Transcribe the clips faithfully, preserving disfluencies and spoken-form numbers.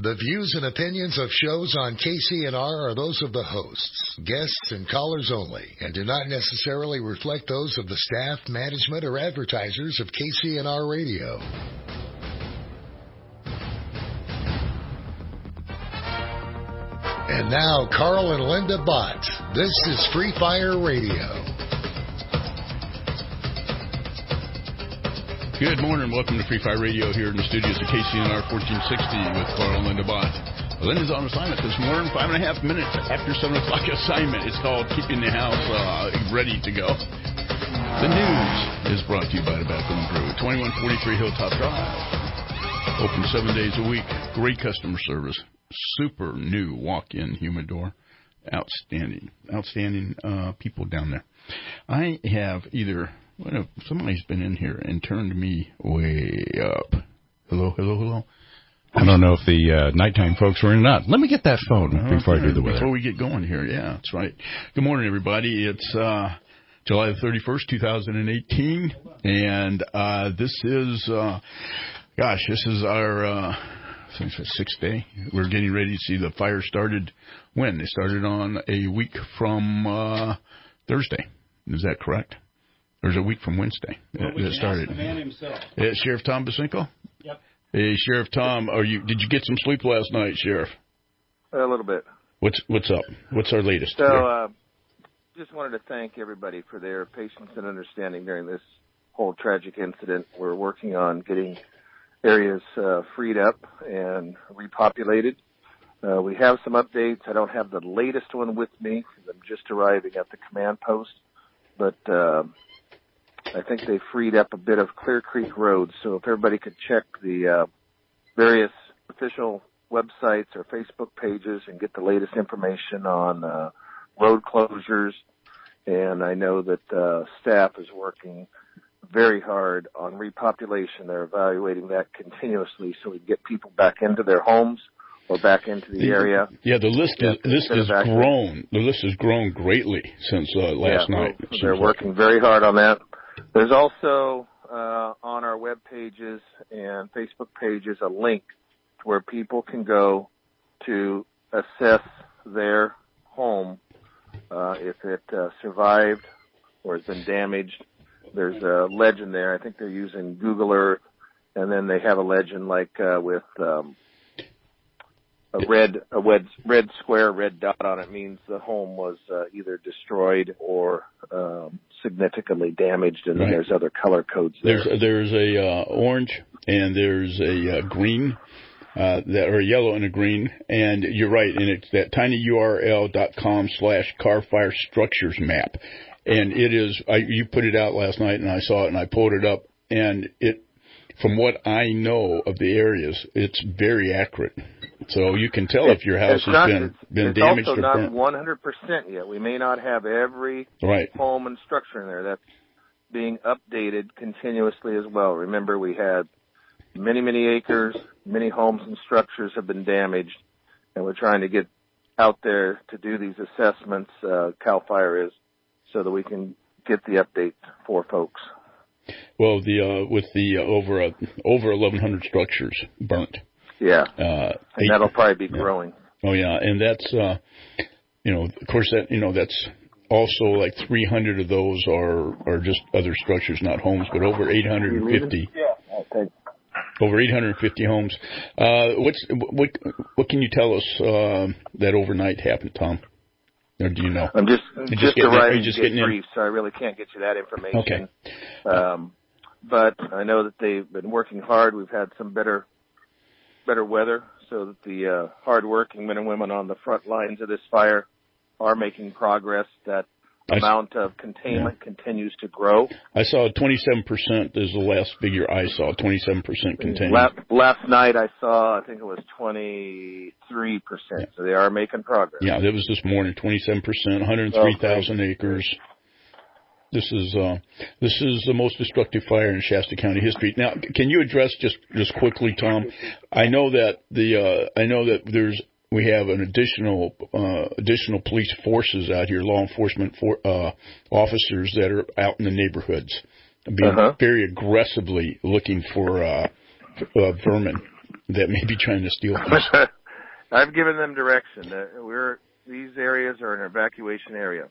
The views and opinions of shows on K C N R are those of the hosts, guests, and callers only, and do not necessarily reflect those of the staff, management, or advertisers of K C N R Radio. And now, Carl and Linda Bott. This is Free Fire Radio. Good morning. Welcome to Free Fire Radio here in the studios of K C N R fourteen sixty with Carl and Linda Bott. Linda's on assignment this morning, five and a half minutes after seven o'clock assignment. It's called Keeping the House uh, Ready to Go. The news is brought to you by the Backroom Brew, twenty-one forty-three Hilltop Drive. Open seven days a week. Great customer service. Super new walk-in humidor. Outstanding. Outstanding uh, people down there. I have either... What if somebody's been in here and turned me way up? Hello, hello, hello. I don't know if the uh, nighttime folks were in or not. Let me get that phone uh, before I do the weather. Before we get going here, yeah, that's right. Good morning, everybody. It's uh, July the thirty-first, twenty eighteen, and uh, this is, uh, gosh, this is our uh, sixth day. We're getting ready to see the fire started when? They started on a week from uh, Thursday. Is that correct? There's a week from Wednesday well, we that started. The man himself. Uh, Sheriff Tom Basinko? Yep. Hey, Sheriff Tom, are you? Did you get some sleep last night, Sheriff? A little bit. What's What's up? What's our latest? So, uh, just wanted to thank everybody for their patience and understanding during this whole tragic incident. We're working on getting areas uh, freed up and repopulated. Uh, we have some updates. I don't have the latest one with me because I'm just arriving at the command post, but. Uh, I think they freed up a bit of Clear Creek Road, so if everybody could check the uh, various official websites or Facebook pages and get the latest information on uh, road closures. And I know that uh, staff is working very hard on repopulation. They're evaluating that continuously so we can get people back into their homes or back into the area. Yeah, the list is, list has grown. The list has grown greatly since uh, last yeah, night. Well, they're working like. very hard on that. There's also uh, on our web pages and Facebook pages a link where people can go to assess their home uh, if it uh, survived or has been damaged. There's a legend there. I think they're using Google Earth, and then they have a legend like uh, with um, a red a red red square, red dot on it means the home was uh, either destroyed or um, significantly damaged, and then right. there's other color codes there. There's there's a uh, orange and there's a uh, green, uh, that or a yellow and a green, and you're right, and it's that tinyurl dot com slash car fire structures map, and it is. I, you put it out last night, and I saw it, and I pulled it up, and it. From what I know of the areas, it's very accurate. So you can tell if your house it's has not, been, it's, been it's damaged or burnt. It's also not one hundred percent yet. We may not have every right. home and structure in there. That's being updated continuously as well. Remember, we had many, many acres, many homes and structures have been damaged, and we're trying to get out there to do these assessments, uh, CAL FIRE is, so that we can get the update for folks. Well, the uh, with the uh, over uh, over eleven hundred structures burnt. Yeah, uh, and that'll probably be yeah. growing. Oh yeah, and that's uh, you know, of course that you know that's also like three hundred of those are are just other structures, not homes, but over eight hundred fifty. Yeah, okay. Over eight hundred fifty homes. Uh, what's what what can you tell us uh, that overnight happened, Tom? Or do you know? I'm just just, just getting, arriving just to get brief, so I really can't get you that information. Okay. Um, but I know that they've been working hard. We've had some better better weather, so that the uh, hard-working men and women on the front lines of this fire are making progress. That amount of containment yeah. continues to grow. I saw twenty-seven percent is the last figure I saw, twenty-seven percent containment. Last, last night I saw, I think it was twenty-three percent, yeah. so they are making progress. Yeah, that was this morning, twenty-seven percent, one hundred three thousand oh, acres. This is uh, this is the most destructive fire in Shasta County history. Now, can you address just, just quickly, Tom? I know that the uh, I know that there's we have an additional uh, additional police forces out here, law enforcement for, uh, officers that are out in the neighborhoods, being uh-huh. very aggressively looking for uh, uh, vermin that may be trying to steal things? I've given them direction. Uh, we're these areas are an evacuation area.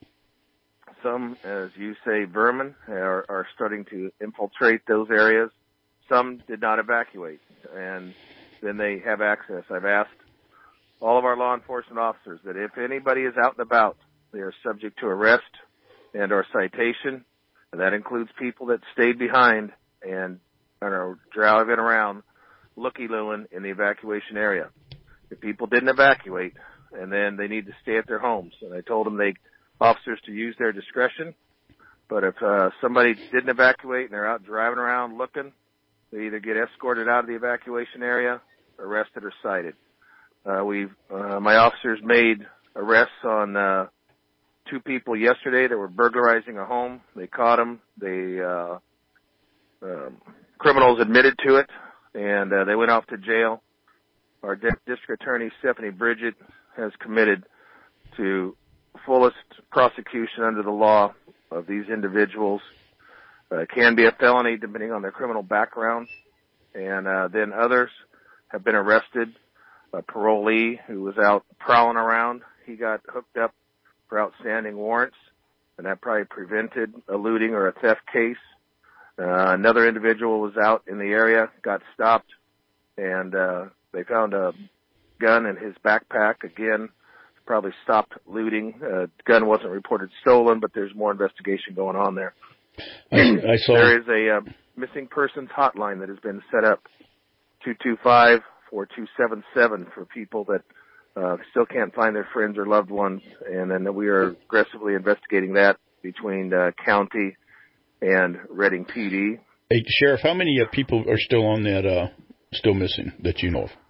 Some, as you say, vermin are, are starting to infiltrate those areas. Some did not evacuate, and then they have access. I've asked all of our law enforcement officers that if anybody is out and about, they are subject to arrest and or citation, and that includes people that stayed behind and are driving around looky-looing in the evacuation area. If people didn't evacuate, and then they need to stay at their homes, and I told them they officers to use their discretion, but if uh, somebody didn't evacuate and they're out driving around looking, they either get escorted out of the evacuation area, arrested, or cited. Uh, we've, uh, my officers made arrests on, uh, two people yesterday that were burglarizing a home. They caught them. They, uh, um, criminals admitted to it, and, uh, they went off to jail. Our district attorney, Stephanie Bridget, has committed to fullest prosecution under the law of these individuals. Uh, it can be a felony depending on their criminal background, and, uh, then others have been arrested. A parolee who was out prowling around, he got hooked up for outstanding warrants, and that probably prevented a looting or a theft case. Uh, another individual was out in the area, got stopped, and uh, they found a gun in his backpack. Again, probably stopped looting. Uh, gun wasn't reported stolen, but there's more investigation going on there. I, I saw there is a uh, missing persons hotline that has been set up, two two five, four two seven seven, for people that uh, still can't find their friends or loved ones, and then we are aggressively investigating that between uh, county and Reading P D. Hey, Sheriff, how many uh, people are still on that, uh, still missing that you know of?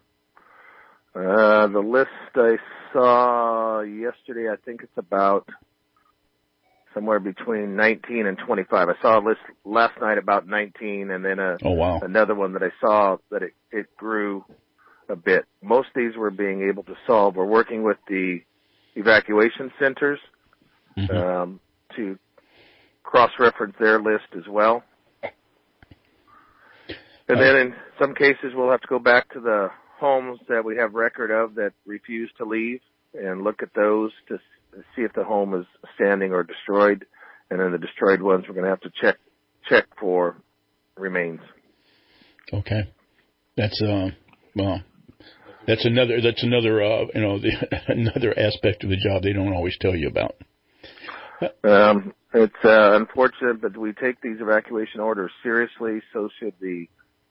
Uh, the list I saw yesterday, I think it's about somewhere between nineteen and twenty-five. I saw a list last night about nineteen, and then a, oh, wow. another one that I saw that it, it grew a bit. Most of these we're being able to solve. We're working with the evacuation centers mm-hmm. um, to cross-reference their list as well. And then in some cases we'll have to go back to the homes that we have record of that refuse to leave and look at those to see if the home is standing or destroyed. And then the destroyed ones we're going to have to check check for remains. Okay. That's, uh, well, that's another, that's another, uh, you know, the, another aspect of the job they don't always tell you about. Um, it's, uh, unfortunate, but we take these evacuation orders seriously. So should the,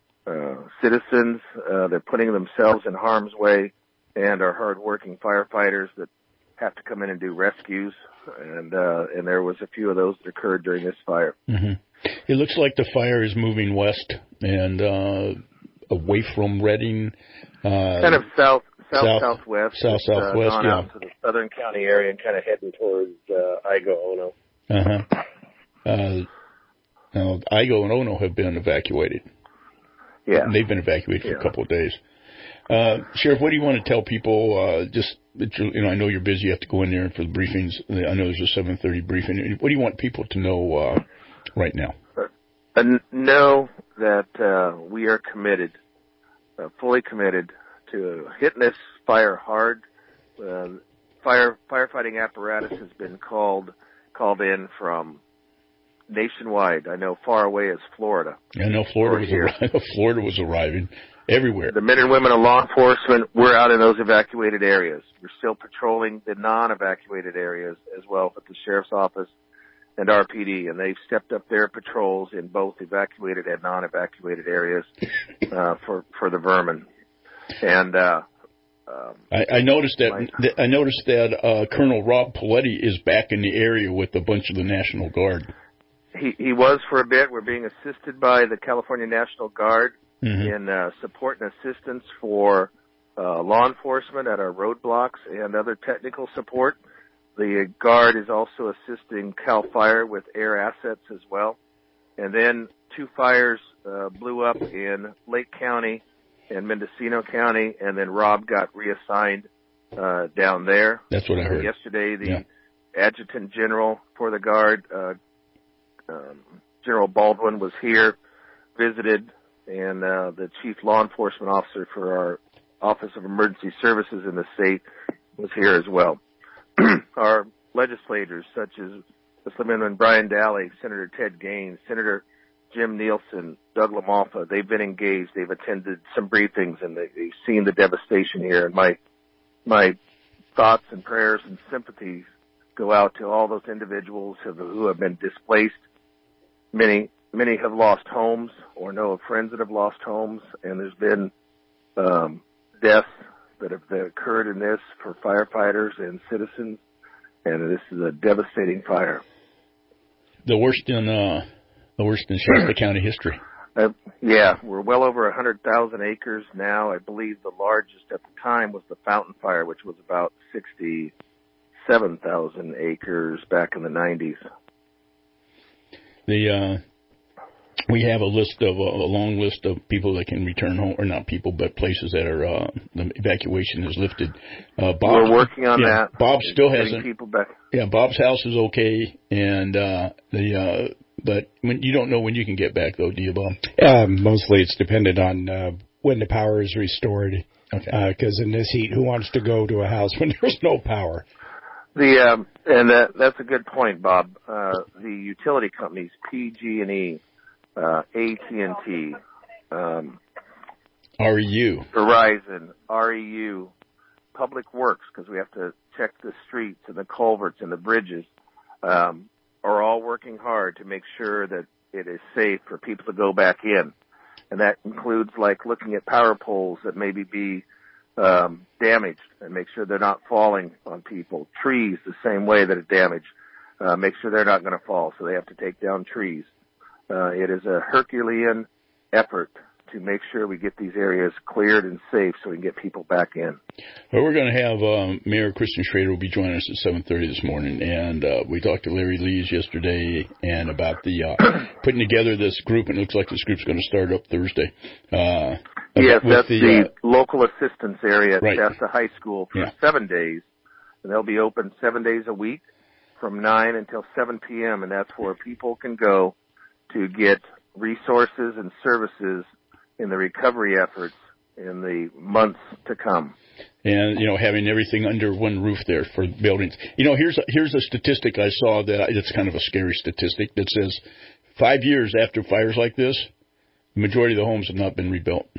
uh, citizens. Uh, they're putting themselves in harm's way, and our hard-working firefighters that have to come in and do rescues. And, uh, and there was a few of those that occurred during this fire. Mm-hmm. It looks like the fire is moving west and, uh, away from Reading. Uh, kind of south, south, south southwest. South, it's, southwest, uh, gone yeah. out to the Southern County area and kind of heading towards, uh, Igo, Ono. Uh-huh. Uh, now, Igo and Ono have been evacuated. Yeah. They've been evacuated for yeah. a couple of days. Uh, Sheriff, what do you want to tell people, uh, just, you know, I know you're busy, you have to go in there for the briefings. I know there's a seven thirty briefing. What do you want people to know, uh, right now? Uh, know that, uh, we are committed, uh, fully committed to hitting this fire hard. Uh, fire, firefighting apparatus has been called, called in from nationwide. I know far away as Florida. I know Florida was arriving. Florida was arriving everywhere. The men and women of law enforcement, we're out in those evacuated areas. We're still patrolling the non-evacuated areas as well at the Sheriff's Office and R P D, and they've stepped up their patrols in both evacuated and non-evacuated areas uh, for for the vermin. And uh, um, I, I noticed that my, I noticed that uh, Colonel Rob Paletti is back in the area with a bunch of the National Guard. He he was for a bit. We're being assisted by the California National Guard mm-hmm. in uh, support and assistance for uh, law enforcement at our roadblocks and other technical support. The Guard is also assisting CAL FIRE with air assets as well. And then two fires uh, blew up in Lake County and Mendocino County, and then Rob got reassigned uh, down there. That's what I heard. Uh, yesterday, the yeah. Adjutant General for the Guard, uh, um, General Baldwin, was here, visited and uh, the chief law enforcement officer for our Office of Emergency Services in the state was here as well. Our legislators, such as Assemblyman Brian Daly, Senator Ted Gaines, Senator Jim Nielsen, Doug LaMalfa, they've been engaged. They've attended some briefings, and they, they've seen the devastation here. And my my thoughts and prayers and sympathies go out to all those individuals who have, who have been displaced. Many many have lost homes or know of friends that have lost homes, and there's been um, deaths that have that occurred in this for firefighters and citizens, and this is a devastating fire. The worst in uh, the worst in Shasta County history. Uh, yeah, we're well over one hundred thousand acres now. I believe the largest at the time was the Fountain Fire, which was about sixty-seven thousand acres back in the nineties. The uh, we have a list of uh, a long list of people that can return home, or not people, but places that are uh, the evacuation is lifted. Uh, Bob, we're working on yeah, that. Bob still hasn't. People back. Yeah, Bob's house is okay, and uh, the uh, but when, you don't know when you can get back, though, do you, Bob? Uh, mostly, it's dependent on uh, when the power is restored. Okay. Because uh, in this heat, who wants to go to a house when there's no power? The um, and that, that's a good point, Bob. Uh, the utility companies, P G and E, uh, A T and T, um, R E U, Verizon, R E U, Public Works, because we have to check the streets and the culverts and the bridges, um, are all working hard to make sure that it is safe for people to go back in. And that includes like looking at power poles that maybe be um, damaged and make sure they're not falling on people. Trees, the same way that are damaged, uh, make sure they're not going to fall, so they have to take down trees. Uh, it is a Herculean effort to make sure we get these areas cleared and safe so we can get people back in. Well, we're going to have um, Mayor Kristen Schrader will be joining us at seven thirty this morning, and uh, we talked to Larry Lees yesterday and about the uh, putting together this group, and it looks like this group's going to start up Thursday. Uh, yes, that's the, the uh, local assistance area at right. Shasta High School for yeah. seven days, and they'll be open seven days a week from nine until seven p.m., and that's where people can go to get resources and services in the recovery efforts in the months to come. And, you know, having everything under one roof there for buildings. You know, here's a, here's a statistic I saw that it's kind of a scary statistic that says five years after fires like this, the majority of the homes have not been rebuilt.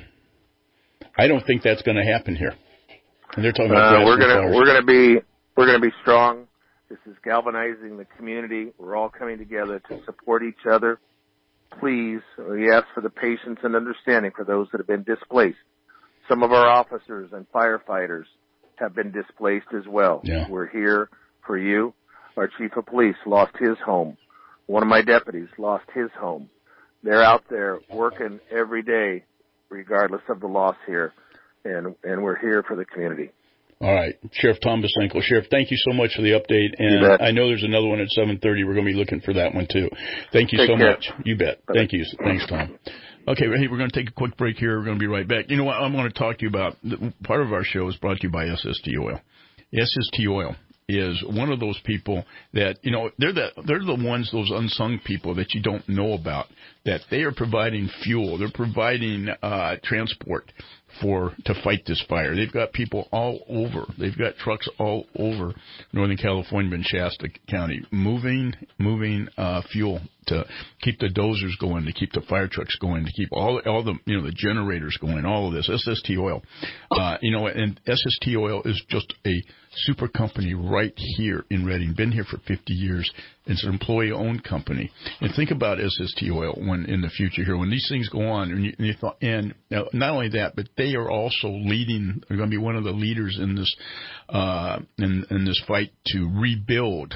I don't think that's going to happen here. And they're talking about uh, we're going to we're going to be we're going to be strong. This is galvanizing the community. We're all coming together to support each other. Please, we ask for the patience and understanding for those that have been displaced. Some of our officers and firefighters have been displaced as well. Yeah. We're here for you. Our chief of police lost his home. One of my deputies lost his home. They're out there working every day, regardless of the loss here, and and we're here for the community. All right. Sheriff Tom Bosanko. Sheriff, thank you so much for the update. And I know there's another one at seven thirty. We're going to be looking for that one, too. Thank you Take so care. much. You bet. Bye-bye. Thank you. Thanks, Tom. Okay, hey, we're going to take a quick break here. We're going to be right back. You know what? I'm going to talk to you about part of our show is brought to you by S S T Oil. S S T Oil is one of those people that, you know, they're the, they're the ones, those unsung people that you don't know about, that they are providing fuel. They're providing uh, transport for to fight this fire. They've got people all over. They've got trucks all over Northern California and Shasta County moving moving uh, fuel to keep the dozers going, to keep the fire trucks going, to keep all all the you know the generators going. All of this S S T Oil, uh, you know, and S S T Oil is just a super company right here in Redding. Been here for fifty years. It's an employee-owned company. And think about S S T Oil when in the future here, when these things go on, and, you, and, you thought, and now, not only that, but they are also leading. They're going to be one of the leaders in this uh, in, in this fight to rebuild,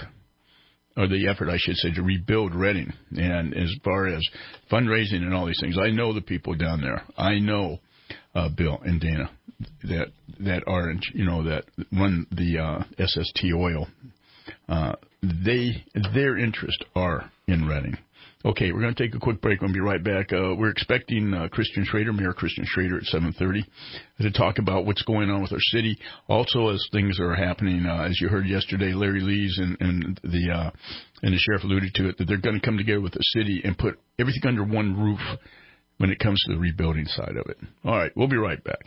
or the effort, I should say, to rebuild Redding. And as far as fundraising and all these things, I know the people down there. I know uh, Bill and Dana that that are you know that run the uh, S S T Oil. Uh, they their interests are in Redding. Okay, we're going to take a quick break. We'll be right back. Uh, we're expecting uh, Kristen Schrader, Mayor Kristen Schrader, at seven thirty to talk about what's going on with our city. Also, as things are happening, uh, as you heard yesterday, Larry Lees and, and the uh, and the sheriff alluded to it, that they're going to come together with the city and put everything under one roof. when it comes to the rebuilding side of it. All right, we'll be right back.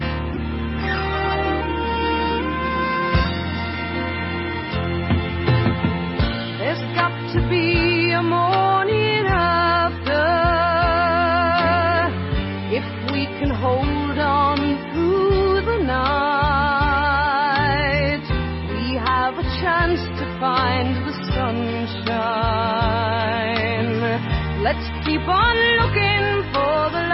There's got to be a morning after if we can hold on through the night. We have a chance to find the sunshine. Let's keep on looking for the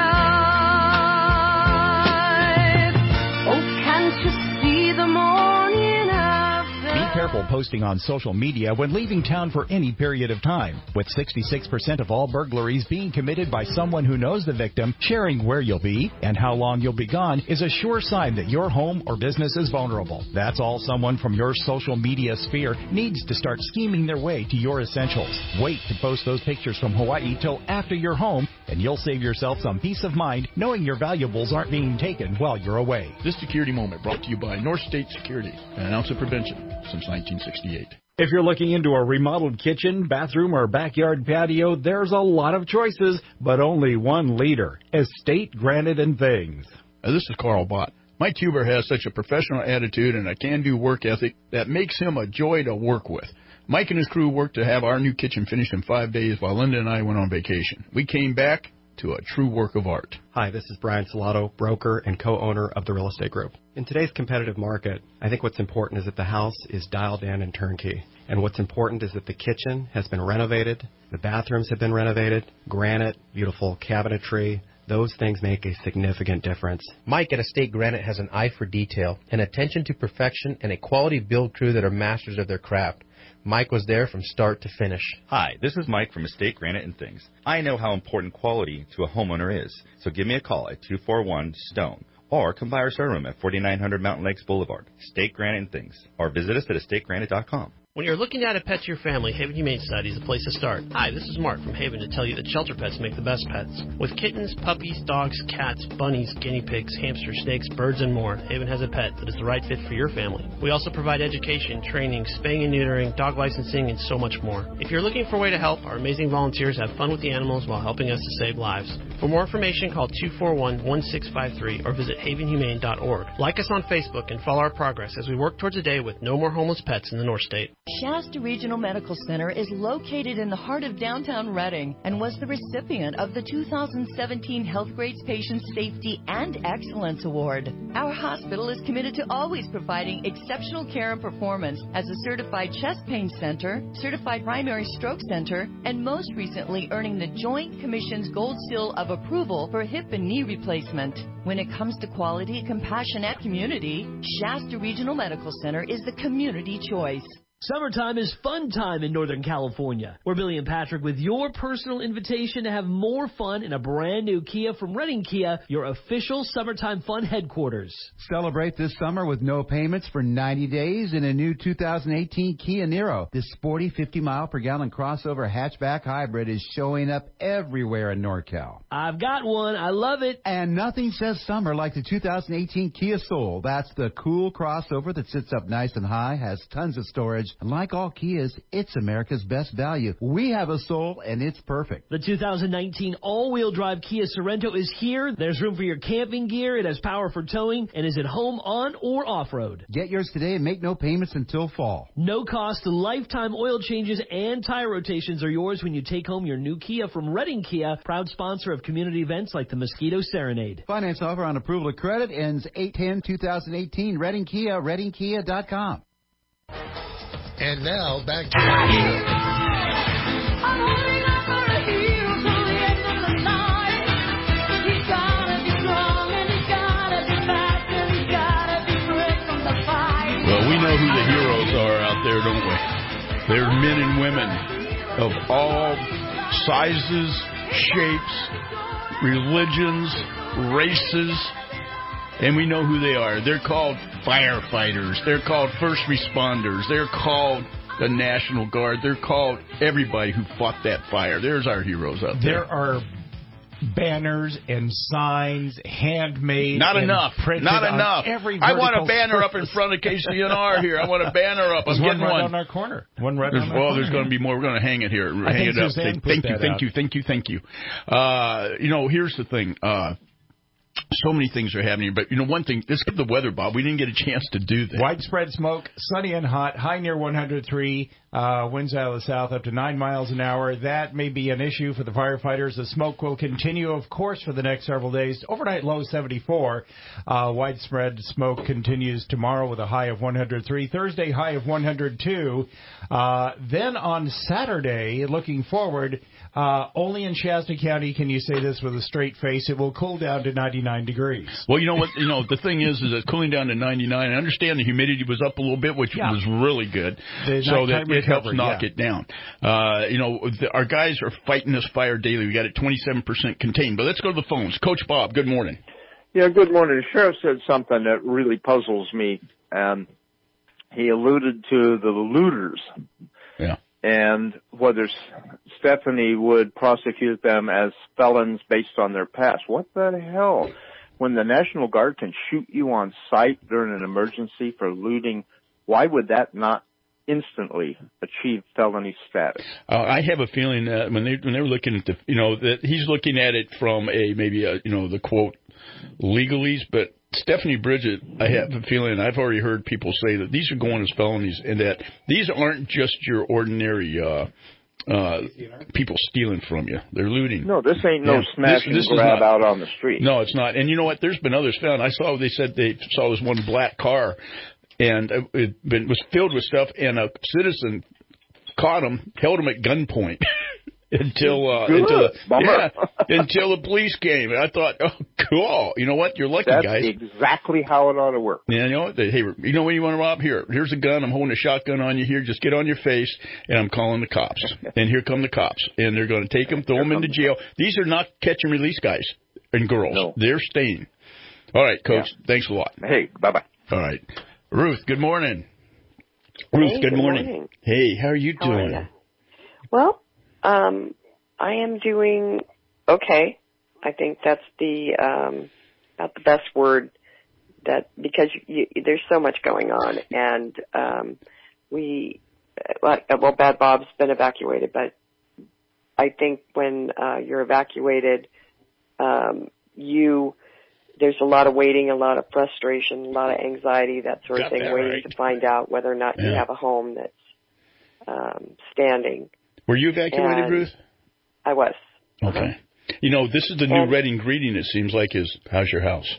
light. Oh, can't you see the morning after? Be careful posting on social media when leaving town for any period of time. With sixty-six percent of all burglaries being committed by someone who knows the victim, sharing where you'll be and how long you'll be gone is a sure sign that your home or business is vulnerable. That's all someone from your social media sphere needs to start scheming their way to your essentials. Wait to post those pictures from Hawaii till after you're home, and you'll save yourself some peace of mind knowing your valuables aren't being taken while you're away. This security moment brought to you by North State Security, an ounce of prevention since nineteen sixty-eight. If you're looking into a remodeled kitchen, bathroom, or backyard patio, there's a lot of choices, but only one leader, Estate Granite and Things. Now, this is Carl Bott. Mike Huber has such a professional attitude and a can-do work ethic that makes him a joy to work with. Mike and his crew worked to have our new kitchen finished in five days while Linda and I went on vacation. We came back to a true work of art. Hi, this is Brian Salato, broker and co-owner of the Real Estate Group. In today's competitive market, I think what's important is that the house is dialed in and turnkey. And what's important is that the kitchen has been renovated, the bathrooms have been renovated, granite, beautiful cabinetry. Those things make a significant difference. Mike at Estate Granite has an eye for detail, an attention to perfection, and a quality build crew that are masters of their craft. Mike was there from start to finish. Hi, this is Mike from Estate Granite and Things. I know how important quality to a homeowner is, so give me a call at two four one STONE or come by our showroom at forty-nine hundred Mountain Lakes Boulevard, Estate Granite and Things, or visit us at estate granite dot com. When you're looking to add a pet to your family, Haven Humane Society is the place to start. Hi, this is Mark from Haven to tell you that shelter pets make the best pets. With kittens, puppies, dogs, cats, bunnies, guinea pigs, hamsters, snakes, birds, and more, Haven has a pet that is the right fit for your family. We also provide education, training, spaying and neutering, dog licensing, and so much more. If you're looking for a way to help, our amazing volunteers have fun with the animals while helping us to save lives. For more information, call two four one, one six five three or visit haven humane dot org. Like us on Facebook and follow our progress as we work towards a day with no more homeless pets in the North State. Shasta Regional Medical Center is located in the heart of downtown Reading and was the recipient of the two thousand seventeen Health Grades Patient Safety and Excellence Award. Our hospital is committed to always providing exceptional care and performance as a certified chest pain center, certified primary stroke center, and most recently earning the Joint Commission's Gold Seal of Approval for hip and knee replacement. When it comes to quality, compassion, and community, Shasta Regional Medical Center is the community choice. Summertime is fun time in Northern California. We're Billy and Patrick with your personal invitation to have more fun in a brand new Kia from Reading Kia, your official summertime fun headquarters. Celebrate this summer with no payments for ninety days in a new two thousand eighteen Kia Niro. This sporty fifty mile per gallon crossover hatchback hybrid is showing up everywhere in NorCal. I've got one. I love it. And nothing says summer like the two thousand eighteen Kia Soul. That's the cool crossover that sits up nice and high, has tons of storage. And like all Kias, it's America's best value. We have a Soul, and it's perfect. The two thousand nineteen all-wheel drive Kia Sorento is here. There's room for your camping gear. It has power for towing and is at home on or off-road. Get yours today and make no payments until fall. No cost, lifetime oil changes and tire rotations are yours when you take home your new Kia from Reading Kia, proud sponsor of community events like the Mosquito Serenade. Finance offer on approval of credit ends eight ten twenty eighteen. Reading Kia, reading kia dot com. And now, back to our show. I'm holding on for a hero till the end of the night. He's gotta be strong and he's gotta be fast and he's gotta be quick from the fight. Well, we know who the heroes are out there, don't we? They're men and women of all sizes, shapes, religions, races, and we know who they are. They're called firefighters. They're called first responders. They're called the National Guard. They're called everybody who fought that fire. There's our heroes out there. There are banners and signs, handmade. Not and enough. printed Not on enough. Every I want a vertical banner up in surface. front of K C N R here. I want a banner up. I'm There's one getting right one. on our corner. One right There's, on our well, corner. there's going to be more. We're going to hang it here. I hang think it up. Suzanne Say, put thank you, that thank out. you, thank you, thank you. Uh, you know, here's the thing. Uh, so many things are happening, but you know, one thing. Let's give the weather, Bob. We didn't get a chance to do that. Widespread smoke, sunny and hot, high near one hundred three, uh, winds out of the south up to nine miles an hour. That may be an issue for the firefighters. The smoke will continue, of course, for the next several days. Overnight low seventy-four. Uh, widespread smoke continues tomorrow with a high of one hundred three. Thursday, high of one hundred two. Uh, then on Saturday, looking forward, uh, only in Shasta County can you say this with a straight face. It will cool down to ninety-nine degrees. Well, you know what? You know the thing is, is it's cooling down to ninety-nine. I understand the humidity was up a little bit, which Yeah. was really good, The so that nighttime it helps recovery, knock yeah. it down. Uh, you know, the, our guys are fighting this fire daily. We got it twenty-seven percent contained. But let's go to the phones. Coach Bob, good morning. Yeah, good morning. The sheriff said something that really puzzles me. Um, he alluded to the looters. Yeah. And whether S- Stephanie would prosecute them as felons based on their past. What the hell? When the National Guard can shoot you on sight during an emergency for looting, why would that not instantly achieve felony status? Uh, I have a feeling that when they when they were looking at the, you know, that he's looking at it from a maybe a, you know, the quote legalese, but Stephanie Bridget, I have a feeling, I've already heard people say that these are going as felonies and that these aren't just your ordinary uh, uh, people stealing from you. They're looting. No, this ain't no Yeah. smash This- and this is grab not- out on the street. No, it's not. And you know what? There's been others found. I saw, they said they saw this one black car and it been, was filled with stuff and a citizen caught him, held him at gunpoint. Until uh, Good. until the, Bummer. yeah, until the police came, and I thought, oh, cool. You know what? You're lucky, That's guys. exactly how it ought to work. Yeah, you know what? They, hey, you know when you want to rob? Here, here's a gun. I'm holding a shotgun on you here. Just get on your face, and I'm calling the cops. And here come the cops, and they're going to take them, throw them into jail. These are not catch and release guys and girls. No. They're staying. All right, Coach. Yeah. Thanks a lot. Hey, bye bye. All right, Ruth. Good morning. Ruth. Hey, good, good morning. morning. Hey, how are you How are doing? ya? Well, um, I am doing okay. I think that's the um, not the best word that because you, you, there's so much going on, and um, we well, Bad Bob's been evacuated, but I think when uh, you're evacuated, um, you there's a lot of waiting, a lot of frustration, a lot of anxiety, that sort Got of thing, that waiting right. to find out whether or not you Yeah. have a home that's um, standing. Were you evacuated, And Ruth? I was. Okay. You know, this is the new And- Reading greeting, it seems like, is, how's your house?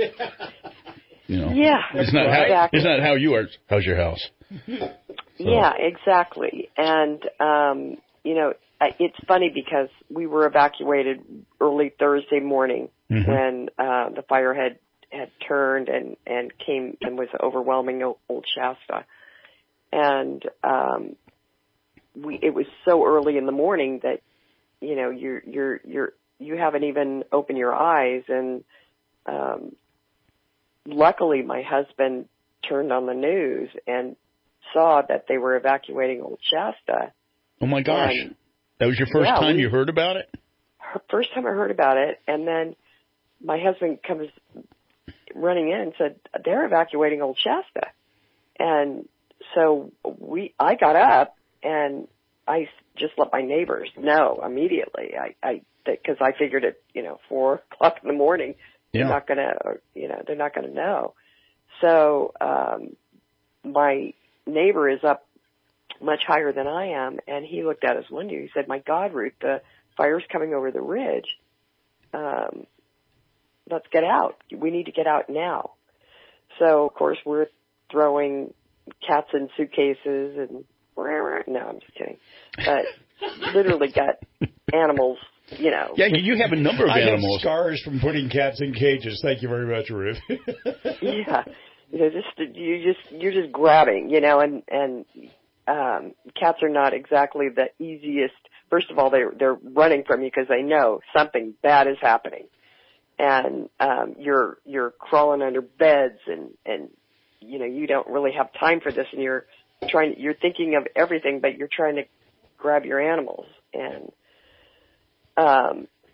You know, Yeah, it's not how exactly. it's not how you are. How's your house? Yeah, exactly. And, um, you know, I- it's funny because we were evacuated early Thursday morning Mhm. when uh, the fire had, had turned and, and came and was overwhelming O- Old Shasta. And um, we it was so early in the morning that, you know, you're, you're, you're, you haven't even opened your eyes. And um, luckily my husband turned on the news and saw that they were evacuating Old Shasta. Oh my gosh, And, that was your first yeah, time we- you heard about it? her- first time I heard about it, and then my husband comes running in and said, they're evacuating Old Shasta. And so we, I got up and I s- just let my neighbors know immediately. I, I, because I figured at, you know, four o'clock in the morning, Yeah. they're not gonna, or, you know, they're not gonna know. So, um, my neighbor is up much higher than I am, and he looked out his window. He said, my God, Ruth, the fire's coming over the ridge. Um, let's get out. We need to get out now. So, of course, we're throwing cats in suitcases and no, I'm just kidding. But literally got animals, you know. Yeah, you have a number of I animals. have scars from putting cats in cages. Thank you very much, Ruth. Yeah, you know, just you just you're just grabbing, you know, and and um, cats are not exactly the easiest. First of all, they're they're running from you because they know something bad is happening, and um, you're you're crawling under beds, and and you know you don't really have time for this, and you're trying you're thinking of everything, but you're trying to grab your animals, and um,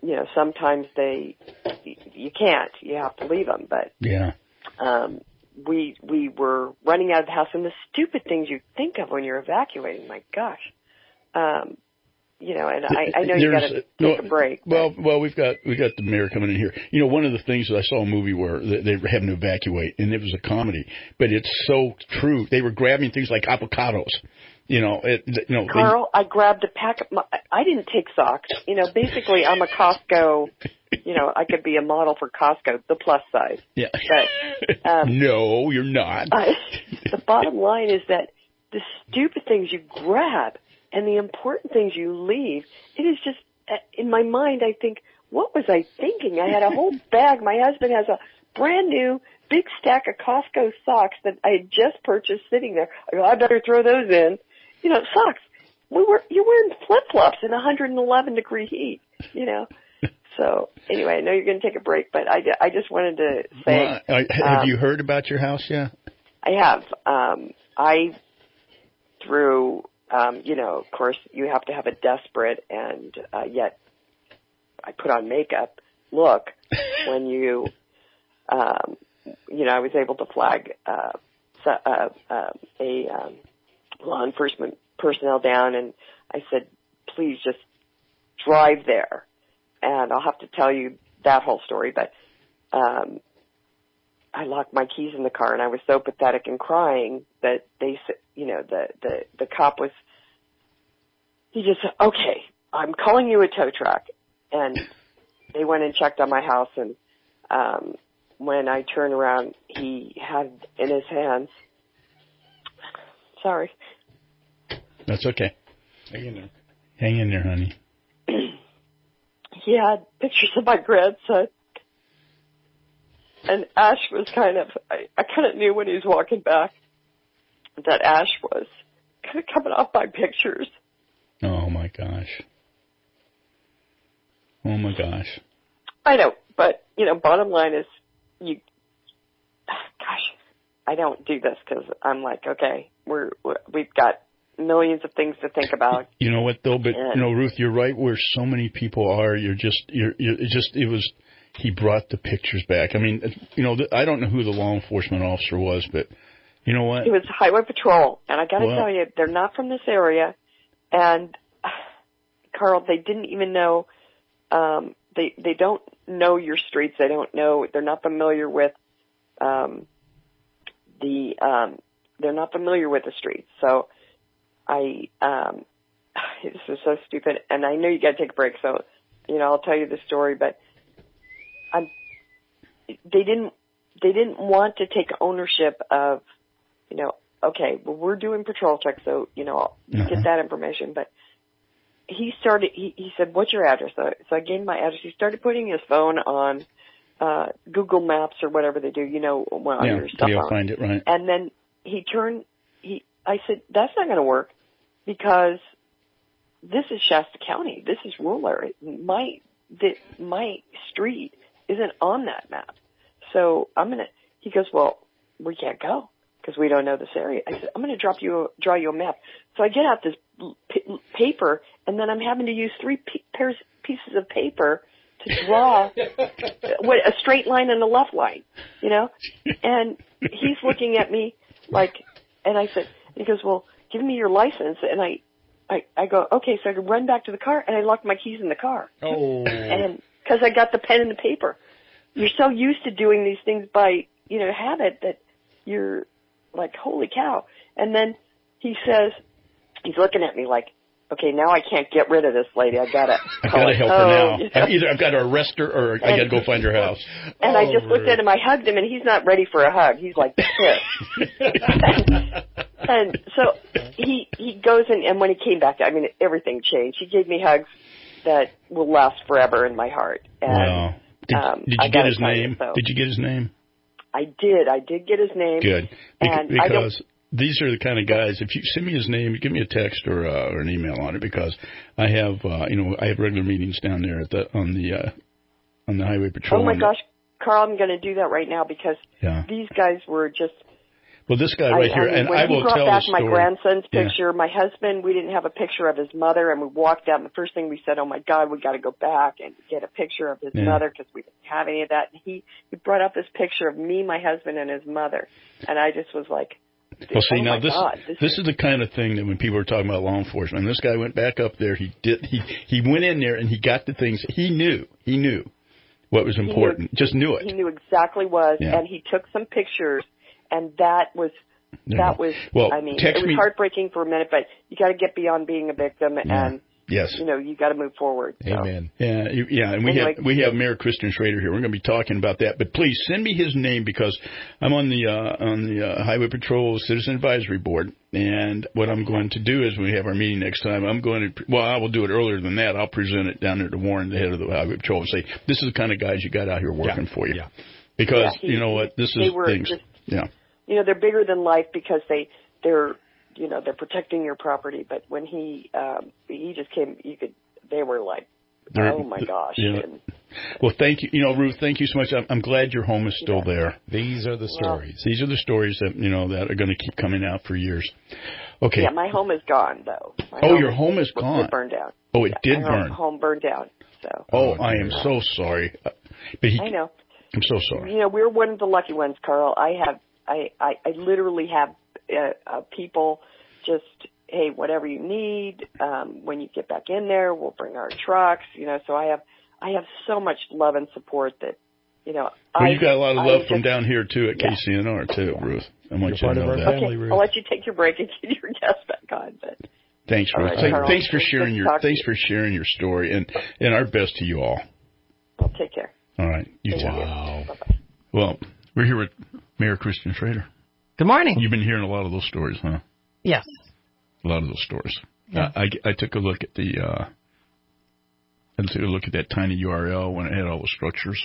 you know, sometimes they, you can't. You have to leave them. But yeah, um, we we were running out of the house, and the stupid things you think of when you're evacuating. My gosh, um, you know. And I, I know you got to take no, a break. Well, well, we've got we got the mayor coming in here. You know, one of the things that I saw a movie where they, they were having to evacuate, and it was a comedy, but it's so true. They were grabbing things like avocados. You know, it, you know. Carl, I grabbed a pack of. My, I didn't take socks. You know, basically, I'm a Costco. You know, I could be a model for Costco, the plus size. Yeah. But, um, no, you're not. I, the bottom line is that the stupid things you grab and the important things you leave. It is just in my mind. I think, what was I thinking? I had a whole bag. My husband has a brand new big stack of Costco socks that I had just purchased sitting there. I go, I better throw those in. You know, socks. We were you're wearing flip flops in one hundred eleven degree heat. You know. So anyway, I know you're going to take a break, but I, I just wanted to say. Well, I, have um, you heard about your house yet? I have. Um, I through um, you know, of course, you have to have a desperate and uh, yet I put on makeup look when you um, you know I was able to flag uh, so, uh, uh, a um, law enforcement personnel down, and I said, please just drive there. And I'll have to tell you that whole story, but um, I locked my keys in the car, and I was so pathetic and crying that they, you know, the the the cop was. He just said, "Okay, I'm calling you a tow truck," and they went and checked on my house. And um, when I turned around, he had in his hands. Sorry. That's okay. Hang in there. Hang in there, honey. He had pictures of my grandson. And Ash was kind of, I, I kind of knew when he was walking back that Ash was kind of coming off my pictures. Oh, my gosh. Oh, my gosh. I know, but, you know, bottom line is, you, gosh, I don't do this because I'm like, okay, we're, we're, we've got millions of things to think about. You know what, though? But, and, you know, Ruth, you're right where so many people are. You're just, you're, you're it just, it was, he brought the pictures back. I mean, you know, I don't know who the law enforcement officer was, but you know what? It was Highway Patrol. And I got to well, tell you, they're not from this area. And, Carl, they didn't even know, um, they, they don't know your streets. They don't know, they're not familiar with, um, the, um, they're not familiar with the streets. So I, um, this is so stupid. And I know you got to take a break. So, you know, I'll tell you the story, but I'm, they didn't, they didn't want to take ownership of, you know, okay, well, we're doing patrol checks. So, you know, I'll uh-huh. get that information, but he started, he, he said, what's your address? So, so I gave him my address. He started putting his phone on, uh, Google Maps or whatever they do, you know, when on yeah, your cell you'll phone. find it, right. And then he turned, he, I said, that's not going to work because this is Shasta County. This is rural area. My, the, my street isn't on that map. So I'm going to, he goes, well, we can't go because we don't know this area. I said, I'm going to drop you, a, draw you a map. So I get out this p- paper and then I'm having to use three p- pairs, pieces of paper to draw what, a straight line and a left line, you know? And he's looking at me like, and I said, he goes, well, give me your license. And I, I, I go, okay, so I could run back to the car and I locked my keys in the car. Oh. And cause I got the pen and the paper. You're so used to doing these things by, you know, habit that you're like, holy cow. And then he says, he's looking at me like, okay, now I can't get rid of this lady. I gotta, I gotta like, help oh, her now. You know? Either I've got to arrest her or I got to go find her house. And oh, I just looked at him. I hugged him, and he's not ready for a hug. He's like pissed. and, and so he he goes in, and when he came back, I mean, everything changed. He gave me hugs that will last forever in my heart. And, wow. Did, um, did you I get his name? You, so. Did you get his name? I did. I did get his name. Good. And because. I don't, these are the kind of guys, if you send me his name, give me a text or uh, or an email on it because I have, uh, you know, I have regular meetings down there at the on the uh, on the highway patrol. Oh, my gosh, Carl, I'm going to do that right now because yeah. these guys were just, Well, this guy right I, here, I mean, and when I he will brought tell back the my story. grandson's Yeah. picture, my husband, we didn't have a picture of his mother, and we walked out, and the first thing we said, oh, my God, we got to go back and get a picture of his Yeah. mother because we didn't have any of that. And he, he brought up this picture of me, my husband, and his mother, and I just was like, Well, see, oh now my this God, this, this is the kind of thing that when people are talking about law enforcement, this guy went back up there. He did. He he went in there and he got the things he knew. He knew what was important. He knew, Just knew it. He knew exactly was, Yeah. and he took some pictures, and that was There you that go. was. Well, I mean, text it was me- heartbreaking for a minute, but you got to get beyond being a victim, Yeah. and Yes. you know, you got to move forward. So. Amen. Yeah, you- yeah, and we Anyway. have we have Mayor Kristen Schrader here. We're going to be talking about that. But please send me his name because I'm on the uh, on the uh, Highway Patrol Citizen Advisory Board, and what I'm going to do is when we have our meeting next time, I'm going to well, I will do it earlier than that. I'll present it down there to Warren, the head of the Highway Patrol, and say this is the kind of guys you got out here working for you. Yeah. Because Yeah, he- you know what, this they is were things. just- Yeah. You know, they're bigger than life because they they're you know they're protecting your property. But when he um, he just came, you could they were like, They're- oh my gosh. Yeah. And, Well, thank you. You know, Ruth, thank you so much. I'm, I'm glad your home is still there. These are the stories. These are the stories that, you know, that are going to keep coming out for years. Okay. Yeah, my home is gone though. My Oh, your home is it gone. burned down. Oh, it Yeah, did my home- burn. Home burned down. So. Oh, I am so sorry. Uh, But he, I know. I'm so sorry. You know, we're one of the lucky ones, Carl. I have, I, I, I literally have uh, uh, people just, hey, whatever you need. Um, when you get back in there, we'll bring our trucks. You know, so I have, I have so much love and support that, you know. Well, I, you got a lot of I love just, from down here, too, at yeah. K C N R, too, Ruth. I want You're you to part of know our that. family, Okay, Ruth. I'll let you take your break and get your guest back on. But Thanks, All Ruth. right, Thank- Carl. thanks for Good sharing to your talk to thanks you. for sharing your story, and, and our best to you all. Well, take care. All right. You Thank too. you. Wow. Well, we're here with Mayor Kristen Schrader. Good morning. You've been hearing a lot of those stories, huh? Yes. A lot of those stories. Yeah. Uh, I, I took a look at the uh, I took a look at that tiny U R L when it had all the structures,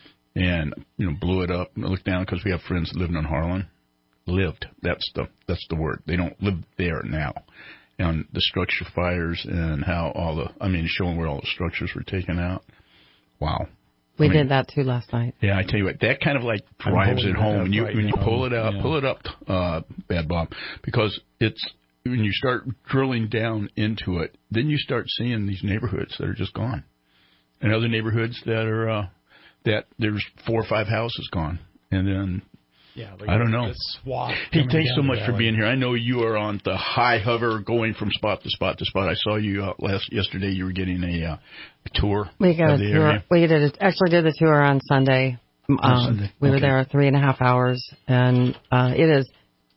and you know blew it up. And I looked down because we have friends that lived in Harlan. Lived. That's the that's the word. They don't live there now. And the structure fires and how all the I mean showing where all the structures were taken out. Wow. We I mean, did that too last night. Yeah, I tell you what, that kind of like I'm drives pulling it it home up when you right when you now. pull it out, Yeah. pull it up, uh, Bad Bob, because it's when you start drilling down into it, then you start seeing these neighborhoods that are just gone, and other neighborhoods that are uh, that there's four or five houses gone, and then. Yeah, I don't know. the swath Hey, coming thanks down so the much for valley. being here. I know you are on the high hover going from spot to spot to spot. I saw you uh, last yesterday. You were getting a, uh, a tour We got of a the tour. area. We did a, actually did the tour on Sunday. Um, Sunday. We were Okay. there three and a half hours, and uh, it is.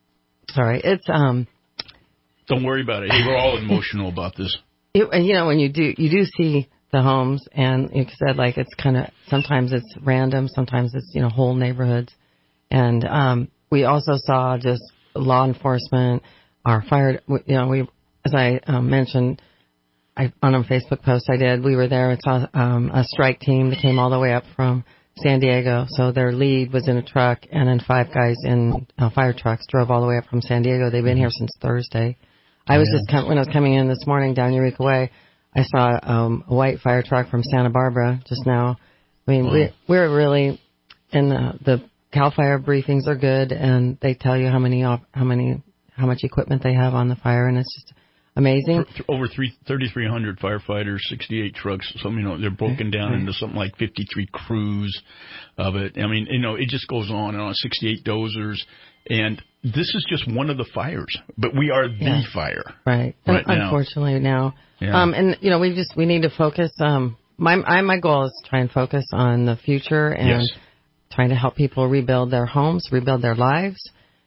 Sorry, it's um. Don't worry about it. We're all emotional about this. It, and you know when you do you do see the homes, and like you said, like it's kind of sometimes it's random, sometimes it's you know whole neighborhoods, and um. We also saw just law enforcement, our fire, you know, we, as I um, mentioned I, on a Facebook post I did, we were there and saw um, a strike team that came all the way up from San Diego. So their lead was in a truck, and then five guys in uh, fire trucks drove all the way up from San Diego. They've been here since Thursday. I was Yeah. just, com- when I was coming in this morning down Eureka Way, I saw um, a white fire truck from Santa Barbara just now. I mean, Wow. we, we're really in the, the CAL FIRE briefings are good, and they tell you how many op- how many how much equipment they have on the fire, and it's just amazing. Th- Over three, thirty-three hundred firefighters, sixty-eight trucks. Some, you know, they're broken down into something like fifty-three crews of it. I mean, you know, it just goes on and on. sixty-eight dozers, and this is just one of the fires, but we are the Yeah. fire Right. right Un- now. Unfortunately now. Yeah. Um, and you know, we just we need to focus. Um, my I, my goal is to try and focus on the future and Yes. trying to help people rebuild their homes, rebuild their lives,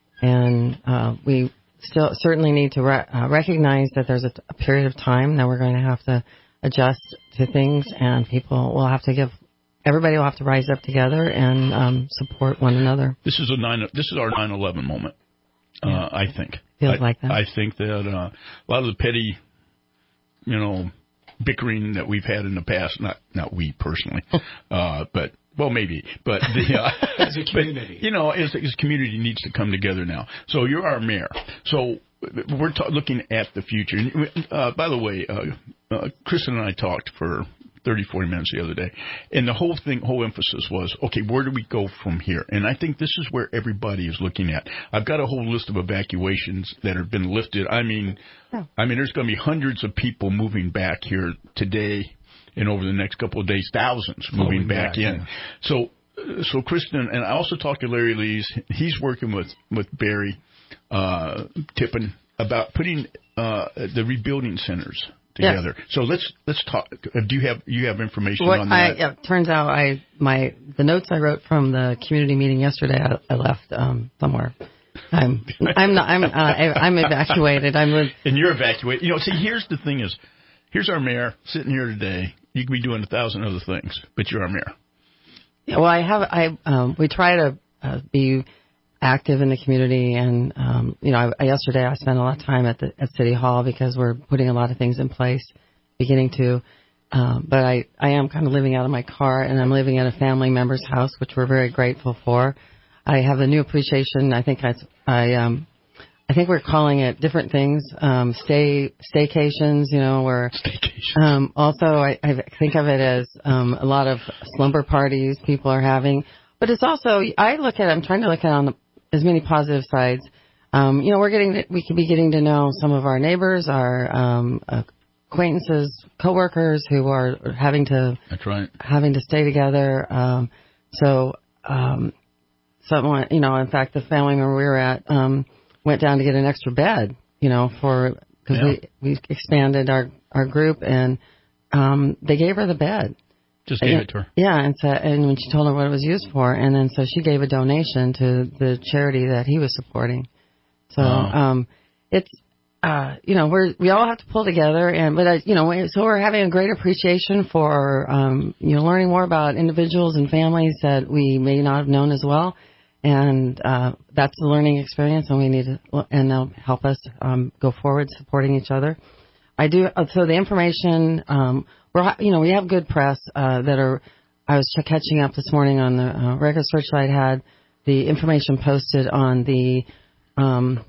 and uh, we still certainly need to re- uh, recognize that there's a, a period of time that we're going to have to adjust to things, and people will have to give. Everybody will have to rise up together and um, support one another. This is a nine. This is our nine eleven moment. Yeah. Uh, I think. Feels I, like that. I think that uh, a lot of the petty, you know, bickering that we've had in the past. Not not we personally, uh, but. Well, maybe, but the, uh, As a community. but, you know, as as community needs to come together now. So you're our mayor. So we're ta- looking at the future. And, uh, by the way, uh, uh, Kristen and I talked for thirty, forty minutes the other day. And the whole thing, whole emphasis was, okay, where do we go from here? And I think this is where everybody is looking at. I've got a whole list of evacuations that have been lifted. I mean, oh. I mean, there's going to be hundreds of people moving back here today and over the next couple of days, thousands moving back, back in. Yeah. So, so Kristen, and I also talked to Larry Lees. He's working with, with Barry uh, Tippin about putting uh, the rebuilding centers together. Yes. So let's let's talk. Do you have you have information what on that? I, it turns out I my the notes I wrote from the community meeting yesterday I, I left um, somewhere. I'm I'm not I'm uh, I'm evacuated. I'm with, and you're evacuated. You know, see, here's the thing: is here's our mayor sitting here today. You could be doing a thousand other things, but you're our mayor. Yeah, well, I have I um, we try to uh, be active in the community, and um, you know, I, yesterday I spent a lot of time at the at City Hall because we're putting a lot of things in place, beginning to. Um, but I I am kind of living out of my car, and I'm living at a family member's house, which we're very grateful for. I have a new appreciation. I think I I um I think we're calling it different things. Um, stay staycations, you know, where staycations. Um, also I, I think of it as um, a lot of slumber parties people are having. But it's also, I look at it, I'm trying to look at it on the, as many positive sides. Um, you know, we're getting, to, we could be getting to know some of our neighbors, our um, acquaintances, coworkers who are having to, That's right. having to stay together. Um, so, um, someone, you know, in fact, the family member we were at um, went down to get an extra bed, you know, for because yeah. we we expanded our our group, and um, they gave her the bed. Just gave and, it to her. Yeah, and so and when she told her what it was used for, and then so she gave a donation to the charity that he was supporting. So Oh. um, it's uh, you know we're we all have to pull together, and but uh, you know we- so we're having a great appreciation for um, you know learning more about individuals and families that we may not have known as well, and uh, that's the learning experience, and we need to and they'll help us um, go forward supporting each other. I do uh, so the information. Um, We're, you know, we have good press uh, that are. I was ch- catching up this morning on the uh, Record Searchlight had the information posted on the um,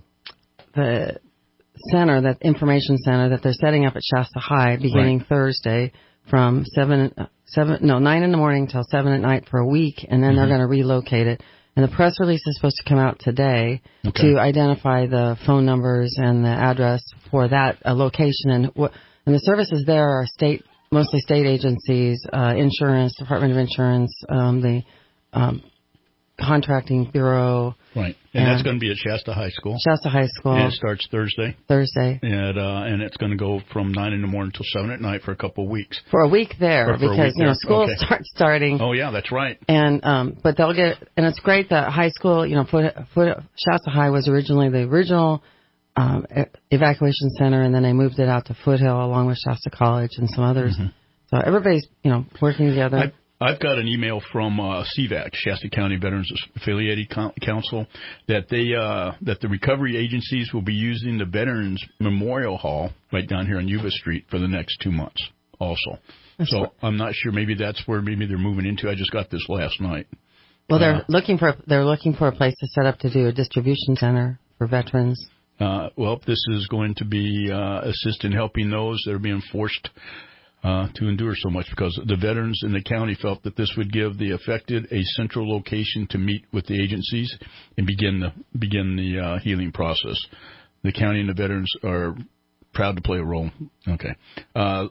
the center, that information center that they're setting up at Shasta High beginning Right. Thursday from seven uh, seven no nine in the morning till seven at night for a week, and then Mhm. they're going to relocate it. And the press release is supposed to come out today Okay. to identify the phone numbers and the address for that uh, location, and what and the services there are state. Mostly state agencies, uh, insurance, Department of Insurance, um, the um, contracting bureau. Right, and, and that's going to be at Shasta High School. Shasta High School. And it starts Thursday. Thursday. And uh, and it's going to go from nine in the morning till seven at night for a couple of weeks. For a week there, Or for a because week you know there. school Okay. starts starting. Oh yeah, that's right. And um, but they'll get, and it's great that high school, you know, Foot, Foot, Shasta High was originally the original um, e- evacuation center, and then they moved it out to Foothill along with Shasta College and some others. Mhm. So everybody's, you know, working together. I've, I've got an email from uh, C V A C, Shasta County Veterans Affiliated Co- Council, that they uh, that the recovery agencies will be using the Veterans Memorial Hall right down here on Yuba Street for the next two months. Also, That's so what- I'm not sure. Maybe that's where maybe they're moving into. I just got this last night. Well, they're Uh, looking for they're looking for a place to set up to do a distribution center for veterans. Uh, well, this is going to be uh, assist in helping those that are being forced uh, to endure so much, because the veterans in the county felt that this would give the affected a central location to meet with the agencies and begin the begin the uh, healing process. The county and the veterans are proud to play a role. Okay, uh,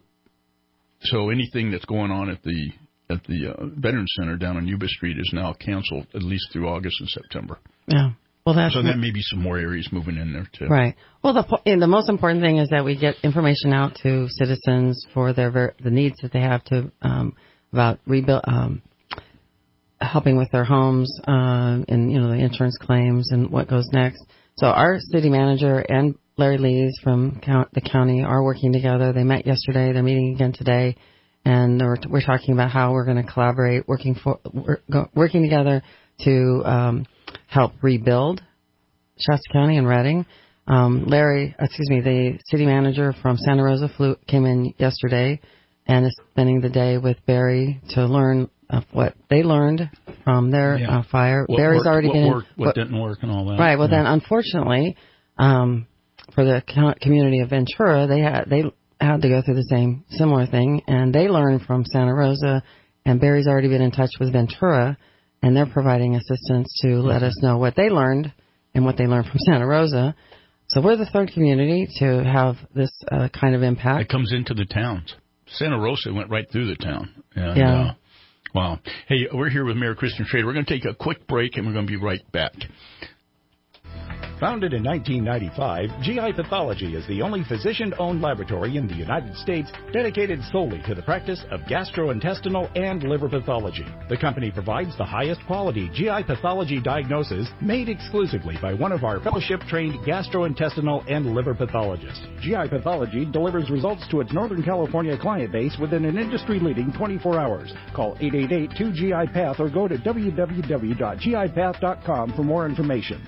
so anything that's going on at the at the uh, Veterans Center down on Yuba Street is now canceled, at least through August and September. Yeah. Well, that's so there may be some more areas moving in there too. right. Well, the po- and the most important thing is that we get information out to citizens for their ver- the needs that they have to um, about rebuild, um, helping with their homes, um, and you know the insurance claims and what goes next. So our city manager and Larry Lees from count- the county are working together. They met yesterday. They're meeting again today, and we're, we're talking about how we're going to collaborate, working for work, go, working together to um, help rebuild Shasta County and Redding. Um, Larry, excuse me, the city manager from Santa Rosa flew, came in yesterday and is spending the day with Barry to learn of what they learned from their Yeah. uh, fire. What Barry's worked, already what been in- worked, what, didn't work, and all that. right. Well, Yeah. then unfortunately, um, for the co- community of Ventura, they had they had to go through the same similar thing, and they learned from Santa Rosa, and Barry's already been in touch with Ventura, and they're providing assistance to let us know what they learned and what they learned from Santa Rosa. So we're the third community to have this uh, kind of impact. It comes into the towns. Santa Rosa went right through the town. And, yeah. Uh, wow. Hey, we're here with Mayor Kristen Schrader. We're going to take a quick break, and we're going to be right back. Founded in nineteen ninety-five, G I Pathology is the only physician-owned laboratory in the United States dedicated solely to the practice of gastrointestinal and liver pathology. The company provides the highest quality G I pathology diagnosis made exclusively by one of our fellowship-trained gastrointestinal and liver pathologists. G I Pathology delivers results to its Northern California client base within an industry-leading twenty-four hours. Call eight eight eight, two G I Path or go to w w w dot g i path dot com for more information.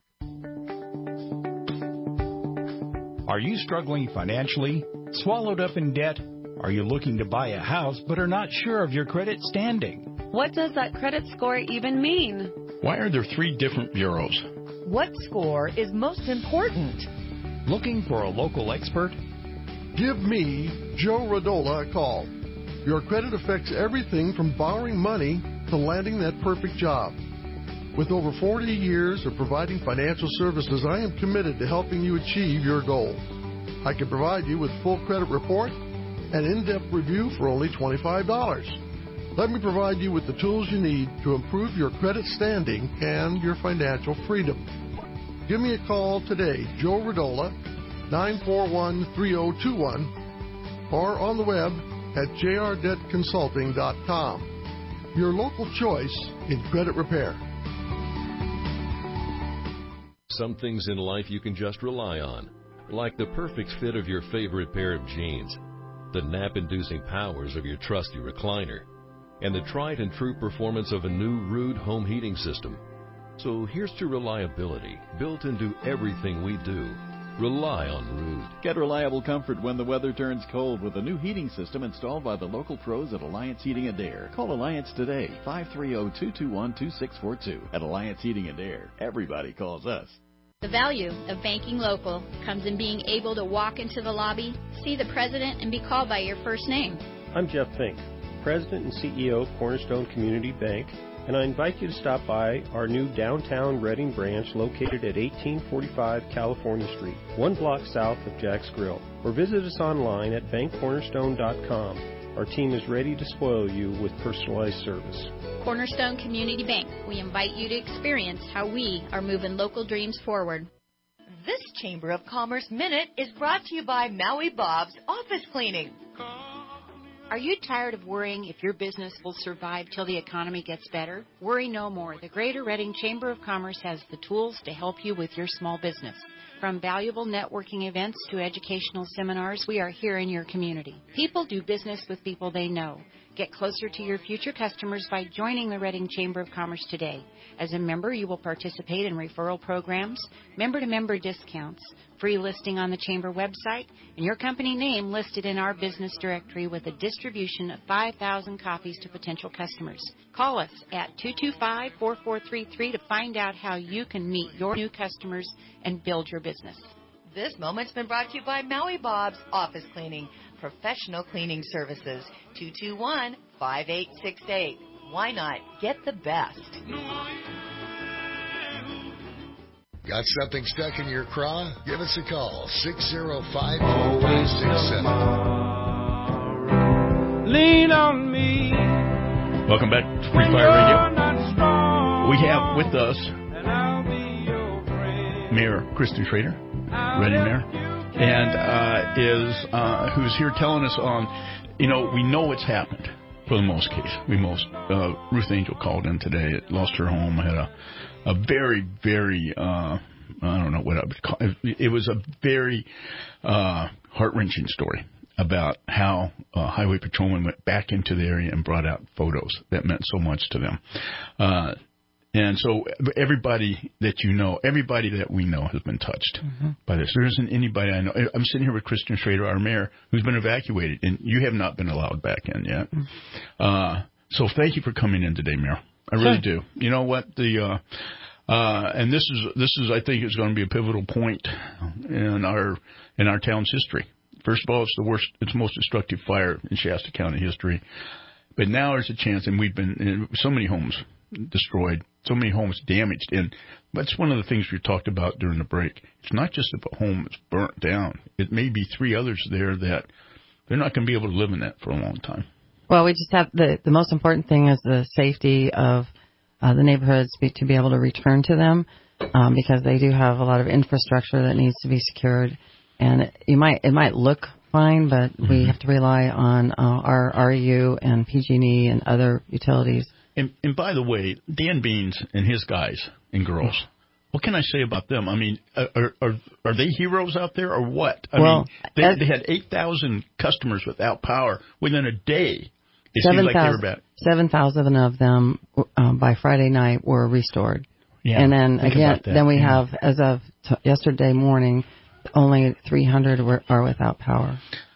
Are you struggling financially? Swallowed up in debt? Are you looking to buy a house but are not sure of your credit standing? What does that credit score even mean? Why are there three different bureaus? What score is most important? Looking for a local expert? Give me, Joe Radola, a call. Your credit affects everything from borrowing money to landing that perfect job. With over forty years of providing financial services, I am committed to helping you achieve your goal. I can provide you with full credit report and in-depth review for only twenty-five dollars. Let me provide you with the tools you need to improve your credit standing and your financial freedom. Give me a call today, Joe Radola, nine four one, three zero two one, or on the web at j r debt consulting dot com. Your local choice in credit repair. Some things in life you can just rely on, like the perfect fit of your favorite pair of jeans, the nap-inducing powers of your trusty recliner, and the tried and true performance of a new Ruud home heating system. So here's to reliability, built into everything we do. Rely on Ruud. Get reliable comfort when the weather turns cold with a new heating system installed by the local pros at Alliance Heating and Air. Call Alliance today, five three zero, two two one, two six four two. At Alliance Heating and Air, everybody calls us. The value of banking local comes in being able to walk into the lobby, see the president, and be called by your first name. I'm Jeff Fink, President and C E O of Cornerstone Community Bank, and I invite you to stop by our new downtown Reading branch located at eighteen forty-five California Street, one block south of Jack's Grill, or visit us online at bank cornerstone dot com. Our team is ready to spoil you with personalized service. Cornerstone Community Bank, we invite you to experience how we are moving local dreams forward. This Chamber of Commerce Minute is brought to you by Maui Bob's Office Cleaning. Are you tired of worrying if your business will survive till the economy gets better? Worry no more. The Greater Reading Chamber of Commerce has the tools to help you with your small business. From valuable networking events to educational seminars, we are here in your community. People do business with people they know. Get closer to your future customers by joining the Reading Chamber of Commerce today. As a member, you will participate in referral programs, member-to-member discounts, free listing on the Chamber website, and your company name listed in our business directory with a distribution of five thousand copies to potential customers. Call us at two two five, four four three three to find out how you can meet your new customers and build your business. This moment's been brought to you by Maui Bob's Office Cleaning, professional cleaning services, two two one, five eight six eight. Why not get the best? Got something stuck in your craw? Give us a call, six zero five, four five six seven. Lean on me. Welcome back to Free Fire Radio. We have with us Mayor Kristen Schrader, Reading Mayor, and uh, is uh, who's here telling us on, you know, we know what's happened for the most case. We most uh, Ruth Angel called in today, lost her home, had a a very very uh, I don't know what I would call it. It was a very uh, heart wrenching story about how uh, highway patrolmen went back into the area and brought out photos that meant so much to them. Uh, And so everybody that you know, everybody that we know has been touched mm-hmm. by this. There isn't anybody I know. I'm sitting here with Kristen Schrader, our mayor, who's been evacuated, and you have not been allowed back in yet. Mm-hmm. Uh, so thank you for coming in today, Mayor. I really sure. do. You know what? The uh, uh, and this is this is I think is going to be a pivotal point in our in our town's history First of all, it's the worst, it's the most destructive fire in Shasta County history. But now there's a chance, and we've been so many homes destroyed, so many homes damaged, and that's one of the things we talked about during the break. It's not just if a home is burnt down; it may be three others there that they're not going to be able to live in that for a long time. Well, we just have the the most important thing is the safety of uh, the neighborhoods be, to be able to return to them, um, because they do have a lot of infrastructure that needs to be secured, and it, you might it might look fine, but mm-hmm. we have to rely on uh, our R E U and P G and E and other utilities. And, and by the way, Dan Beans and his guys and girls, what can I say about them? I mean, are are, are they heroes out there or what? I well, mean, they, as, they had eight thousand customers without power within a day. It seven, seemed like thousand, they were bad. seven thousand of them um, by Friday night were restored. Yeah, and then think again, about that. then we yeah. have, as of t- yesterday morning, only three hundred were, are without power.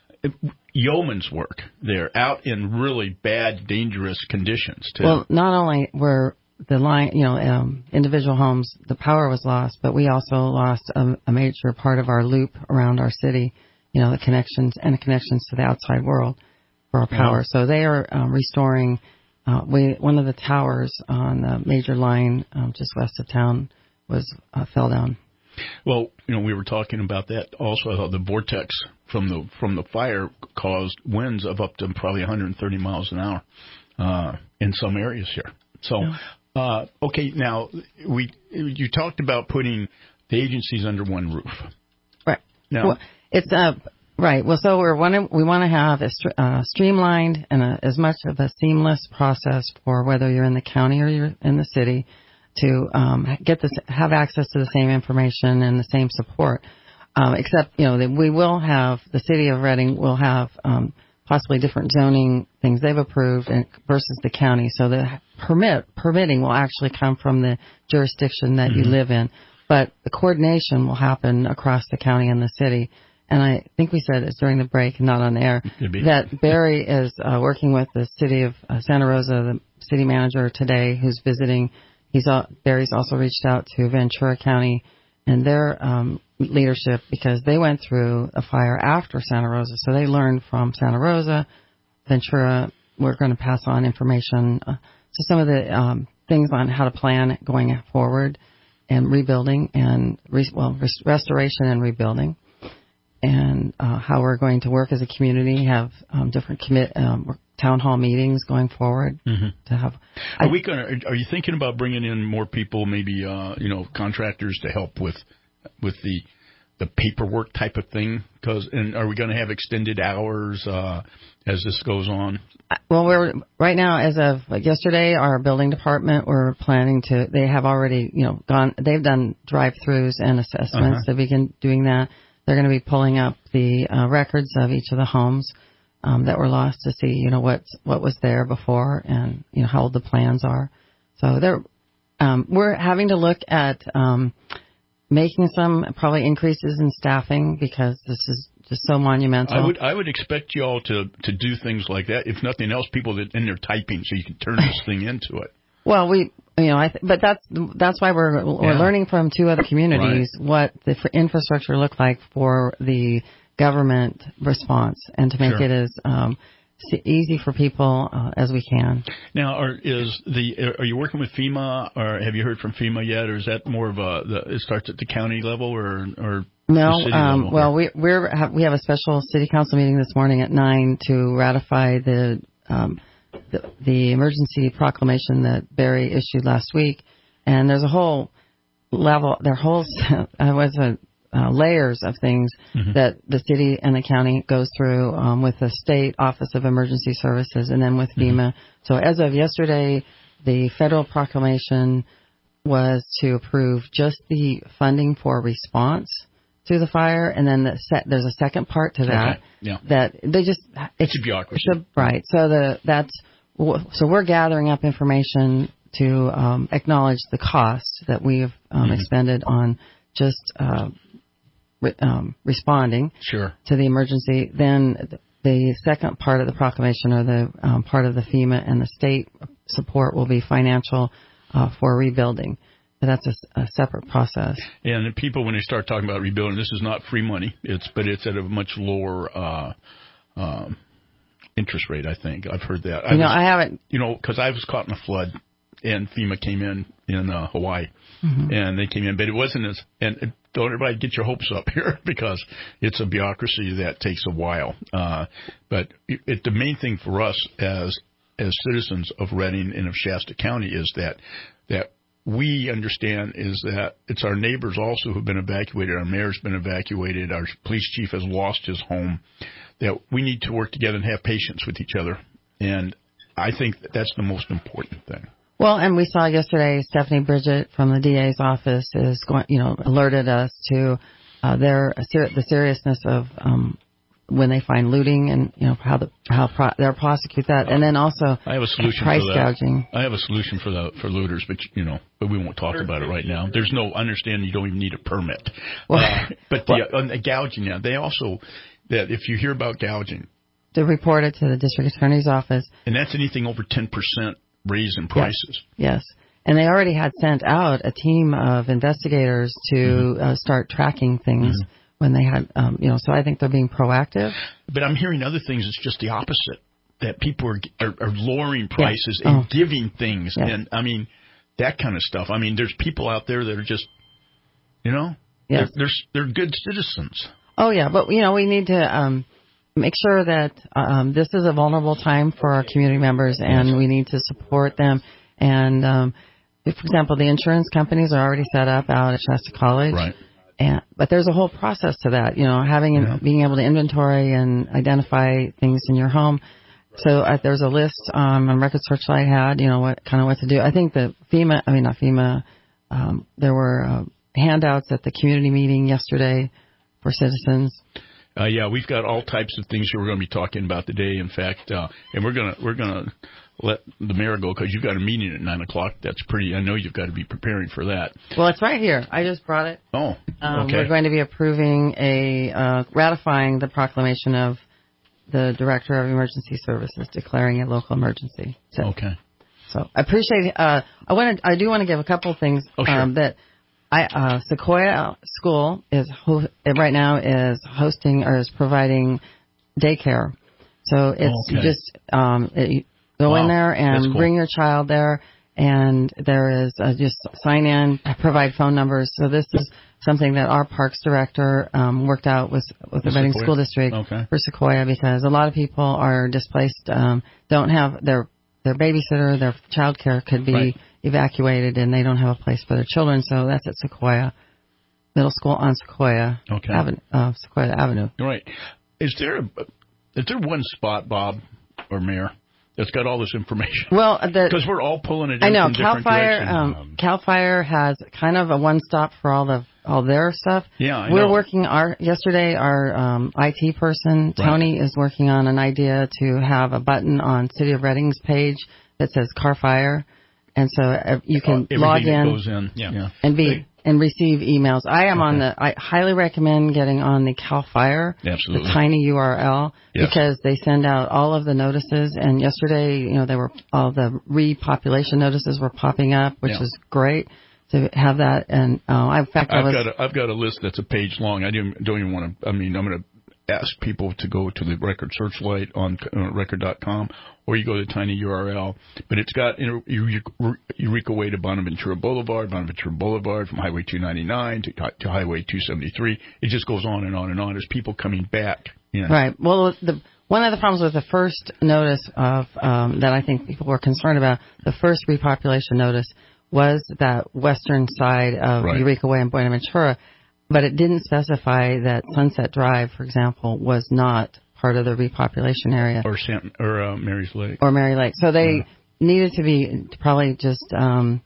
Yeoman's work there, out in really bad, dangerous conditions, too. Well, not only were the line, you know, um, individual homes, the power was lost, but we also lost a, a major part of our loop around our city, you know, the connections and the connections to the outside world for our power. Yeah. So they are um, restoring. Uh, we one of the towers on the major line um, just west of town was uh, fell down. Well, you know, we were talking about that also. How the vortex from the from the fire caused winds of up to probably one hundred thirty miles an hour uh, in some areas here. So, uh, okay, now we you talked about putting the agencies under one roof, right? Now, well, it's uh, right. Well, so we're wanting, we want to have a uh, streamlined and a, as much of a seamless process for whether you're in the county or you're in the city, to um, get this, have access to the same information and the same support. Um, except, you know, that we will have, the city of Reading will have um, possibly different zoning things they've approved and, versus the county. So the permit permitting will actually come from the jurisdiction that mm-hmm. you live in. But the coordination will happen across the county and the city. And I think we said it's during the break, not on the air, that Barry is uh, working with the city of uh, Santa Rosa, the city manager today, who's visiting. He's uh, Barry's also reached out to Ventura County and their um, leadership because they went through a fire after Santa Rosa. So they learned from Santa Rosa, Ventura. We're going to pass on information uh, to some of the um, things on how to plan going forward and rebuilding and, re- well, res- restoration and rebuilding. And uh, how we're going to work as a community, have um, different commit um, town hall meetings going forward. Mm-hmm. To have, are I, we going? Are you thinking about bringing in more people, maybe uh, you know, contractors to help with with the the paperwork type of thing? Because and are we going to have extended hours uh, as this goes on? Well, we're right now, as of like yesterday, our building department, we're planning to. They have already, you know, gone. They've done drive-throughs and assessments. Uh-huh. To begin doing that. They're going to be pulling up the uh, records of each of the homes um, that were lost to see, you know, what what was there before and, you know, how old the plans are. So they're, um, we're having to look at um, making some probably increases in staffing because this is just so monumental. I would I would expect you all to, to do things like that. If nothing else, people that in there typing so you can turn this thing into it. Well, we, you know, I th- but that's that's why we're we're yeah. learning from two other communities right. what the f- infrastructure looked like for the government response, and to make sure. it as um, easy for people uh, as we can. Now, are is the are you working with FEMA, or have you heard from FEMA yet, or is that more of a the, it starts at the county level, or or no? The city um, level? Well, we we're have, we have a special city council meeting this morning at nine to ratify the. Um, The, the emergency proclamation that Barry issued last week, and there's a whole level, there are whole uh, was a, uh, layers of things mm-hmm. that the city and the county goes through um, with the state Office of Emergency Services, and then with mm-hmm. FEMA. So as of yesterday, the federal proclamation was to approve just the funding for response to the fire, and then the set, there's a second part to that. Okay. Yeah. That they just it's a bureaucracy, it's a, right? So the that's so we're gathering up information to um, acknowledge the cost that we've um, mm-hmm. expended on just uh, re, um, responding sure. to the emergency. Then the second part of the proclamation, or the um, part of the FEMA and the state support, will be financial uh, for rebuilding. that's a, a separate process. And the people, when they start talking about rebuilding, this is not free money. It's but it's at a much lower uh, um, interest rate. I think I've heard that. I You know, was, I haven't. You know, because I was caught in a flood, and FEMA came in in uh, Hawaii, Mhm. and they came in, but it wasn't as. And don't everybody get your hopes up here because it's a bureaucracy that takes a while. Uh, but it, it, the main thing for us as as citizens of Redding and of Shasta County is that that. we understand is that it's our neighbors also who've been evacuated. Our mayor's been evacuated. Our police chief has lost his home. That we need to work together and have patience with each other. And I think that that's the most important thing. Well, and we saw yesterday Stephanie Bridget from the D A's office is going, you know, alerted us to uh, their the seriousness of um, when they find looting and, you know, how the, how pro, they'll prosecute that. And then also I have a solution price for that. gouging. I have a solution for the for looters, but you know, but we won't talk about it right now. There's no understanding. You don't even need a permit. Well, uh, but the, on the gouging, yeah, they also that if you hear about gouging, to report it to the district attorney's office. and that's anything over ten percent raise in prices. Yes. And they already had sent out a team of investigators to Mm-hmm. uh, start tracking things Mm-hmm. when they had, um, you know, so I think they're being proactive. But I'm hearing other things. It's just the opposite. That people are are, are lowering prices Yeah. and Oh. giving things, Yes. and I mean that kind of stuff. I mean, there's people out there that are just, you know, Yes. they're, they're they're good citizens. Oh, yeah. But, you know, we need to um, make sure that um, this is a vulnerable time for our community members, and Yes. we need to support them. And, um, if, for example, the insurance companies are already set up out at Shasta College. Right. And, but there's a whole process to that, you know, having Yeah. being able to inventory and identify things in your home. So uh, there's a list um, on Record Searchlight had, you know, what kind of what to do. I think that FEMA, I mean not FEMA, um, there were uh, handouts at the community meeting yesterday for citizens. Uh, yeah, we've got all types of things that we're going to be talking about today. In fact, uh, and we're gonna we're gonna let the mayor go because you've got a meeting at nine o'clock. That's pretty. I know you've got to be preparing for that. Well, it's right here. I just brought it. Oh, Um, okay. We're going to be approving a uh, ratifying the proclamation of the Director of Emergency Services declaring a local emergency. So, okay. So I appreciate. Uh, I wanted. I do want to give a couple of things Oh, sure. um, that I uh, Sequoia School is ho- right now is hosting or is providing daycare. So it's Okay. just um, it, you go Wow. in there and That's cool. bring your child there, and there is uh, just sign in, provide phone numbers. So this is something that our Parks Director um, worked out with with the With Redding Sequoia? School District Okay. for Sequoia, because a lot of people are displaced, um, don't have their their babysitter, their child care could be Right. evacuated, and they don't have a place for their children. So that's at Sequoia Middle School on Sequoia Okay. Avenue. Uh, Sequoia Avenue. Right. Is there a, is there one spot, Bob or Mayor, that's got all this information? Well, the Because we're all pulling it in I know from Cal different Fire. directions. Um, Cal Fire has kind of a one stop for all the all their stuff. Yeah, I We're know. working. Our yesterday, our um, I T person Right. Tony is working on an idea to have a button on City of Redding's page that says Car Fire, and so uh, you can Everything log that in goes in. Yeah. yeah. and be and receive emails. I am on Okay. the. I highly recommend getting on the Cal Fire, Absolutely. the tiny U R L, Yes. because they send out all of the notices. And yesterday, you know, they were all the repopulation notices were popping up, which Yeah. is great to have that. And uh, I, in fact, I I've was. got a, I've got a list that's a page long. I don't, don't even want to. I mean, I'm going to ask people to go to the Record Searchlight on uh, record dot com, or you go to the tiny U R L. But it's got you know, Eureka Way to Bonaventura Boulevard, Bonaventura Boulevard from Highway two ninety-nine to, to Highway two seventy-three. It just goes on and on and on. There's people coming back. You know. Right. Well, the one of the problems with the first notice of um, that I think people were concerned about, the first repopulation notice, was that western side of Right. Eureka Way and Buenaventura, but it didn't specify that Sunset Drive, for example, was not part of the repopulation area. Or San, or uh, Mary's Lake. Or Mary Lake. So they needed to be to probably just um,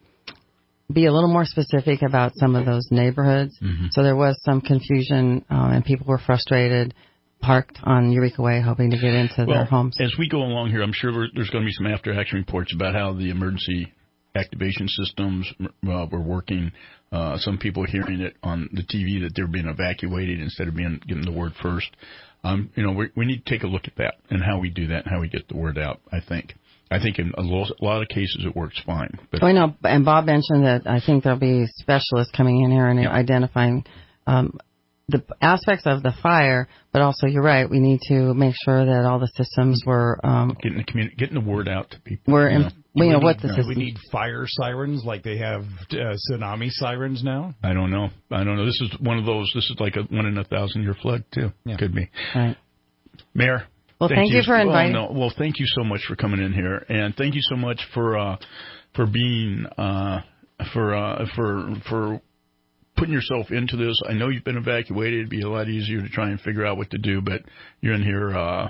be a little more specific about some of those neighborhoods. Mm-hmm. So there was some confusion, um, and people were frustrated, parked on Eureka Way, hoping to get into Well, their homes. as we go along here, I'm sure we're, there's going to be some after-action reports about how the emergency activation systems uh, were working. Uh, some people hearing it on the T V that they're being evacuated instead of being getting the word first. Um, you know, we, we need to take a look at that and how we do that and how we get the word out, I think. I think in a lo- a lot of cases it works fine. But Oh, I know, and Bob mentioned that I think there'll be specialists coming in here and Yeah. identifying um, the aspects of the fire, but also you're right, we need to make sure that all the systems were um, getting the communi- getting the word out to people. were you in, know. we know we what need, the uh, system. we need fire sirens like they have uh, tsunami sirens now. I don't know. I don't know. This is one of those. This is like a one in a thousand year flood too. Yeah. Could be. Right. Mayor. Well, thank you for oh, inviting- no. Well, thank you so much for coming in here, and thank you so much for uh, for being uh, for uh, for for putting yourself into this. I know you've been evacuated. It'd be a lot easier to try and figure out what to do, but you're in here uh,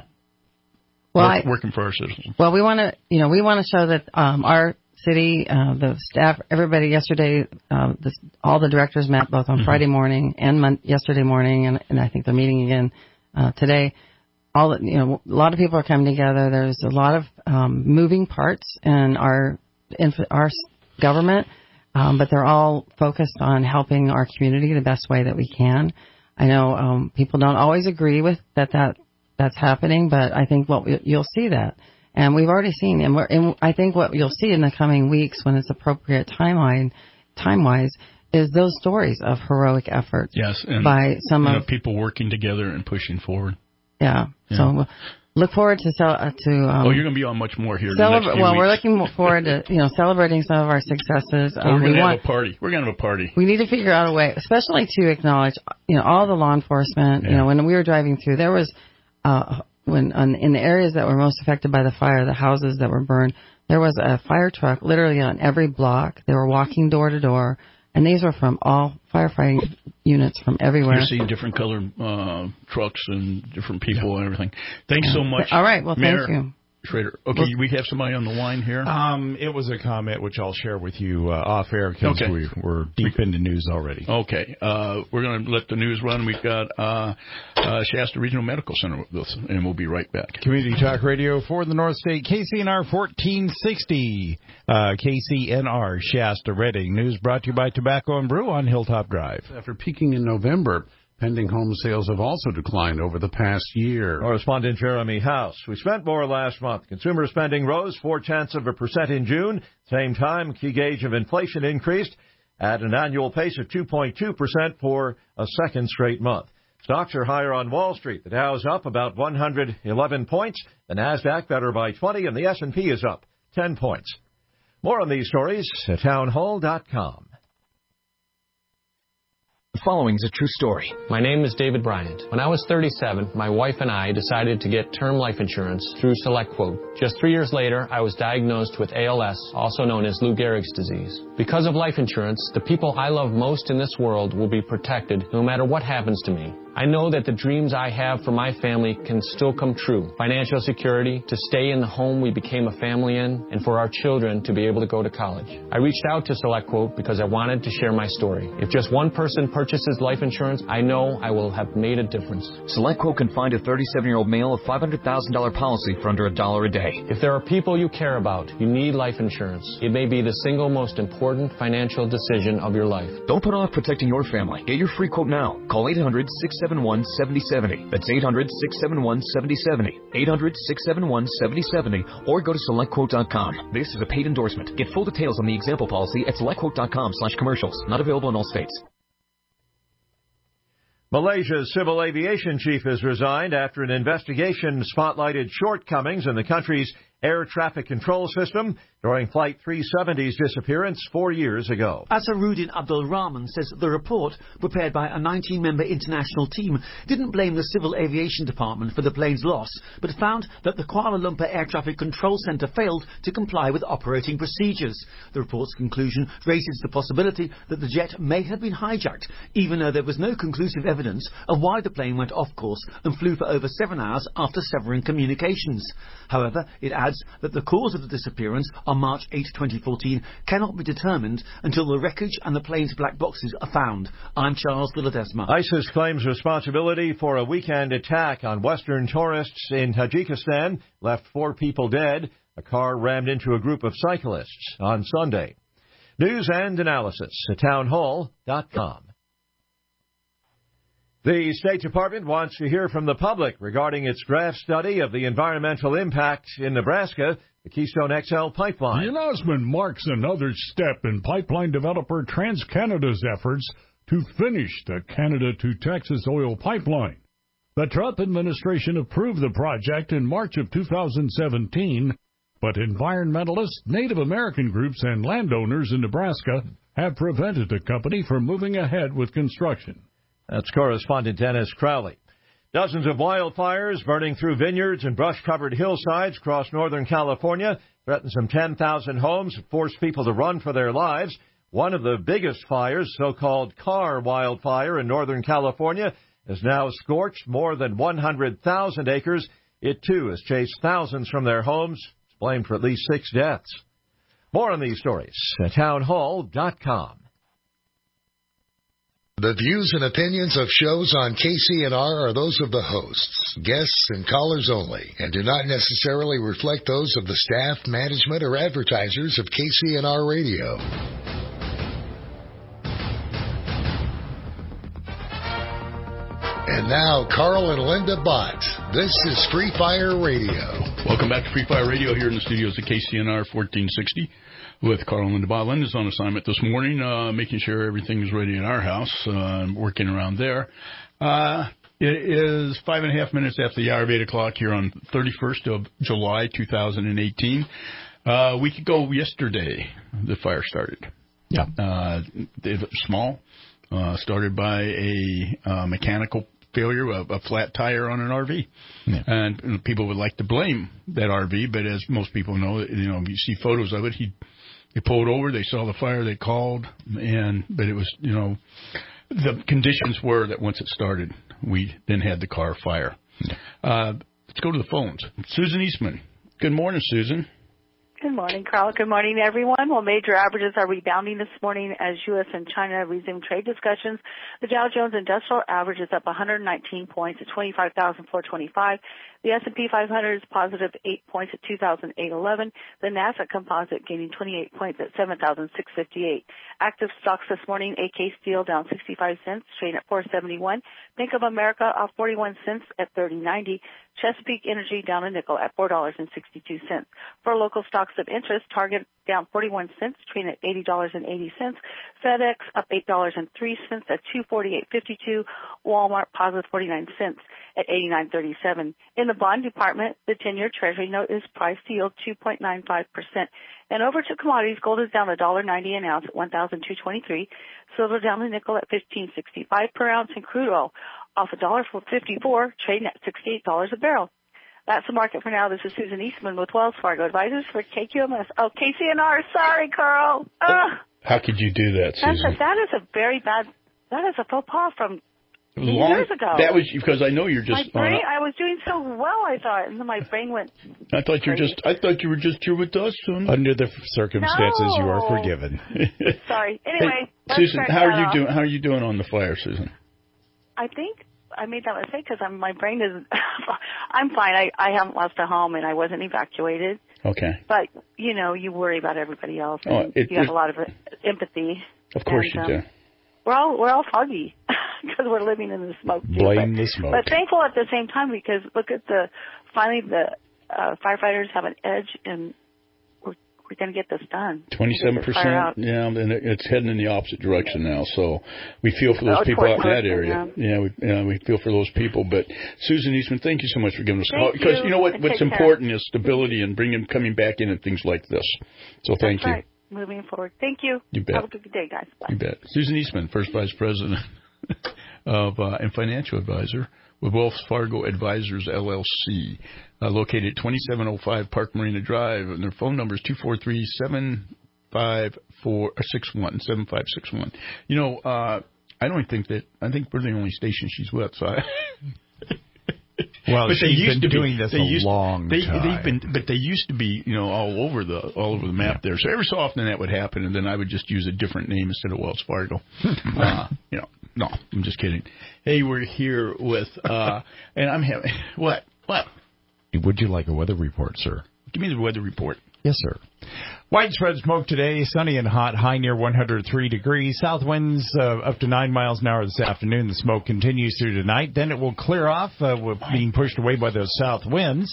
Well, work, I- working for our citizens. Well, we want to, you know, we want to show that um, our city, uh, the staff, everybody yesterday, uh, this, all the directors met both on Mm-hmm. Friday morning and mon- yesterday morning, and, and I think they're meeting again uh, today. All the, you know, a lot of people are coming together. There's a lot of um, moving parts in our in our s- government, um, but they're all focused on helping our community the best way that we can. I know um, people don't always agree with that that that's happening, but I think what we, you'll see that, and we've already seen, and, we're, and I think what you'll see in the coming weeks when it's appropriate timeline, time wise, is those stories of heroic efforts. Yes, and by some you know, of people working together and pushing forward. yeah. Yeah. So we'll look forward to cel- uh, to um, oh, you're going to be on much more here. in the celebra- next few well, we're weeks. looking forward to you know celebrating some of our successes. Oh, we're Um, going we to want have a party. We're going to have a party. we need to figure out a way, especially to acknowledge, you know, all the law enforcement. You Yeah. know, when we were driving through, there was, uh, when on, in the areas that were most affected by the fire, the houses that were burned, there was a fire truck literally on every block. They were walking door to door, and these were from all firefighting units from everywhere. You're seeing different colored uh, trucks and different people and everything. Thanks so much. All right. Well, Mayor thank you. Schrader. Okay, we have somebody on the line here. Um, it was a comment which I'll share with you uh, off air because Okay. we, we're deep into news already. Okay, uh, we're going to let the news run. We've got uh, uh, Shasta Regional Medical Center with us, and we'll be right back. Community Talk Radio for the North State, K C N R fourteen sixty, uh, K C N R Shasta Redding. News brought to you by Tobacco and Brew on Hilltop Drive. After peaking in November, pending home sales have also declined over the past year. Correspondent Jeremy House. We spent more last month. Consumer spending rose four tenths of a percent in June. Same time, key gauge of inflation increased at an annual pace of two point two percent for a second straight month. Stocks are higher on Wall Street. The Dow's up about one hundred eleven points. The Nasdaq better by twenty, and the S and P is up ten points. More on these stories at townhall dot com. The following is a true story. My name is David Bryant. When I was thirty-seven, my wife and I decided to get term life insurance through SelectQuote. Just three years later, I was diagnosed with A L S, also known as Lou Gehrig's disease. Because of life insurance, the people I love most in this world will be protected no matter what happens to me. I know that the dreams I have for my family can still come true. Financial security, to stay in the home we became a family in, and for our children to be able to go to college. I reached out to SelectQuote because I wanted to share my story. If just one person purchases life insurance, I know I will have made a difference. SelectQuote can find a thirty-seven-year-old male a five hundred thousand dollars policy for under a dollar a day. If there are people you care about, you need life insurance. It may be the single most important financial decision of your life. Don't put off protecting your family. Get your free quote now. Call eight hundred, six seven one, seven zero seven zero. That's eight hundred, six seven one, seven zero seven zero. eight hundred, six seven one, seven zero seven zero. Or go to select quote dot com. This is a paid endorsement. Get full details on the example policy at select quote dot com slash commercials. Not available in all states. Malaysia's civil aviation chief has resigned after an investigation spotlighted shortcomings in the country's air traffic control system during Flight three seventy's disappearance four years ago. Asaruddin Abdul Rahman says the report, prepared by a nineteen-member international team, didn't blame the Civil Aviation Department for the plane's loss, but found that the Kuala Lumpur Air Traffic Control Centre failed to comply with operating procedures. The report's conclusion raises the possibility that the jet may have been hijacked, even though there was no conclusive evidence of why the plane went off course and flew for over seven hours after severing communications. However, it adds that the cause of the disappearance on March eighth, twenty fourteen cannot be determined until the wreckage and the plane's black boxes are found. I'm Charles Villadesma. ISIS claims responsibility for a weekend attack on Western tourists in Tajikistan, left four people dead. A car rammed into a group of cyclists on Sunday. News and analysis at townhall dot com. The State Department wants to hear from the public regarding its draft study of the environmental impact in Nebraska, the Keystone X L pipeline. The announcement marks another step in pipeline developer TransCanada's efforts to finish the Canada to Texas oil pipeline. The Trump administration approved the project in March of two thousand seventeen, but environmentalists, Native American groups, and landowners in Nebraska have prevented the company from moving ahead with construction. That's correspondent Dennis Crowley. Dozens of wildfires burning through vineyards and brush-covered hillsides across Northern California threaten some ten thousand homes and force people to run for their lives. One of the biggest fires, so-called Carr wildfire in Northern California, has now scorched more than one hundred thousand acres. It, too, has chased thousands from their homes. It's blamed for at least six deaths. More on these stories at town hall dot com. The views and opinions of shows on K C N R are those of the hosts, guests, and callers only, and do not necessarily reflect those of the staff, management, or advertisers of K C N R Radio. And now, Carl and Linda Bott. This is Free Fire Radio. Welcome back to Free Fire Radio here in the studios at K C N R fourteen sixty. With Carl and Linda Bott. Linda's on assignment this morning, uh, making sure everything is ready in our house, uh, working around there. Uh, it is five and a half minutes after the hour of eight o'clock here on thirty-first of July, two thousand eighteen. Uh, a week ago yesterday, the fire started. Yeah. Uh, it was small, uh, started by a uh, mechanical failure, a, a flat tire on an R V. Yeah. And, and people would like to blame that R V, but as most people know, you know, you see photos of it, he They pulled over, they saw the fire, they called, and but it was, you know, the conditions were that once it started, we then had the car fire. Uh, let's go to the phones. Susan Eastman. Good morning, Susan. Good morning, Carl. Good morning, everyone. Well, major averages are rebounding this morning as U S and China resume trade discussions. The Dow Jones Industrial Average is up one hundred nineteen points at twenty-five thousand four hundred twenty-five. The S and P five hundred is positive eight points at two thousand eight hundred eleven. The Nasdaq Composite gaining twenty-eight points at seven thousand six hundred fifty-eight. Active stocks this morning, A K Steel down sixty-five cents, trading at four seventy-one. Bank of America off forty-one cents at thirty ninety. Chesapeake Energy down a nickel at four dollars and sixty-two cents. For local stocks of interest, Target down forty-one cents, trading at eighty dollars and eighty cents. FedEx up eight dollars and three cents at two forty-eight fifty-two. Walmart positive forty-nine cents at eighty-nine thirty-seven. In the bond department, the ten-year Treasury note is priced to yield two point nine five percent. And over to commodities, gold is down one dollar ninety an ounce at one thousand two hundred twenty-three. Silver down a nickel at fifteen sixty-five per ounce, and crude oil off one dollar fifty-four, trading at sixty-eight dollars a barrel. That's the market for now. This is Susan Eastman with Wells Fargo Advisors for K Q M S. Oh, K C N R. Sorry, Carl. Ugh. How could you do that, That's Susan? a, that is a very bad, that is a faux pas from Long, years ago. That was because I know you're just. My brain, on a, I was doing so well, I thought, and then my brain went. I thought you were just. I thought you were just here with us. Son. Under the circumstances, No. you are forgiven. Sorry. Anyway, Hey, Susan, start how are that you off. doing? How are you doing on the fire, Susan? I think I made that mistake because I'm my brain is. I'm fine. I I haven't lost a home and I wasn't evacuated. Okay. But you know, you worry about everybody else. Oh, And it- you have it- a lot of empathy. Of course and, you um, do. We're all we're all foggy because we're living in the smoke too. Blame but, the smoke. But thankful at the same time because look at the finally the uh, firefighters have an edge and we're we're going to get this done. Twenty-seven Get this fire out. percent. Yeah, and it- it's heading in the opposite direction now. So we feel for those Oh, people out in towards that area. Northern, Yeah, we yeah, we feel for those people. But Susan Eastman, thank you so much for giving us a call Thank because you, you know what? and What's take care. important is stability and bringing coming back in and things like this. So thank That's you. right. Moving forward. Thank you. You bet. Have a good day, guys. Bye. You bet. Susan Eastman, First Vice President of uh, and Financial Advisor with Wells Fargo Advisors, L L C, uh, located at twenty-seven oh five Park Marina Drive. And their phone number is two four three, seven five four six one, seven five six one. You know, uh, I don't think that, I think we're the only station she's with. So I, Well, but they she's used been to doing be, this they a used, long they, time. They've been, but they used to be, you know, all over the all over the map there. So every so often that would happen, and then I would just use a different name instead of Wells Fargo. uh, you know, no, I'm just kidding. Hey, we're here with, uh, and I'm having what what? Would you like a weather report, sir? Give me the weather report. Yes, sir. Widespread smoke today, sunny and hot, high near one hundred three degrees. South winds uh, up to nine miles an hour this afternoon. The smoke continues through tonight. Then it will clear off, uh, with being pushed away by those south winds.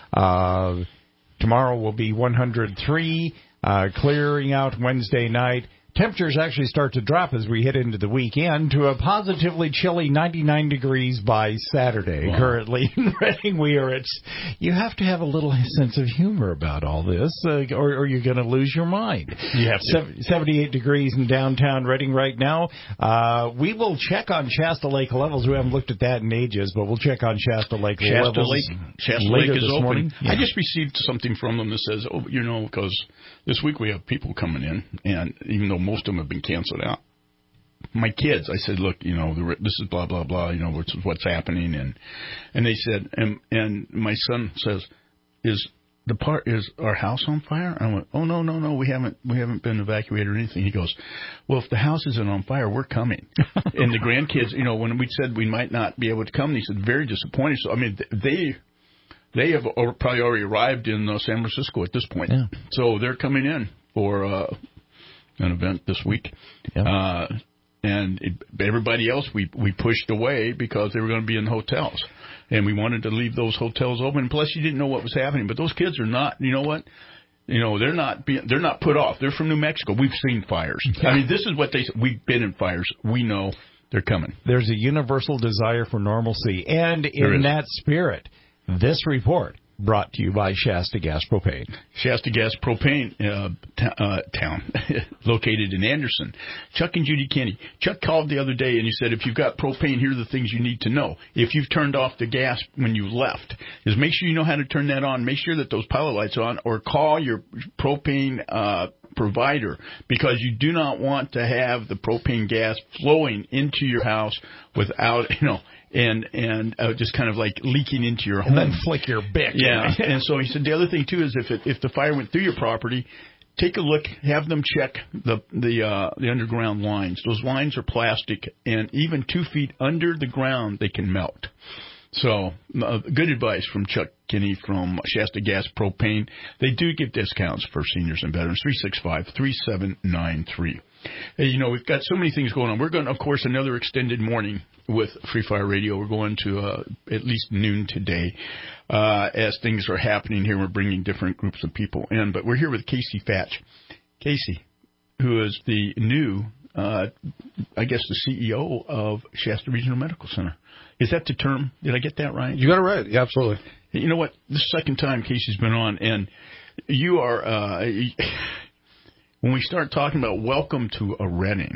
Uh, tomorrow will be one hundred three, uh, clearing out Wednesday night. Temperatures actually start to drop as we head into the weekend to a positively chilly ninety-nine degrees by Saturday. Wow. Currently in Reading, we are at. You have to have a little sense of humor about all this, uh, or, or you're going to lose your mind. You have to. seventy-eight degrees in downtown Reading right now. Uh, we will check on Shasta Lake levels. We haven't looked at that in ages, but we'll check on Shasta Lake Shasta levels. Lake, Shasta later Lake is this open. morning. I just received something from them that says, oh, you know, because this week we have people coming in, and even though most of them have been canceled out, my kids, I said, look, you know, the, this is blah, blah, blah, you know, what's, what's happening. And, and they said, and, and my son says, is the part, is our house on fire? I went, oh, no, no, no, we haven't, we haven't been evacuated or anything. He goes, well, if the house isn't on fire, we're coming. And the grandkids, you know, when we said we might not be able to come, they said, very disappointed. So, I mean, they, they have probably already arrived in uh, San Francisco at this point. Yeah. So they're coming in for, uh, an event this week. Yep. Uh, and it, everybody else we, we pushed away because they were going to be in hotels. And we wanted to leave those hotels open. Plus, you didn't know what was happening. But those kids are not, you know what? You know, they're not being, they're not put off. They're from New Mexico. We've seen fires. Yeah. I mean, this is what they we've been in fires. We know they're coming. There's a universal desire for normalcy. And in that spirit, this report brought to you by Shasta Gas Propane. Shasta Gas Propane uh, t- uh, town, located in Anderson. Chuck and Judy Kenny. Chuck called the other day and he said, if you've got propane, here are the things you need to know. If you've turned off the gas when you left, is make sure you know how to turn that on. Make sure that those pilot lights are on, or call your propane uh provider, because you do not want to have the propane gas flowing into your house without, you know, and and uh, just kind of like leaking into your home. And then flick your bick. Yeah. And so he said the other thing, too, is if it, if the fire went through your property, take a look, have them check the the uh, the underground lines. Those lines are plastic, and even two feet under the ground, they can melt. So uh, good advice from Chuck Kinney from Shasta Gas Propane. They do give discounts for seniors and veterans, three six five, three seven nine three. Hey, you know, we've got so many things going on. We're going, of course, another extended morning with Free Fire Radio. We're going to uh, at least noon today uh, as things are happening here. We're bringing different groups of people in. But we're here with Casey Fatch. Casey, who is the new, uh, I guess, the C E O of Shasta Regional Medical Center. Is that the term? Did I get that right? You got it right. Yeah, absolutely. You know what? This is the second time Casey's been on, and you are, uh, when we start talking about welcome to a Reading,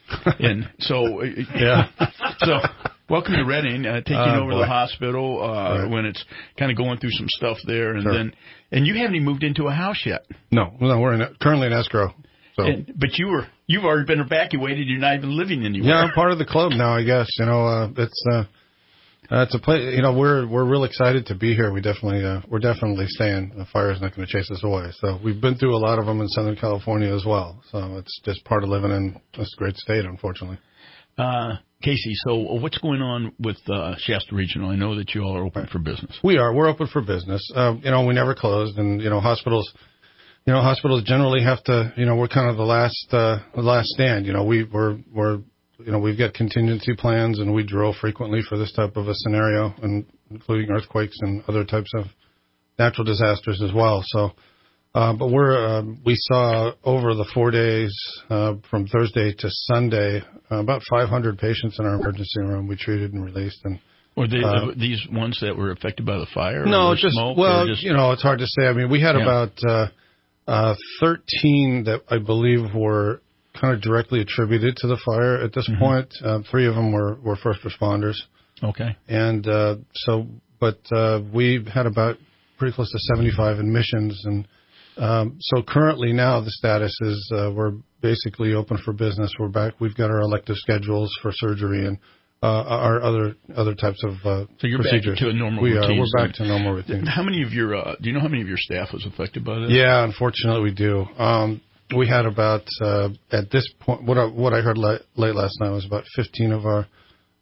and so, yeah, so welcome to Reading, uh, taking uh, over boy. the hospital uh, right. when it's kind of going through some stuff there, and sure. then, and you haven't even moved into a house yet. No, no, we're in, currently in escrow. So. And, but you were, you've already been evacuated. You're not even living anywhere. Yeah, I'm part of the club now, I guess. You know, uh, it's, uh, uh, it's a place, you know, we're, we're real excited to be here. We definitely, uh, we're definitely staying. The fire is not going to chase us away. So we've been through a lot of them in Southern California as well. So it's just part of living in this great state, unfortunately. Uh, Casey, so what's going on with uh, Shasta Regional? I know that you all are open for business. We are. We're open for business. Uh, you know, we never closed, and, you know, hospitals, You know, hospitals generally have to, you know, we're kind of the last, uh, the last stand. You know, we, we're, we're, you know, we've got contingency plans, and we drill frequently for this type of a scenario, and including earthquakes and other types of natural disasters as well. So, uh, but we're, uh, we saw over the four days, uh, from Thursday to Sunday, uh, about five hundred patients in our emergency room we treated and released. And, Were they, uh, uh, these ones that were affected by the fire? No, or just, smoke, well, or just... you know, it's hard to say. I mean, we had yeah. about, uh, Uh, thirteen that I believe were kind of directly attributed to the fire at this mm-hmm. point. Uh, three of them were, were first responders. Okay. And uh, so, but uh, we had about pretty close to seventy-five admissions. And um, so currently now the status is uh, we're basically open for business. We're back. We've got our elective schedules for surgery and uh, our other other types of uh, so you're procedures. back to a normal we routine. are. We're back to normal routine. How many of your uh, do you know how many of your staff was affected by this? Yeah, unfortunately we do. Um, we had about uh, at this point what I, what I heard late, late last night was about fifteen of our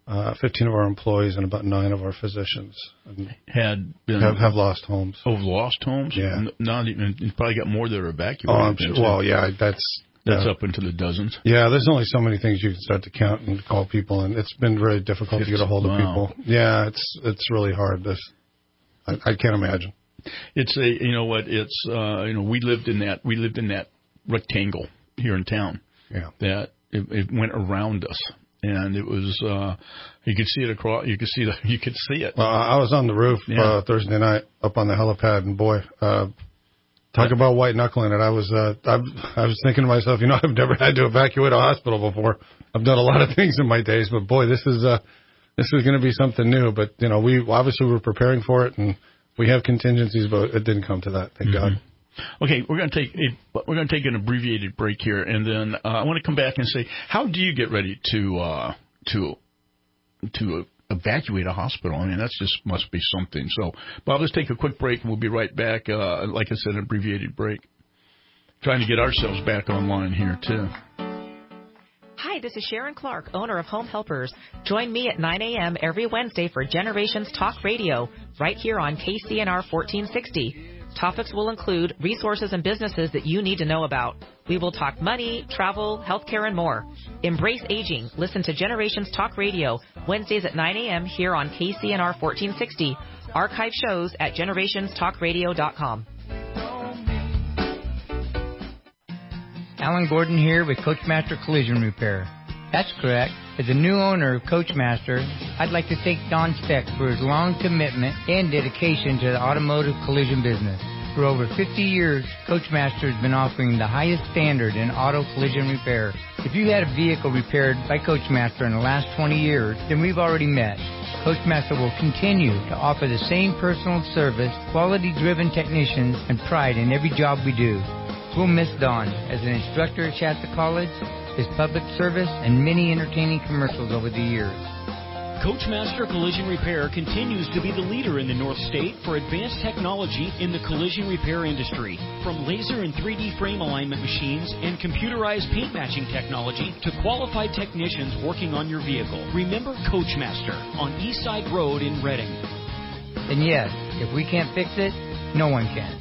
uh, fifteen of our employees and about nine of our physicians had been have, have lost homes. Oh, lost homes? Yeah. Not even, you probably got more that are evacuated. Oh, I'm sure. Well, yeah, that's that's uh, up into the dozens. Yeah, there's only so many things you can start to count and call people, and it's been very difficult it's, to get a hold of wow. people. Yeah, it's it's really hard. This I, I can't imagine. It's a you know what it's uh, you know we lived in that we lived in that rectangle here in town. Yeah. That it, it went around us, and it was uh, you could see it across. You could see the you could see it. Well, I was on the roof yeah. uh, Thursday night up on the helipad, and boy, uh, talk about white knuckling it. I was uh, I, I was thinking to myself, you know, I've never had to evacuate a hospital before. I've done a lot of things in my days, but boy, this is uh, this is going to be something new. But you know, we obviously were preparing for it, and we have contingencies, but it didn't come to that. Thank mm-hmm. God. Okay, we're going to take a, we're going to take an abbreviated break here, and then uh, I want to come back and say, how do you get ready to uh, to to evacuate a hospital? I mean, that just must be something. So, Bob, let's take a quick break, and we'll be right back. Uh, like I said, an abbreviated break. Trying to get ourselves back online here too. Hi, this is Sharon Clark, owner of Home Helpers. Join me at nine a.m. every Wednesday for Generations Talk Radio, right here on K C N R fourteen sixty. Topics will include resources and businesses that you need to know about. We will talk money, travel, healthcare, and more. Embrace aging. Listen to Generations Talk Radio, Wednesdays at nine a.m. here on K C N R fourteen sixty. Archive shows at generations talk radio dot com. Alan Gordon here with Coachmaster Collision Repair. That's correct. As a new owner of Coachmaster, I'd like to thank Don Speck for his long commitment and dedication to the automotive collision business. For over fifty years, Coachmaster has been offering the highest standard in auto collision repair. If you had a vehicle repaired by Coachmaster in the last twenty years, then we've already met. Coachmaster will continue to offer the same personal service, quality-driven technicians, and pride in every job we do. We'll miss Don as an instructor at Shasta College, his public service, and many entertaining commercials over the years. Coachmaster Collision Repair continues to be the leader in the North State for advanced technology in the collision repair industry. From laser and three D frame alignment machines and computerized paint matching technology to qualified technicians working on your vehicle. Remember Coachmaster on Eastside Road in Reading. And yes, if we can't fix it, no one can.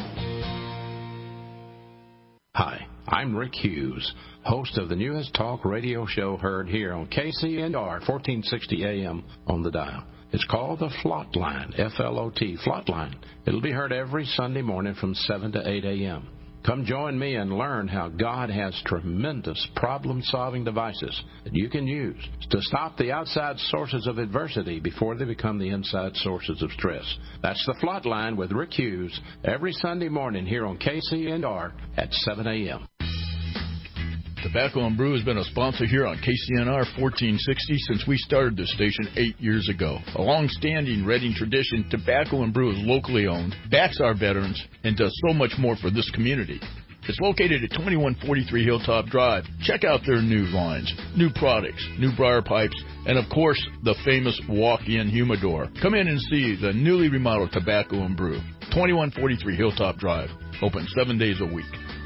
Hi, I'm Rick Hughes, host of the newest talk radio show heard here on K C N R fourteen sixty A M on the dial. It's called the Flot Line, F L O T, Flot Line. It'll be heard every Sunday morning from seven to eight A M Come join me and learn how God has tremendous problem-solving devices that you can use to stop the outside sources of adversity before they become the inside sources of stress. That's the Flot Line with Rick Hughes every Sunday morning here on K C N R at seven A M Tobacco and Brew has been a sponsor here on K C N R fourteen sixty since we started this station eight years ago. A long-standing Reading tradition, Tobacco and Brew is locally owned, backs our veterans, and does so much more for this community. It's located at twenty-one forty-three Hilltop Drive. Check out their new lines, new products, new briar pipes, and of course, the famous walk-in humidor. Come in and see the newly remodeled Tobacco and Brew. twenty-one forty-three Hilltop Drive. Open seven days a week.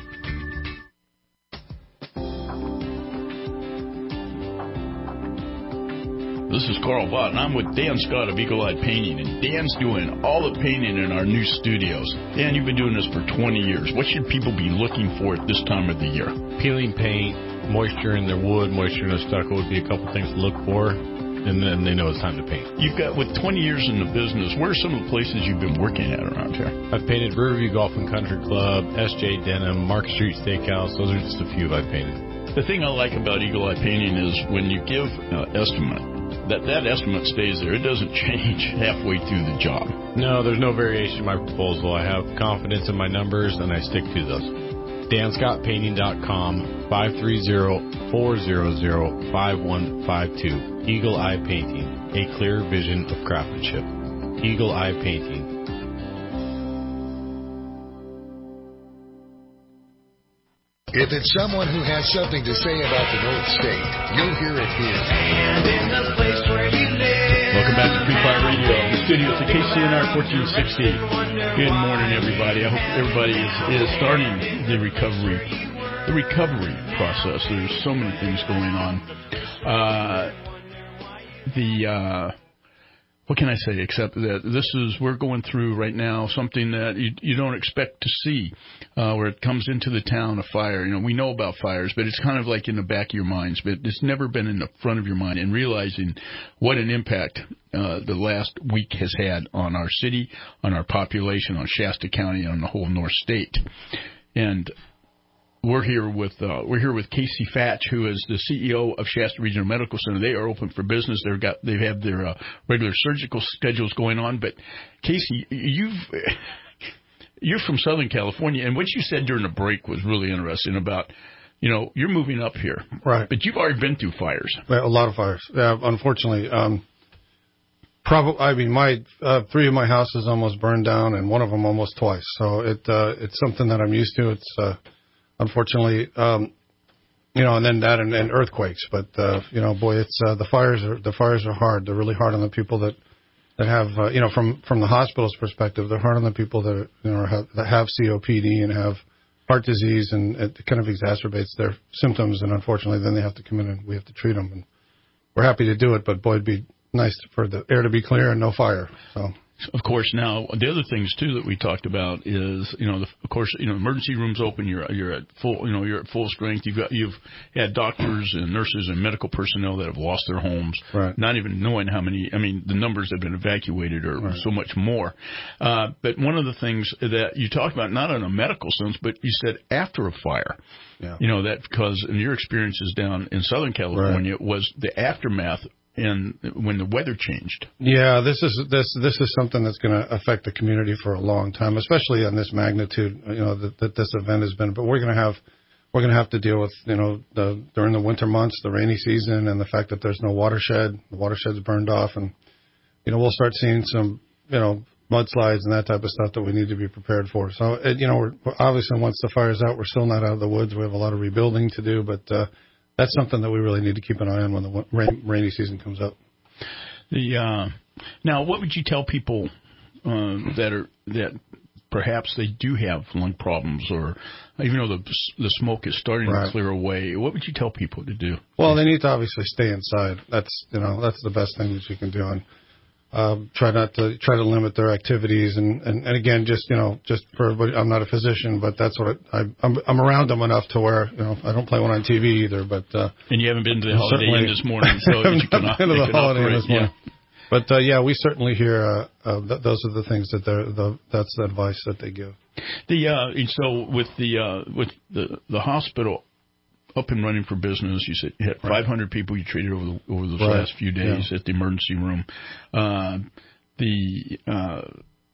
This is Carl Vaught, and I'm with Dan Scott of Eagle Eye Painting, and Dan's doing all the painting in our new studios. Dan, you've been doing this for twenty years. What should people be looking for at this time of the year? Peeling paint, moisture in their wood, moisture in their stucco would be a couple things to look for, and then they know it's time to paint. You've got, with twenty years in the business, where are some of the places you've been working at around here? I've painted Riverview Golf and Country Club, S J Denham, Mark Street Steakhouse. Those are just a few I've painted. The thing I like about Eagle Eye Painting is when you give an estimate, that that estimate stays there. It doesn't change halfway through the job. No, there's no variation in my proposal. I have confidence in my numbers, and I stick to those. Dan Scott Painting dot com, five three zero, four zero zero, five one five two. Eagle Eye Painting, a clear vision of craftsmanship. Eagle Eye Painting. If it's someone who has something to say about the North State, you'll hear it here. And in the place where you live. Welcome back to Free Fire Radio. In the studios at K C N R fourteen sixty. Good morning, everybody. I hope everybody is, is starting the recovery, the recovery process. There's so many things going on. Uh, the uh, what can I say except that this is we're going through right now something that you, you don't expect to see, uh, where it comes into the town a fire. You know, we know about fires, but it's kind of like in the back of your minds, but it's never been in the front of your mind. And realizing what an impact uh, the last week has had on our city, on our population, on Shasta County, and on the whole North State, and. We're here with uh, we're here with Casey Fatch, who is the C E O of Shasta Regional Medical Center. They are open for business. They've got they have their uh, regular surgical schedules going on. But Casey, you've you're from Southern California, and what you said during the break was really interesting about, you know, you're moving up here, right? But you've already been through fires. Well, a lot of fires, yeah, unfortunately. Um, probably, I mean, my uh, three of my houses almost burned down, and one of them almost twice. So it uh, it's something that I'm used to. It's uh, Unfortunately, um, you know, and then that and, and earthquakes. But uh, you know, boy, it's uh, the fires are the fires are hard. They're really hard on the people that that have, uh, you know, from from the hospital's perspective, they're hard on the people that are, you know have, that have C O P D and have heart disease, and it kind of exacerbates their symptoms. And unfortunately, then they have to come in and we have to treat them. And we're happy to do it, but boy, it'd be nice for the air to be clear and no fire. So. Of course, now the other things too that we talked about is, you know, the, of course, you know, emergency rooms open. You're you're at full, you know, you're at full strength. You've got you've had doctors and nurses and medical personnel that have lost their homes, right. Not even knowing how many. I mean, the numbers have been evacuated are right. so much more. Uh, but one of the things that you talked about, not in a medical sense, but you said after a fire. Yeah. You know that because in your experiences down in Southern California right. was the aftermath. And when the weather changed. Yeah, this is this this is something that's going to affect the community for a long time, especially on this magnitude. You know that, that this event has been. But we're going to have we're going to have to deal with you know the during the winter months, the rainy season, and the fact that there's no watershed. The watershed's burned off, and you know we'll start seeing some you know mudslides and that type of stuff that we need to be prepared for. So it, you know we're, obviously once the fire's out, we're still not out of the woods. We have a lot of rebuilding to do, but. Uh, That's something that we really need to keep an eye on when the rain, rainy season comes up. The uh, now, what would you tell people uh, that are that perhaps they do have lung problems, or even though the the smoke is starting right. to clear away? What would you tell people to do? Well, they need to obviously stay inside. That's you know that's the best thing that you can do. And um, try not to try to limit their activities. And, and, and again, just you know, just for everybody, I'm not a physician, but that's what it, I, I'm I'm around them enough to where you know I don't play one on T V either. But uh, and you haven't been to the Holiday Inn this morning, so that you can, been to the can Holiday Inn operate, this morning. Yeah. But uh, yeah, we certainly hear uh, uh, th- those are the things that they're the, that's the advice that they give. The uh, and so with the uh, with the the hospital up and running for business, you said you had five hundred people you treated over the, over those right. last few days yeah. at the emergency room. Uh, the uh,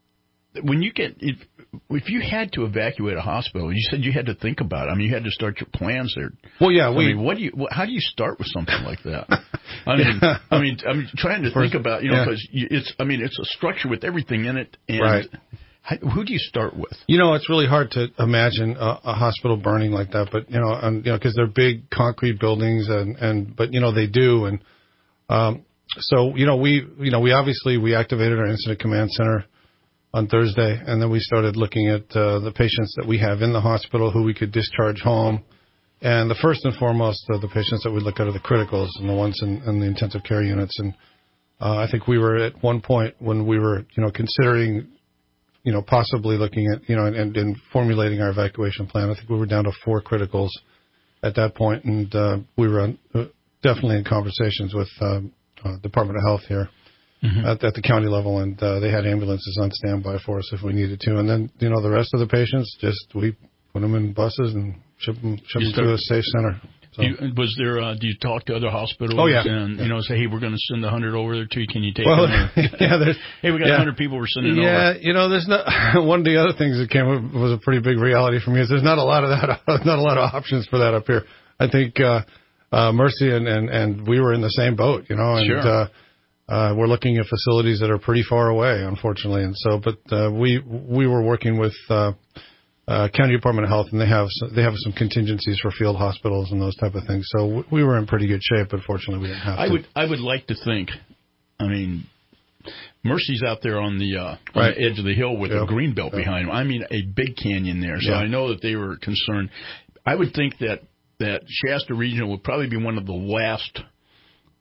when you get if, if you had to evacuate a hospital, you said you had to think about it. I mean, you had to start your plans there. Well, yeah, I we. mean, what do you? What, how do you start with something like that? I mean, yeah. I mean, I'm trying to First, think about you know because yeah. it's. I mean, it's a structure with everything in it, and right. how, who do you start with? You know, it's really hard to imagine a, a hospital burning like that, but you know, and, you know, because they're big concrete buildings, and and but you know they do, and um, so you know we you know we obviously we activated our incident command center on Thursday, and then we started looking at uh, the patients that we have in the hospital who we could discharge home. And the first and foremost, uh, the patients that we look at are the criticals and the ones in, in the intensive care units. And uh, I think we were at one point when we were, you know, considering, you know, possibly looking at, you know, and, and, and formulating our evacuation plan. I think we were down to four criticals at that point, and uh, we were on, uh, definitely in conversations with um, uh, Department of Health here. Mm-hmm. At, at the county level, and uh, they had ambulances on standby for us if we needed to. And then, you know, the rest of the patients, just we put them in buses and ship them, ship them to a safe center. So. You, was there? Uh, do you talk to other hospitals? Oh, yeah. And yeah. you know, say, hey, we're going to send a hundred over there too. Can you take well, them? yeah, there's, hey, we got a yeah. hundred people we're sending yeah, over. Yeah, you know, there's not. One of the other things that came up was a pretty big reality for me is there's not a lot of that. Not a lot of options for that up here. I think uh, uh, Mercy and, and and we were in the same boat, you know, and. Sure. Uh, Uh, we're looking at facilities that are pretty far away, unfortunately, and so. But uh, we we were working with uh, uh, County Department of Health, and they have they have some contingencies for field hospitals and those type of things. So w- we were in pretty good shape, but fortunately, we didn't have I to. would I would like to think. I mean, Mercy's out there on the uh, on right. the edge of the hill with yep. a green belt yep. behind them. I mean, a big canyon there. So yeah. I know that they were concerned. I would think that that Shasta Regional would probably be one of the last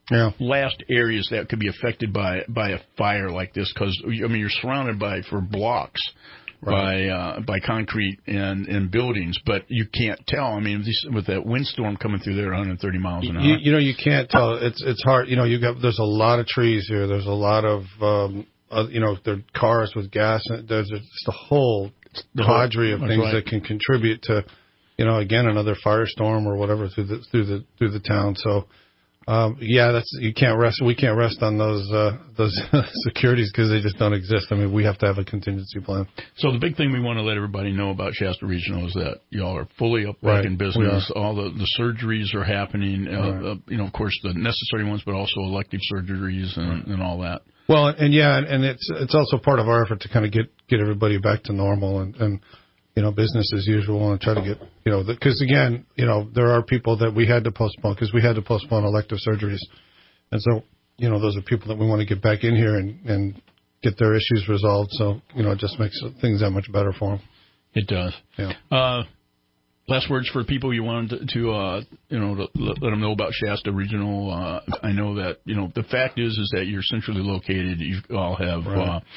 yeah. last areas that could be affected by by a fire like this, because I mean you're surrounded by for blocks right. by uh, by concrete and, and buildings, but you can't tell. I mean, this, with that windstorm coming through there, one hundred thirty miles an hour. You, you know, you can't tell. It's it's hard. You know, you got there's a lot of trees here. There's a lot of um, uh, you know, there are cars with gas. There's just a whole cadre of things right. that can contribute to, you know, again another firestorm or whatever through the through the through the town. So. Um, yeah, that's you can't rest. We can't rest on those uh, those securities because they just don't exist. I mean, we have to have a contingency plan. So the big thing we want to let everybody know about Shasta Regional is that y'all are fully up back right. in business. All the, the surgeries are happening. Uh, right. uh, you know, of course, the necessary ones, but also elective surgeries and, right. and all that. Well, and yeah, and, and it's it's also part of our effort to kind of get get everybody back to normal and. and you know, business as usual and try to get, you know, because again, you know, there are people that we had to postpone because we had to postpone elective surgeries. And so, you know, those are people that we want to get back in here and, and get their issues resolved. So, you know, it just makes things that much better for them. It does. Yeah. Uh, last words for people you wanted to, to uh, you know, to let, let them know about Shasta Regional. Uh, I know that, you know, the fact is, is that you're centrally located. You all have, right. uh,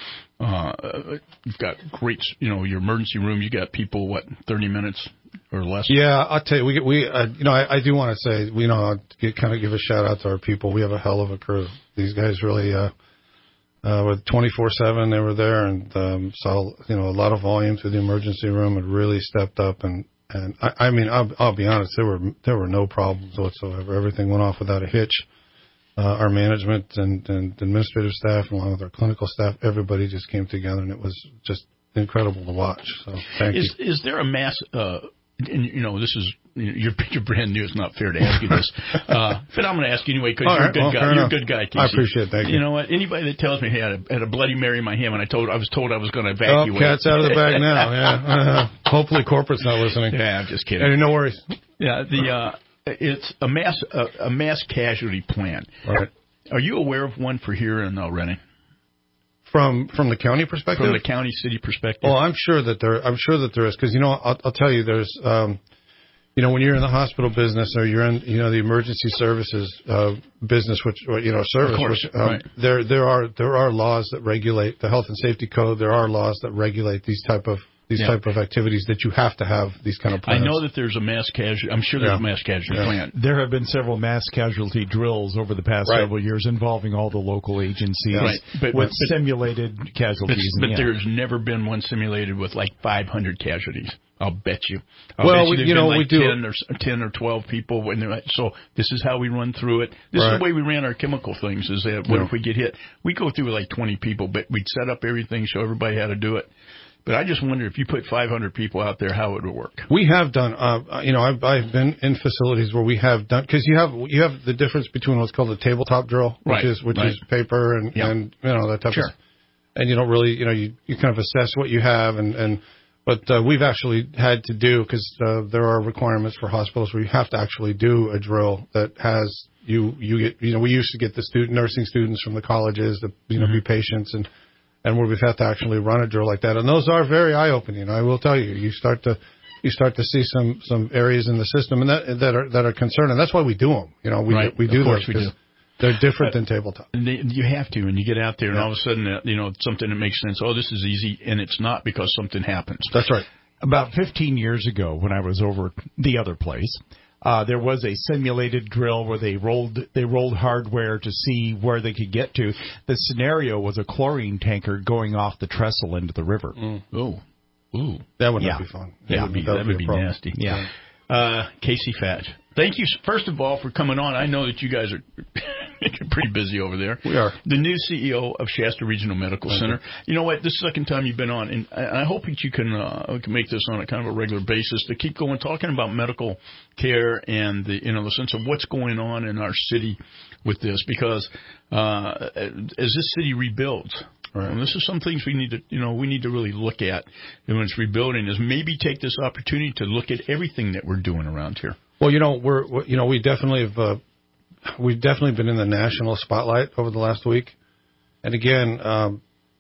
Uh, you've got great, you know, your emergency room. You got people, what, thirty minutes or less? Yeah, I'll tell you, we, we, uh, you know, I, I do want to say, you know, I'll get, kind of give a shout out to our people. We have a hell of a crew. These guys really, uh, uh, with twenty-four seven, they were there and, um, saw, you know, a lot of volume through the emergency room and really stepped up. And, and I, I mean, I'll, I'll be honest, there were, there were no problems whatsoever. Everything went off without a hitch. Uh, our management and, and administrative staff, along with our clinical staff, everybody just came together, and it was just incredible to watch. So, thank is, you. Is there a mass? Uh, and you know, this is you're, you're brand new. It's not fair to ask you this, uh, but I'm going to ask you anyway because you're, right, a good well, guy. You're enough. a good guy, Casey. I appreciate it. Thank you. You know what? Anybody that tells me, hey, I had a, had a Bloody Mary in my hand, and I told I was told I was going to evacuate. Oh, cat's out of the bag now. Yeah. Uh, hopefully, corporate's not listening. Yeah, I'm just kidding. Hey, no worries. Yeah, the uh, it's a mass a, a mass casualty plan. Right. Are you aware of one for here in uh, Reading? From from the county perspective, from the county city perspective. Well, I'm sure that there. I'm sure that there is because you know I'll, I'll tell you there's um, you know when you're in the hospital business or you're in you know the emergency services uh, business, which or, you know service, of course, which, um, right. there there are there are laws that regulate the health and safety code. There are laws that regulate these type of these yeah. type of activities that you have to have these kind of plans. I know that there's a mass casualty. I'm sure there's yeah. a mass casualty yeah. plan. There have been several mass casualty drills over the past right. several years involving all the local agencies right. but, with but, simulated casualties. But, but yeah. there's never been one simulated with like five hundred casualties. I'll bet you. I'll well, bet you, we, you know, like we do. ten or, ten or twelve people. When they're, so this is how we run through it. This right. is the way we ran our chemical things, is that what yeah. if we get hit? We go through like twenty people, but we'd set up everything, show everybody how to do it. But I just wonder if you put five hundred people out there, how it would work. We have done, uh, you know, I've, I've been in facilities where we have done, because you have you have the difference between what's called a tabletop drill, which right. is which right. is paper and, yep. and you know that type sure. of, and you don't really, you know, you, you kind of assess what you have, and and but uh, we've actually had to do because uh, there are requirements for hospitals where you have to actually do a drill that has you you get, you know, we used to get the student nursing students from the colleges to you know mm-hmm. be patients and. And where we've had to actually run a drill like that, and those are very eye-opening. I will tell you, you start to you start to see some, some areas in the system and that that are that are concerning. That's why we do them. You know, we right. we do of course those we do. They're different uh, than tabletop. They, you have to, and you get out there, and yeah. all of a sudden, uh, you know, something that makes sense. Oh, this is easy, and it's not because something happens. That's right. About fifteen years ago, when I was over the other place. Uh, there was a simulated drill where they rolled they rolled hardware to see where they could get to. The scenario was a chlorine tanker going off the trestle into the river. Mm. Oh, ooh, that would yeah. not be fun. That yeah. would be that, that would be, be nasty. Yeah. Uh, Casey Fatch, thank you first of all for coming on. I know that you guys are pretty busy over there. We are. The new C E O of Shasta Regional Medical Thank Center. You. you know what? This is the second time you've been on, and I, I hope that you can, uh, can make this on a kind of a regular basis to keep going, talking about medical care and the you know the sense of what's going on in our city with this, because uh, as this city rebuilds. Right. And this is some things we need to, you know, we need to really look at when it's rebuilding. Is maybe take this opportunity to look at everything that we're doing around here. Well, you know, we're, we're you know, we definitely have, uh, we've definitely been in the national spotlight over the last week, and again, um,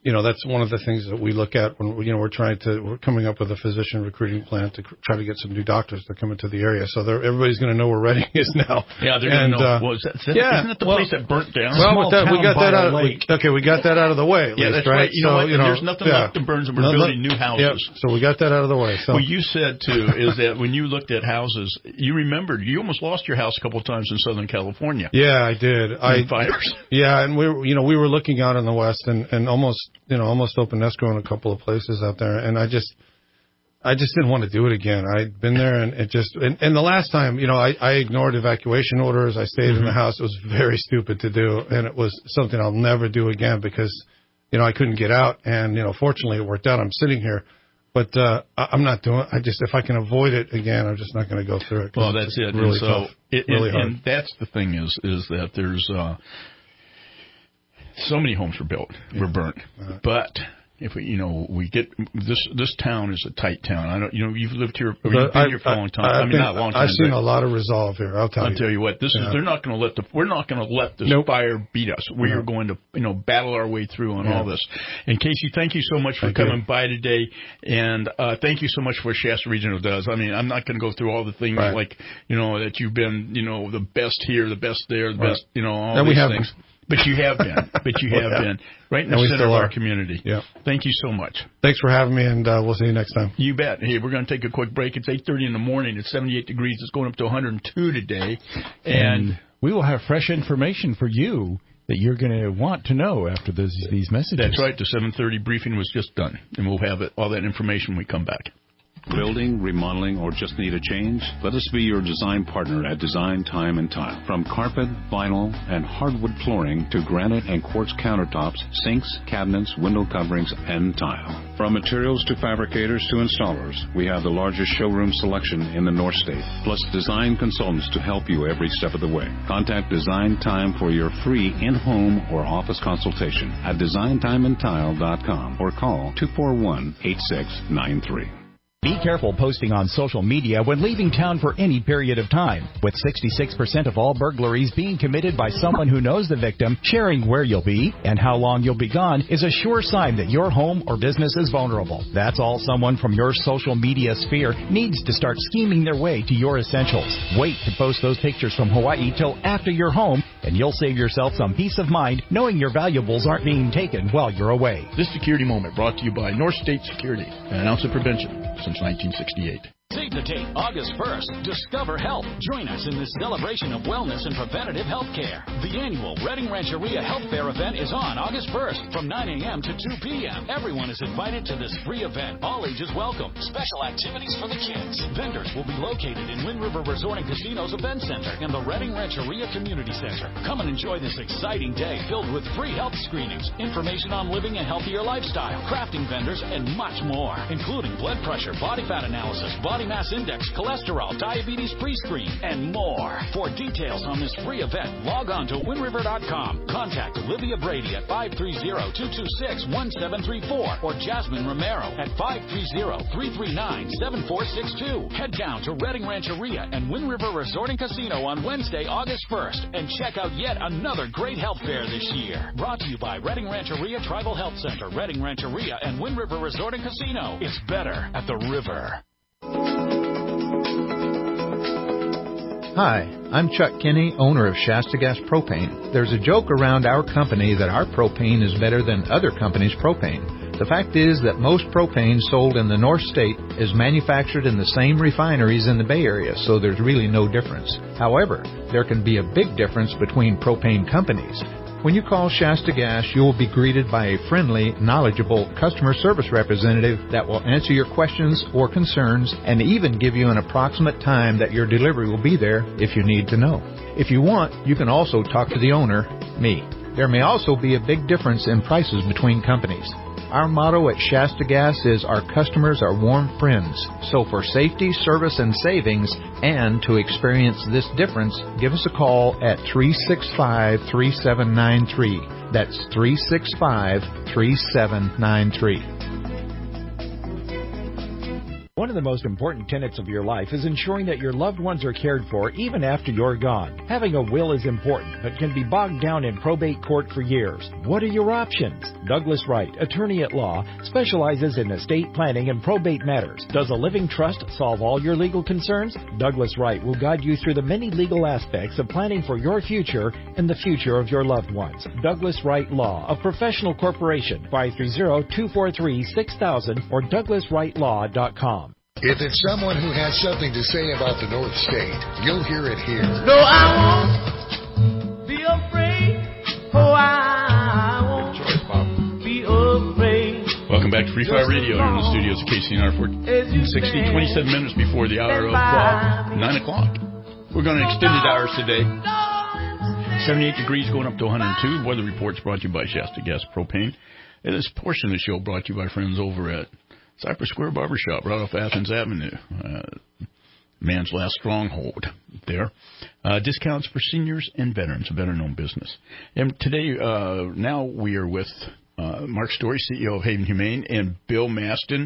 you know, that's one of the things that we look at when, you know, we're trying to, we're coming up with a physician recruiting plan to try to get some new doctors to come into the area. So everybody's going to know where Reading is now. Yeah, they're going to know. Uh, well, is that, is that, yeah, isn't that the well, place that burnt down? Well, with that, we got that out of, we, okay, we got that out of the way, at yeah, least, that's right? right. You know so, what? You know, there's nothing yeah. left in Burns, and we're no, building no, new houses. Yep, so we got that out of the way. So. Well, you said, too, is that when you looked at houses, you remembered, you almost lost your house a couple of times in Southern California. Yeah, I did. I fires. Yeah, and we were, you know, we were looking out in the west and, and almost, you know, almost opened escrow in a couple of places out there. And I just, I just didn't want to do it again. I'd been there and it just, and, and the last time, you know, I, I ignored evacuation orders. I stayed mm-hmm. in the house. It was very stupid to do. And it was something I'll never do again because, you know, I couldn't get out. And, you know, fortunately it worked out. I'm sitting here. But uh, I'm not doing. I just if I can avoid it again, I'm just not going to go through it. Well, that's it. Really and so, tough. It, really and, hard. and that's the thing is is that there's uh, so many homes were built, yeah. were burnt, uh, but. If we, you know, we get this. This town is a tight town. I don't, you know, you've lived here. You've been I, here for a long time. I, I mean, been, not a long time. I've seen a lot of resolve here. I'll tell I'll you. I'll tell you what. This yeah. is. They're not going to let the. We're not going to let this nope. fire beat us. We no. are going to, you know, battle our way through on yeah. all this. And Casey, thank you so much for thank coming you. by today, and uh, thank you so much for what Shasta Regional does. I mean, I'm not going to go through all the things right. like, you know, that you've been, you know, the best here, the best there, the right. best, you know, all and these we have things. But you have been. But you have yeah. been. Right in and the center of are. our community. Yeah. Thank you so much. Thanks for having me, and uh, we'll see you next time. You bet. Hey, we're going to take a quick break. It's eight thirty in the morning. It's seventy-eight degrees. It's going up to one hundred two today. And, and we will have fresh information for you that you're going to want to know after this, these messages. That's right. The seven thirty briefing was just done, and we'll have it, all that information when we come back. Building, remodeling, or just need a change? Let us be your design partner at Design Time and Tile. From carpet, vinyl, and hardwood flooring to granite and quartz countertops, sinks, cabinets, window coverings, and tile. From materials to fabricators to installers, we have the largest showroom selection in the North State, plus design consultants to help you every step of the way. Contact Design Time for your free in-home or office consultation at design time and tile dot com or call two four one, eight six nine three. Be careful posting on social media when leaving town for any period of time. With sixty-six percent of all burglaries being committed by someone who knows the victim, sharing where you'll be and how long you'll be gone is a sure sign that your home or business is vulnerable. That's all someone from your social media sphere needs to start scheming their way to your essentials. Wait to post those pictures from Hawaii till after you're home, and you'll save yourself some peace of mind knowing your valuables aren't being taken while you're away. This security moment brought to you by North State Security, an ounce of prevention since nineteen sixty-eight. Save the date, August first. Discover Health. Join us in this celebration of wellness and preventative health care. The annual Reading Rancheria Health Fair event is on August first from nine a.m. to two p.m. Everyone is invited to this free event. All ages welcome. Special activities for the kids. Vendors will be located in Wind River Resort and Casino's Event Center and the Reading Rancheria Community Center. Come and enjoy this exciting day filled with free health screenings, information on living a healthier lifestyle, crafting vendors, and much more, including blood pressure, body fat analysis, body mass index, cholesterol, diabetes pre-screen, and more. For details on this free event, log on to wind river dot com. Contact Olivia Brady at five three zero, two two six, one seven three four or Jasmine Romero at five three zero, three three nine, seven four six two. Head down to Reading Rancheria and Wind River Resort and Casino on Wednesday, August first, and check out yet another great health fair this year. Brought to you by Reading Rancheria Tribal Health Center, Reading Rancheria, and Wind River Resort and Casino. It's better at the river. Hi, I'm Chuck Kinney, owner of Shasta Gas Propane. There's a joke around our company that our propane is better than other companies' propane. The fact is that most propane sold in the North State is manufactured in the same refineries in the Bay Area, so there's really no difference. However, there can be a big difference between propane companies. When you call Shasta Gas, you will be greeted by a friendly, knowledgeable customer service representative that will answer your questions or concerns and even give you an approximate time that your delivery will be there if you need to know. If you want, you can also talk to the owner, me. There may also be a big difference in prices between companies. Our motto at Shasta Gas is our customers are warm friends. So for safety, service, and savings, and to experience this difference, give us a call at three six five, three seven nine three. That's three six five, three seven nine three. One of the most important tenets of your life is ensuring that your loved ones are cared for even after you're gone. Having a will is important, but can be bogged down in probate court for years. What are your options? Douglas Wright, attorney at law, specializes in estate planning and probate matters. Does a living trust solve all your legal concerns? Douglas Wright will guide you through the many legal aspects of planning for your future and the future of your loved ones. Douglas Wright Law, a professional corporation, five three zero, two four three, six thousand or douglas wright law dot com. If it's someone who has something to say about the North State, you'll hear it here. No, I won't be afraid. Oh, I won't be afraid. Welcome back to Free Fire Radio here in the studios of K C N R fourteen sixty, twenty-seven minutes before the hour of uh, nine o'clock. We're going to extended hours today. seventy-eight degrees going up to one hundred two. Weather reports brought to you by Shasta Gas Propane. And this portion of the show brought to you by friends over at Cypress Square Barbershop, right off Athens Avenue. Uh, man's last stronghold there. Uh, discounts for seniors and veterans, a veteran-owned business. And today, uh, now we are with uh, Mark Story, C E O of Haven Humane, and Bill Maston,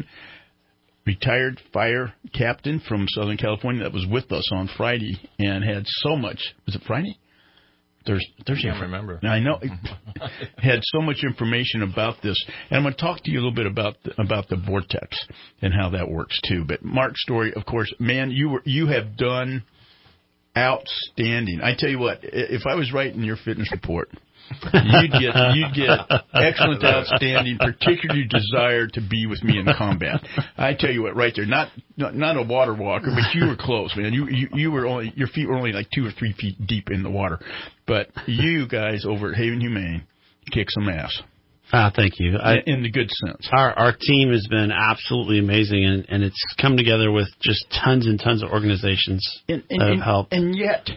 retired fire captain from Southern California that was with us on Friday and had so much, was it Friday? Thursday. Thursday. I can't remember. I know. Had so much information about this. And I'm going to talk to you a little bit about the, about the vortex and how that works, too. But Mark's Story, of course, man, you were you have done outstanding. I tell you what, if I was writing your fitness report, you'd get you'd get excellent, outstanding, particularly desire to be with me in combat. I tell you what, right there, not not, not a water walker, but you were close, man. You, you you were only your feet were only like two or three feet deep in the water, but you guys over at Haven Humane kick some ass. Ah, thank you. I, in the good sense. Our our team has been absolutely amazing, and, and it's come together with just tons and tons of organizations and, and, that have and, helped. And yet,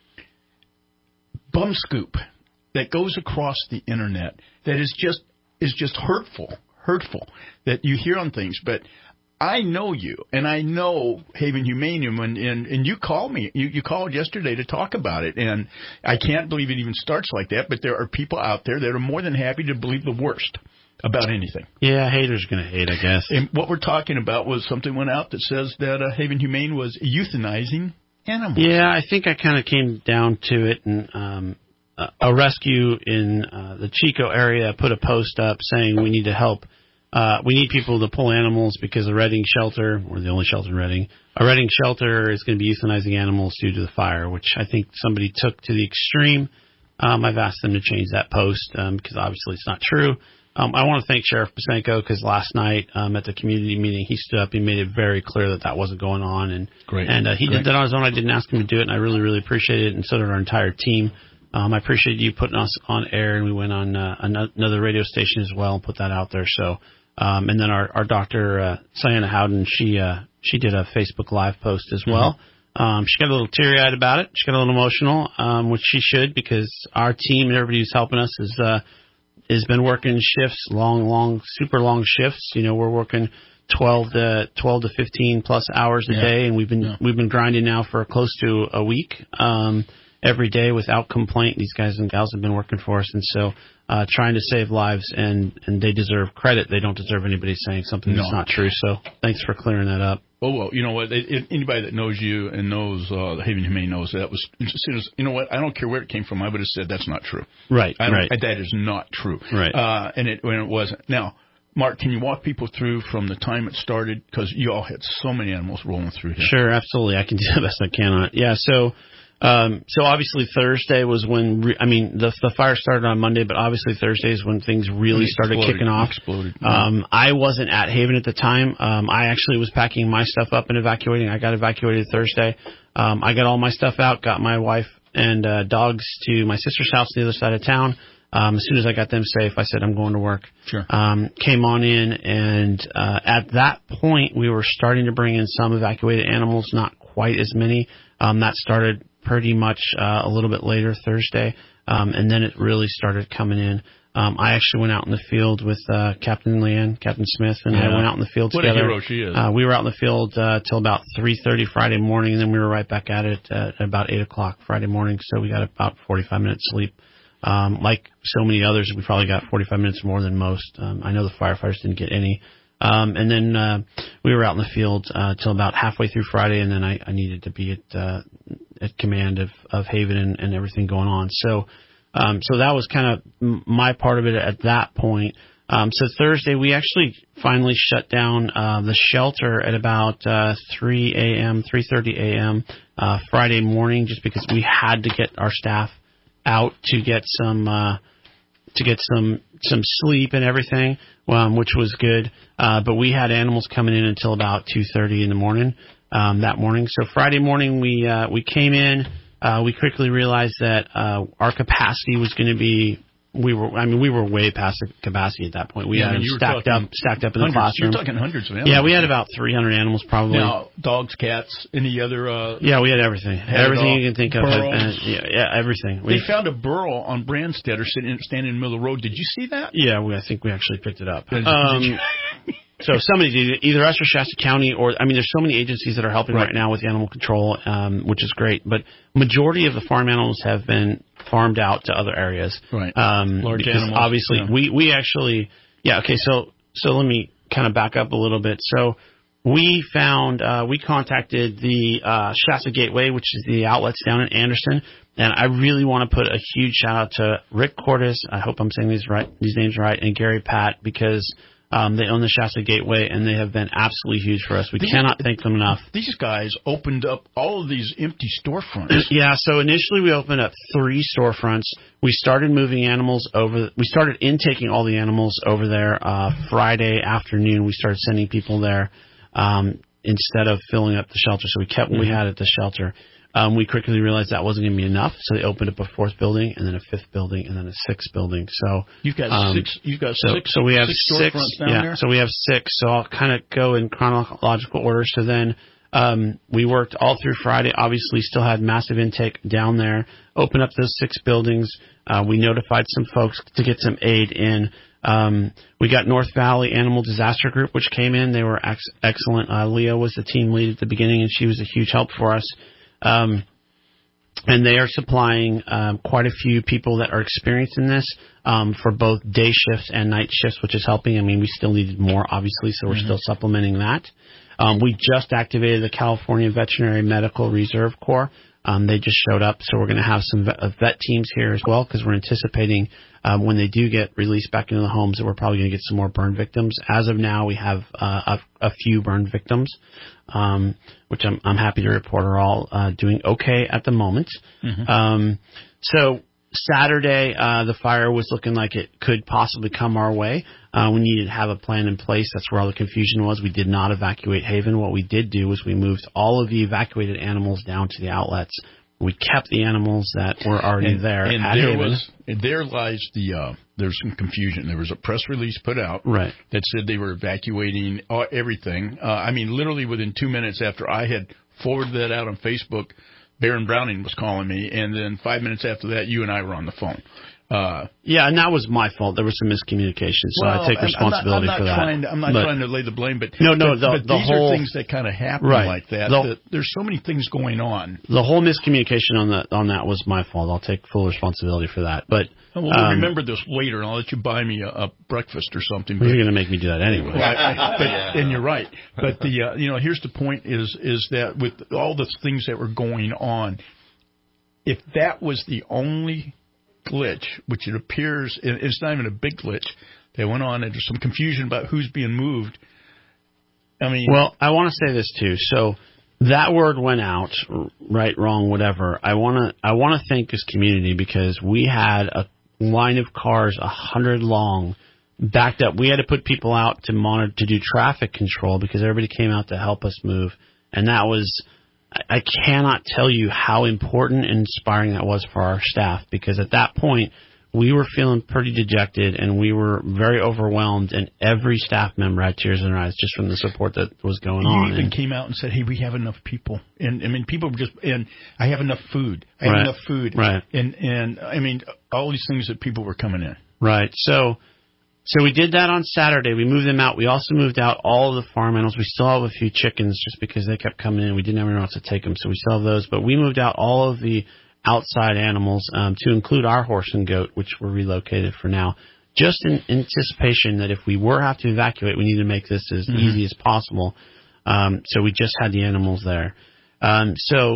bum scoop that goes across the internet that is just is just hurtful, hurtful that you hear on things. But I know you, and I know Haven Humane, and, and, and you called me. You, you called yesterday to talk about it, and I can't believe it even starts like that. But there are people out there that are more than happy to believe the worst about anything. Yeah, haters going to hate, I guess. And what we're talking about was something went out that says that uh, Haven Humane was euthanizing animals. Yeah, I think I kind of came down to it, and um, a rescue in uh, the Chico area put a post up saying we need to help. Uh, we need people to pull animals because a Redding shelter, we're the only shelter in Redding, a Redding shelter is going to be euthanizing animals due to the fire, which I think somebody took to the extreme. Um, I've asked them to change that post um, because obviously it's not true. Um, I want to thank Sheriff Pasenko because last night um, at the community meeting, he stood up and made it very clear that that wasn't going on. And, Great. and uh, he Great. did that on his own. I didn't ask him to do it, and I really, really appreciate it, and so did our entire team. Um, I appreciate you putting us on air, and we went on uh, another radio station as well and put that out there. So, um, and then our, our doctor, uh, Sienna Howden, she uh, she did a Facebook Live post as well. Mm-hmm. Um, she got a little teary-eyed about it. She got a little emotional, um, which she should, because our team and everybody who's helping us is uh, has been working shifts, long, long, super long shifts. You know, we're working twelve to fifteen plus hours a yeah. day, and we've been yeah. we've been grinding now for close to a week. Um, every day without complaint. These guys and gals have been working for us, and so uh, trying to save lives, and, and they deserve credit. They don't deserve anybody saying something no. that's not true. So thanks for clearing that up. Oh, well, you know what? It, it, anybody that knows you and knows uh, the Haven Humane knows that was, you know what? I don't care where it came from. I would have said that's not true. Right, I don't, right. That is not true. Right. Uh, and it when it wasn't. Now, Mark, can you walk people through from the time it started? Because you all had so many animals rolling through here. Sure, absolutely. I can do the best I can on it. Yeah, so... Um, so obviously Thursday was when, re- I mean, the the fire started on Monday, but obviously Thursday is when things really started exploded, kicking off. Exploded. Um, I wasn't at Haven at the time. Um, I actually was packing my stuff up and evacuating. I got evacuated Thursday. Um, I got all my stuff out, got my wife and uh, dogs to my sister's house on the other side of town. Um, as soon as I got them safe, I said, I'm going to work. Sure. Um, came on in, and uh, at that point, we were starting to bring in some evacuated animals, not quite as many. Um, that started pretty much uh, a little bit later Thursday, um, and then it really started coming in. Um, I actually went out in the field with uh, Captain Leanne, Captain Smith, and yeah. I went out in the field what together. What a hero she is. Uh, we were out in the field uh, till about three thirty Friday morning, and then we were right back at it at about eight o'clock Friday morning, so we got about forty-five minutes sleep. Um, like so many others, we probably got forty-five minutes more than most. Um, I know the firefighters didn't get any. Um, and then uh, we were out in the field uh, till about halfway through Friday, and then I, I needed to be at uh, at command of, of Haven and, and everything going on. So um, so that was kind of my part of it at that point. Um, so Thursday, we actually finally shut down uh, the shelter at about uh, three a.m., three thirty a.m. Uh, Friday morning, just because we had to get our staff out to get some uh, to get some some sleep and everything, um, which was good. Uh, but we had animals coming in until about two thirty in the morning um, that morning. So Friday morning, we uh, we came in. Uh, we quickly realized that uh, our capacity was going to be. We were, I mean, we were way past the capacity at that point. We yeah, had them stacked up, stacked up in the hundreds, classroom. You're talking hundreds of animals. Yeah, we had about three hundred animals probably. Now, dogs, cats, any other? Uh, yeah, we had everything. Everything you can think of. Burros. And, yeah, yeah, everything. They We, found a burro on Brandstetter sitting, standing in the middle of the road. Did you see that? yeah, we, I think we actually picked it up. Did- Um, did you- so somebody did, either us or Shasta County, or I mean, there's so many agencies that are helping right, Right. now with animal control, um, which is great. But majority of the farm animals have been farmed out to other areas. Right. Um, Large because animals, obviously, yeah. we we actually, yeah. Okay, so so let me kind of back up a little bit. So we found uh, we contacted the uh, Shasta Gateway, which is the outlets down in Anderson. And I really want to put a huge shout out to Rick Cordes. I hope I'm saying these right, these names right, and Gary Pat, because um, they own the Shasta Gateway, and they have been absolutely huge for us. We These- cannot thank them enough. These guys opened up all of these empty storefronts. Yeah, so initially we opened up three storefronts. We started moving animals over. We started intaking all the animals over there uh, Friday afternoon. We started sending people there um, instead of filling up the shelter. So we kept what we had at the shelter. Um, we quickly realized that wasn't going to be enough, so they opened up a fourth building, and then a fifth building, and then a sixth building. So You've got um, six. You've got so, six. so we have six six. storefronts down Yeah, there. so we have six. So I'll kind of go in chronological order. So then um, we worked all through Friday. Obviously, still had massive intake down there. Opened up those six buildings. Uh, we notified some folks to get some aid in. Um, we got North Valley Animal Disaster Group, which came in. They were ex- excellent. Uh, Leah was the team lead at the beginning, and she was a huge help for us. Um, And they are supplying um, quite a few people that are experienced in this um, for both day shifts and night shifts, which is helping. I mean, we still needed more, obviously, so we're Mhm. still supplementing that. Um, we just activated the California Veterinary Medical Reserve Corps. Um, they just showed up, so we're going to have some vet, uh, vet teams here as well, because we're anticipating um, when they do get released back into the homes that we're probably going to get some more burn victims. As of now, we have uh, a, a few burn victims, um, which I'm, I'm happy to report are all uh, doing okay at the moment. Mhm. Um, so Saturday, uh, the fire was looking like it could possibly come our way. Uh, we needed to have a plan in place. That's where all the confusion was. We did not evacuate Haven. What we did do was we moved all of the evacuated animals down to the outlets. We kept the animals that were already and, there and at there Haven. was and there lies the uh, there's some confusion. There was a press release put out Right. that said they were evacuating uh, everything. Uh, I mean, literally within two minutes after I had forwarded that out on Facebook, Baron Browning was calling me, and then five minutes after that, you and I were on the phone. Uh, Yeah, and that was my fault. There was some miscommunication, so well, I take I'm- responsibility I'm not, I'm for not that. Trying to, I'm not But- trying to lay the blame, but No, no, but, the- but the these whole- are things that kind of happen Right. like that, The- that. There's so many things going on. The whole miscommunication on that on that was my fault. I'll take full responsibility for that. But And we'll um, remember this later, and I'll let you buy me a, a breakfast or something. you're going to make me do that anyway. Well, I- I- but, and you're right. But the uh, you know here's the point is is that with all the things that were going on, if that was the only glitch, which it appears and it's not even a big glitch, that went on and there's some confusion about who's being moved. I mean, Well, I want to say this too. So that word went out, right, wrong, whatever. I want to I want to thank this community because we had a line of cars a hundred long backed up. We had to put people out to monitor to do traffic control because everybody came out to help us move, and that was. I I cannot tell you how important and inspiring that was for our staff because at that point we were feeling pretty dejected and we were very overwhelmed, and every staff member had tears in their eyes just from the support that was going you on. even And- came out and said, "Hey, we have enough people," and I mean, people were just, and I have enough food. I have Right. enough food, Right. And and I mean, all these things that people were coming in. Right. So, so we did that on Saturday. We moved them out. We also moved out all of the farm animals. We still have a few chickens just because they kept coming in. We didn't have anywhere else to take them, so we still have those. But we moved out all of the outside animals um, to include our horse and goat, which were relocated for now. just in anticipation that if we were have to evacuate, we need to make this as Mhm. easy as possible. Um, so we just had the animals there. Um, so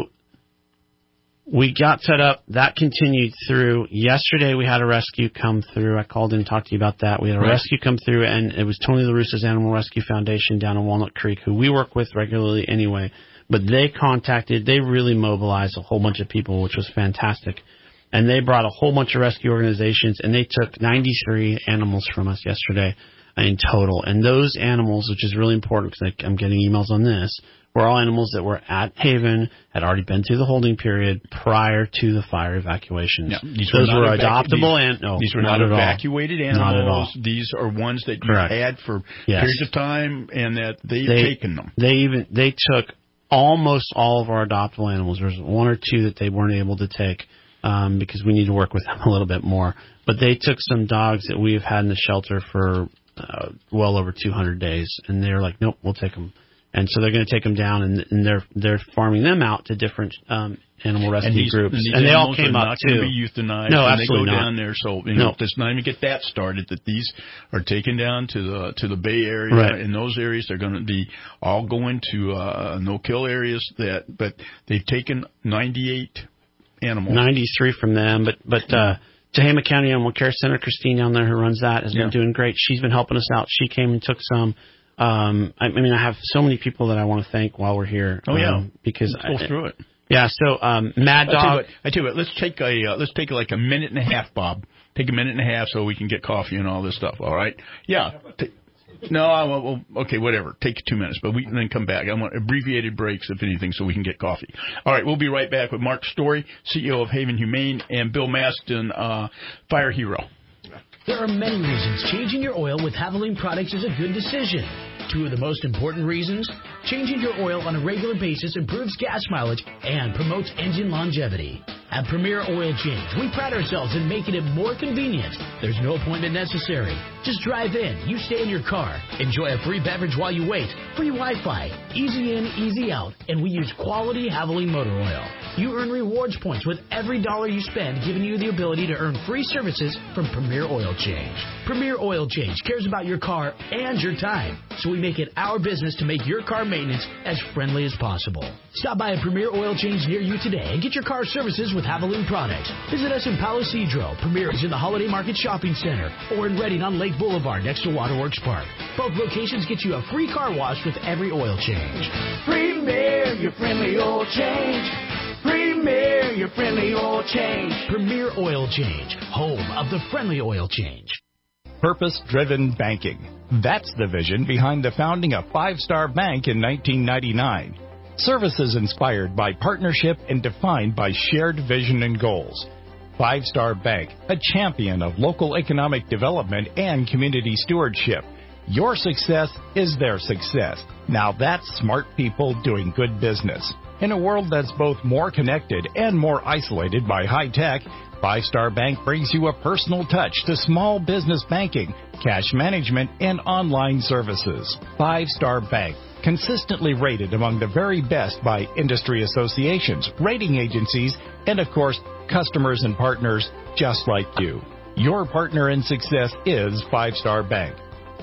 we got set up. That continued through. Yesterday we had a rescue come through. I called in and talked to you about that. We had a Right. rescue come through, and it was Tony La Russa's Animal Rescue Foundation down in Walnut Creek, who we work with regularly anyway. But they contacted, they really mobilized a whole bunch of people, which was fantastic. And they brought a whole bunch of rescue organizations, and they took ninety-three animals from us yesterday in total. And those animals, which is really important because I'm getting emails on this, were all animals that were at Haven, had already been through the holding period prior to the fire evacuations. Yeah, these those were, were not evacu- adoptable these, and no, these were not, not, at all. evacuated animals. Not at all. These are ones that you Correct. had for Yes. periods of time, and that they've They- taken them. They even they took almost all of our adoptable animals. There's one or two that they weren't able to take um, because we need to work with them a little bit more. But they took some dogs that we've had in the shelter for uh, well over two hundred days, and they're like, nope, we'll take them. And so they're going to take them down, and, and they're they're farming them out to different um, animal rescue and these, groups, and, these and they all animals came are up not too. going to be euthanized. No, when absolutely they go not. down there. So you know, No. let's not even get that started. That these are taken down to the to the Bay Area. Right. In those areas, they're going to be all going to uh, no kill areas. That, but they've taken ninety-eight animals. ninety-three from them, but but uh, Tehama County Animal Care Center, Christine down there who runs that, has Yeah. been doing great. She's been helping us out. She came and took some. Um, I, I mean, I have so many people that I want to thank while we're here. Oh yeah, um, because let's go I, through it. Yeah, so um, Mad I tell you Dog. what, I tell you what, let's take a uh, let's take like a minute and a half, Bob. Take a minute and a half so we can get coffee and all this stuff. All right? Yeah. Ta- no, I will, well, okay, whatever. Take two minutes, but we can then come back. I want abbreviated breaks, if anything, so we can get coffee. All right, we'll be right back with Mark Story, C E O of Haven Humane, and Bill Maston, uh, Fire Hero. There are many reasons changing your oil with Havoline products is a good decision. Two of the most important reasons: changing your oil on a regular basis improves gas mileage and promotes engine longevity. At Premier Oil Change, we pride ourselves in making it more convenient. There's no appointment necessary. Just drive in, you stay in your car, enjoy a free beverage while you wait, free Wi-Fi, easy in, easy out, and we use quality Havoline motor oil. You earn rewards points with every dollar you spend, giving you the ability to earn free services from Premier Oil Change. Premier Oil Change cares about your car and your time, so we make it our business to make your car maintenance as friendly as possible. Stop by a Premier Oil Change near you today and get your car services with Havoline products. Visit us in Palo Cedro. Premier is in the Holiday Market Shopping Center, or in Reading on Lake Boulevard next to Waterworks Park. Both locations get you a free car wash with every oil change. Premier, your friendly oil change. Premier, your friendly oil change. Premier Oil Change, home of the friendly oil change. Purpose-driven banking. That's the vision behind the founding of Five Star Bank in nineteen ninety-nine. Services inspired by partnership and defined by shared vision and goals. Five Star Bank, a champion of local economic development and community stewardship. Your success is their success. Now that's smart people doing good business. In a world that's both more connected and more isolated by high tech, Five Star Bank brings you a personal touch to small business banking, cash management, and online services. Five Star Bank, consistently rated among the very best by industry associations, rating agencies, and of course, customers and partners just like you. Your partner in success is Five Star Bank.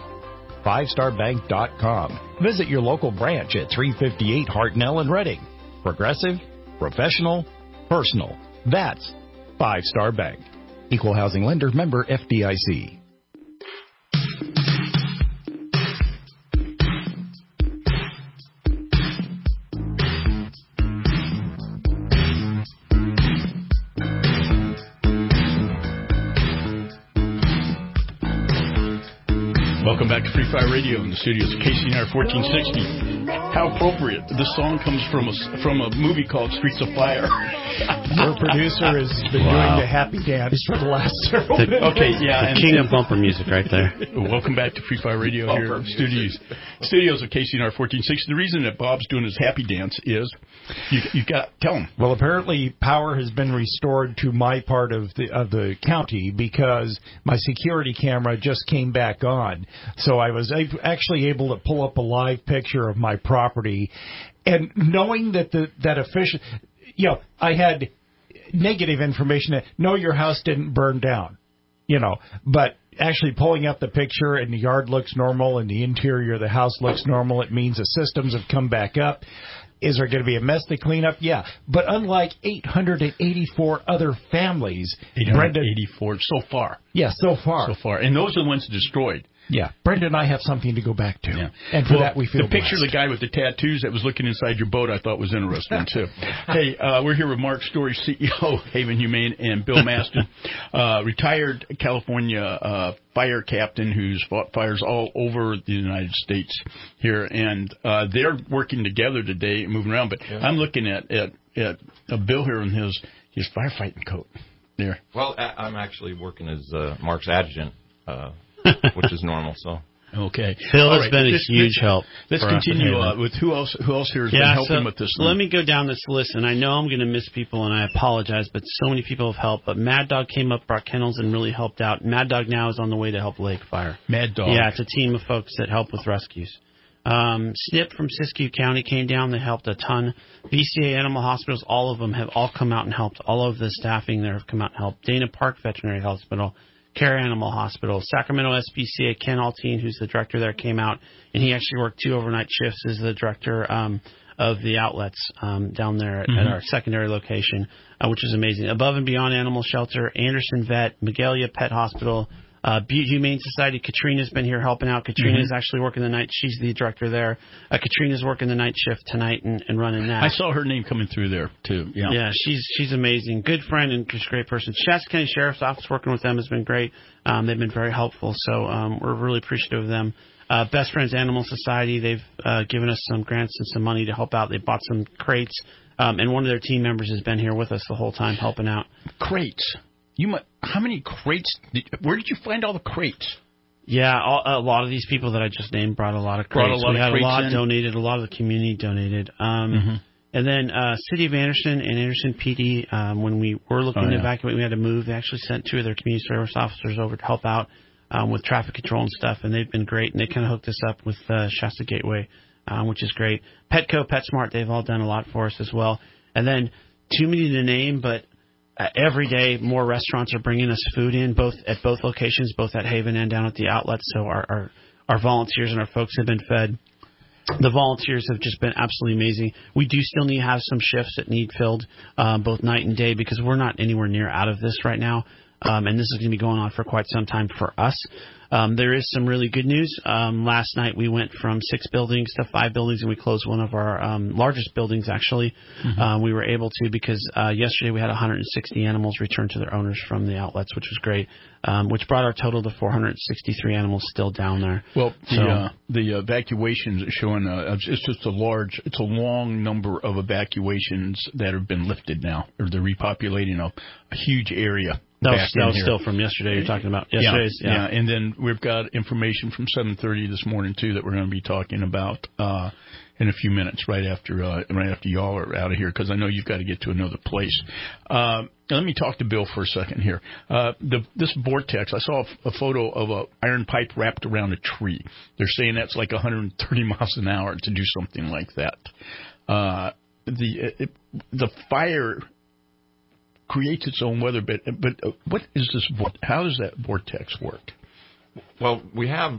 five star bank dot com. Visit your local branch at three fifty-eight Hartnell in Reading. Progressive, professional, personal. That's Five Star Bank. Equal housing lender, member F D I C. Welcome back to Free Fire Radio in the studios of K C N R fourteen sixty. How appropriate. This song comes from a, from a movie called Streets of Fire. Your producer has been Wow. doing the happy dance for the last several The- minutes. Okay, yeah. The king of bumper music right there. Welcome back to Free Fire Radio here Bumper in the studios, studios of K C N R fourteen sixty. The reason that Bob's doing his happy dance is you you got tell him. Well, apparently power has been restored to my part of the of the county because my security camera just came back on. So I was a- actually able to pull up a live picture of my property, and knowing that the that official, you know, I had negative information that no, your house didn't burn down, you know, but actually pulling up the picture and the yard looks normal and the interior of the house looks normal, it means the systems have come back up. Is there going to be a mess to clean up? Yeah. But unlike eight hundred eighty-four other families, eight hundred eighty-four so far. Yeah, so far. So far. And those are the ones destroyed. Yeah. Brenda and I have something to go back to. Yeah. And for well, that, we feel the picture blessed. of the guy with the tattoos that was looking inside your boat I thought was interesting, too. Hey, uh, we're here with Mark Story, C E O, Haven Humane, and Bill Maston, uh, retired California uh, fire captain who's fought fires all over the United States here. And uh, they're working together today, moving around. But yeah. I'm looking at, at, at uh, Bill here in his, his firefighting coat there. Well, I'm actually working as uh, Mark's adjutant. Uh, which is normal, so. Okay. Bill has right. been let's, a huge let's, help. Let's continue uh, with who else Who else here has yeah, been helping so with this Let one? me go down this list, and I know I'm going to miss people, and I apologize, but so many people have helped. But Mad Dog came up, brought kennels, and really helped out. Mad Dog now is on the way to help Lake Fire. Mad Dog. Yeah, it's a team of folks that help with rescues. Um, Snip from Siskiyou County came down. They helped a ton. V C A Animal Hospitals, all of them have all come out and helped. All of the staffing there have come out and helped. Dana Park Veterinary Hospital, Care Animal Hospital, Sacramento S P C A, Ken Alteen, who's the director there, came out, and he actually worked two overnight shifts as the director um, of the outlets um, down there at, Mm-hmm. at our secondary location, uh, which is amazing. Above and Beyond Animal Shelter, Anderson Vet, Magalia Pet Hospital, uh, Butte Humane Society. Katrina's been here helping out. Katrina's Mhm. actually working the night. She's the director there. Uh, Katrina's working the night shift tonight and, and running that. I saw her name coming through there, too. Yeah, yeah, she's she's amazing. Good friend and just a great person. Shasta County Sheriff's Office working with them has been great. Um, they've been very helpful, so um, we're really appreciative of them. Uh, Best Friends Animal Society, they've uh, given us some grants and some money to help out. They bought some crates, um, and one of their team members has been here with us the whole time helping out. Crates. You might, how many crates? Did, where did you find all the crates? Yeah, all, a lot of these people that I just named brought a lot of crates. Brought a lot we of had crates a lot in? donated. A lot of the community donated. Um, Mhm. And then uh, City of Anderson and Anderson P D, um, when we were looking Oh, to yeah. evacuate, we had to move. They actually sent two of their community service officers over to help out um, with traffic control and stuff, and they've been great. And they kind of hooked us up with uh, Shasta Gateway, um, which is great. Petco, PetSmart, they've all done a lot for us as well. And then too many to name, but uh, every day more restaurants are bringing us food in, both at both locations, both at Haven and down at the outlets. So our our, our volunteers and our folks have been fed. The volunteers have just been absolutely amazing. We do still need to have some shifts that need filled, um, both night and day, because we're not anywhere near out of this right now. Um, and this is going to be going on for quite some time for us. Um, there is some really good news. Um, last night we went from six buildings to five buildings, and we closed one of our um, largest buildings, actually. Mm-hmm. Uh, we were able to because uh, yesterday we had one hundred sixty animals returned to their owners from the outlets, which was great, um, which brought our total to four hundred sixty-three animals still down there. Well, the, So- uh, the evacuations are showing, uh, it's it's just a large, it's a long number of evacuations that have been lifted now, or they're repopulating a, a huge area. That was, back that in was here. still from yesterday you're talking about. Yeah, Yesterday's, yeah. yeah, and then we've got information from seven thirty this morning, too, that we're going to be talking about uh, in a few minutes, right after uh, right after y'all are out of here, because I know you've got to get to another place. Uh, let me talk to Bill for a second here. Uh, the, this vortex, I saw a, a photo of a iron pipe wrapped around a tree. They're saying that's like one hundred thirty miles an hour to do something like that. Uh, the it, the fire creates its own weather, but but uh, what is this? vor- How does that vortex work? Well, we have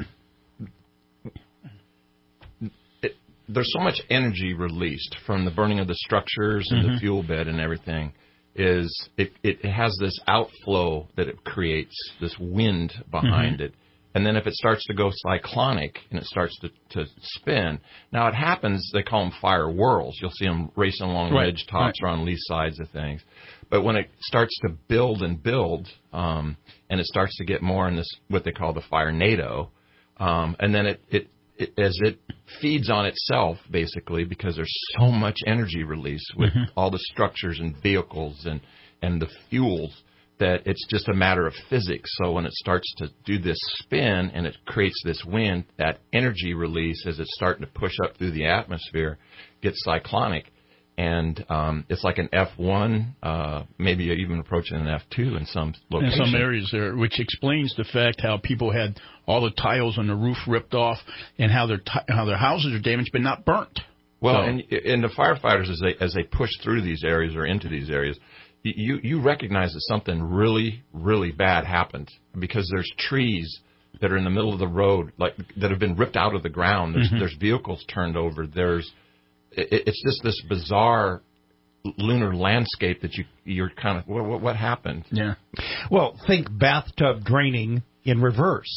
it, there's so much energy released from the burning of the structures and Mhm. the fuel bed and everything. Is it, it has this outflow that it creates, this wind behind Mhm. it. And then if it starts to go cyclonic and it starts to, to spin, now it happens, they call them fire whirls. You'll see them racing along Right, ridge tops right. or on lee sides of things. But when it starts to build and build, um, and it starts to get more in this, what they call the fire NATO, um, and then it, it, it, as it feeds on itself, basically, because there's so much energy release with Mhm. all the structures and vehicles and, and the fuels, that it's just a matter of physics. So when it starts to do this spin and it creates this wind, that energy release as it's starting to push up through the atmosphere gets cyclonic. And um, it's like an F one, uh, maybe even approaching an F two in some In locations. some areas there, which explains the fact how people had all the tiles on the roof ripped off and how their ti- how their houses are damaged but not burnt. Well, So- and, and the firefighters, as they as they push through these areas or into these areas, you you recognize that something really, really bad happened because there's trees that are in the middle of the road, like that have been ripped out of the ground. There's, mm-hmm. there's vehicles turned over. There's it, it's just this bizarre lunar landscape that you you're kind of what, what happened? Yeah. Well, think bathtub draining in reverse.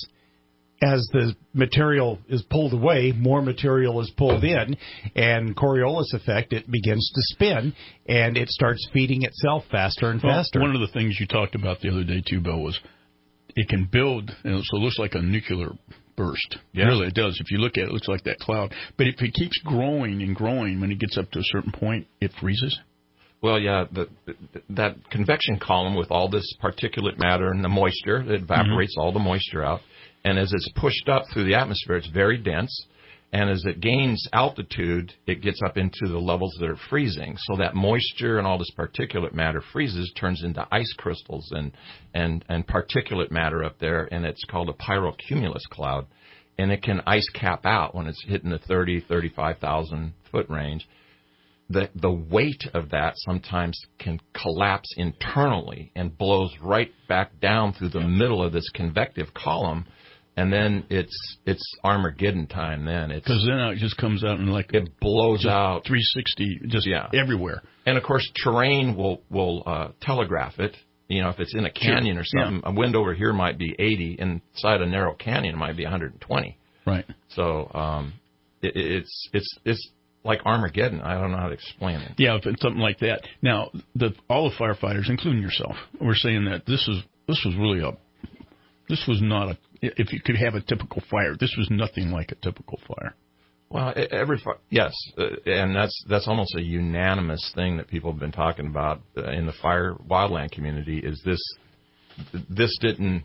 As the material is pulled away, more material is pulled in, and Coriolis effect, it begins to spin, and it starts feeding itself faster and well, faster. One of the things you talked about the other day, too, Bill, was it can build, you know, so it looks like a nuclear burst. Yeah. Really, it does. If you look at it, it looks like that cloud. But if it keeps growing and growing, when it gets up to a certain point, it freezes. Well, yeah, the, the, that convection column with all this particulate matter and the moisture, it evaporates mm-hmm. all the moisture out. And as it's pushed up through the atmosphere, it's very dense. And as it gains altitude, it gets up into the levels that are freezing. So that moisture and all this particulate matter freezes, turns into ice crystals and, and, and particulate matter up there, and it's called a pyrocumulus cloud. And it can ice cap out when it's hitting the thirty, thirty-five thousand foot range. The, the weight of that sometimes can collapse internally and blows right back down through the middle of this convective column. And then it's it's Armageddon time. Then it's because then it just comes out and like it blows out three sixty just yeah. everywhere. And of course, terrain will will uh, telegraph it. You know, if it's in a canyon sure. or something, yeah. a wind over here might be eighty. Inside a narrow canyon, it might be one hundred twenty. Right. So um, it, it's it's it's like Armageddon. I don't know how to explain it. Yeah, if it's something like that. Now, the all the firefighters, including yourself, were saying that this is this was really a this was not a. If you could have a typical fire, this was nothing like a typical fire. Well, every yes, uh, and that's that's almost a unanimous thing that people have been talking about uh, in the fire wildland community. Is this this didn't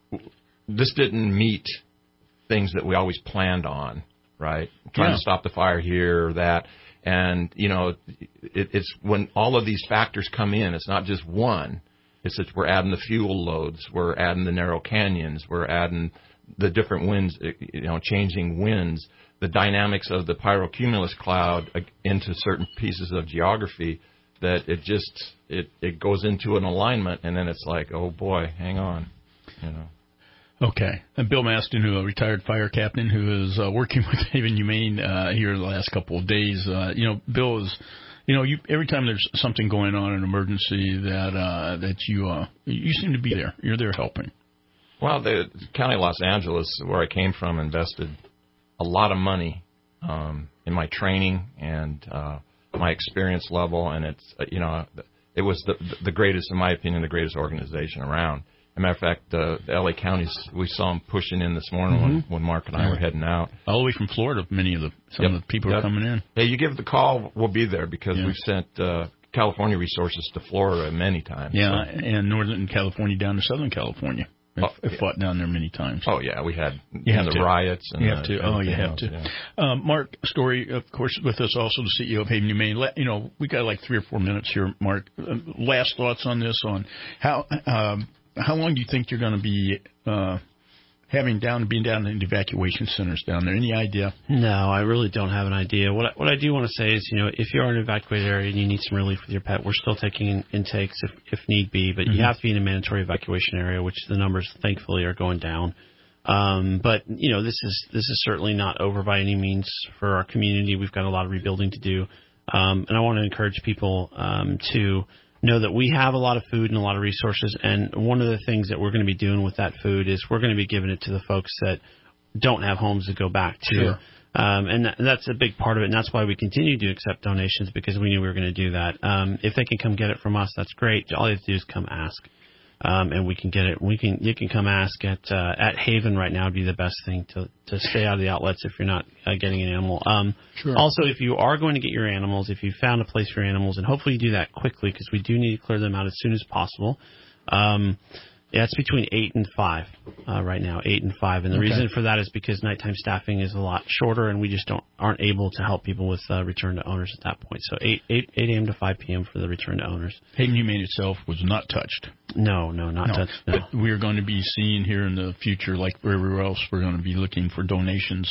this didn't meet things that we always planned on, right? Trying yeah. to stop the fire here or that, and you know, it, it's when all of these factors come in. It's not just one. It's that we're adding the fuel loads, we're adding the narrow canyons, we're adding the different winds, you know, changing winds, the dynamics of the pyrocumulus cloud into certain pieces of geography that it just, it, it goes into an alignment, and then it's like, oh, boy, hang on, you know. Okay. And Bill Maston, who a retired fire captain who is uh, working with Haven Humane uh, here the last couple of days, uh, you know, Bill is... You know, you, every time there's something going on, an emergency, that uh, that you uh, you seem to be there. You're there helping. Well, the County of Los Angeles, where I came from, invested a lot of money um, in my training and uh, my experience level, and it's uh, you know it was the the greatest, in my opinion, the greatest organization around. As a matter of fact, uh, the L A counties, we saw them pushing in this morning mm-hmm. when, when Mark and I yeah. were heading out. All the way from Florida, many of the some yep. of the people yep. are coming in. Hey, you give the call, we'll be there because yeah. we've sent uh, California resources to Florida many times. Yeah, so. and Northern California down to Southern California. I've, oh, I've fought down there many times. Oh, yeah, we had you have the to. riots. And you have the, to. Oh, you have else, to. Yeah. Um, Mark Story, of course, with us also, the C E O of Haven Humane. You know, we got like three or four minutes here, Mark. Last thoughts on this, on how um, how long do you think you're going to be uh, having down, being down in the evacuation centers down there? Any idea? No, I really don't have an idea. What I, what I do want to say is, you know, if you're in an evacuated area and you need some relief with your pet, we're still taking in, intakes if, if need be, but mm-hmm. you have to be in a mandatory evacuation area, which the numbers, thankfully, are going down. Um, but, you know, this is this is certainly not over by any means for our community. We've got a lot of rebuilding to do. Um, and I want to encourage people um, to know that we have a lot of food and a lot of resources, and one of the things that we're going to be doing with that food is we're going to be giving it to the folks that don't have homes to go back to. Sure. Um, and that, that's a big part of it, and that's why we continue to accept donations, because we knew we were going to do that. Um, if they can come get it from us, that's great. All you have to do is come ask. Um, and we can get it. We can. You can come ask at uh, at Haven right now. Would be the best thing to, to stay out of the outlets if you're not uh, getting an animal. Um, sure. Also, if you are going to get your animals, if you found a place for your animals, and hopefully you do that quickly, because we do need to clear them out as soon as possible. Um, yeah, it's between eight and five uh, right now, eight and five, and the okay. reason for that is because nighttime staffing is a lot shorter, and we just don't aren't able to help people with uh, return to owners at that point. So eight eight eight a.m. to five p.m. for the return to owners. Haven Humane itself was not touched. No, no, not no. touched. No. But we are going to be seeing here in the future, like everywhere else, we're going to be looking for donations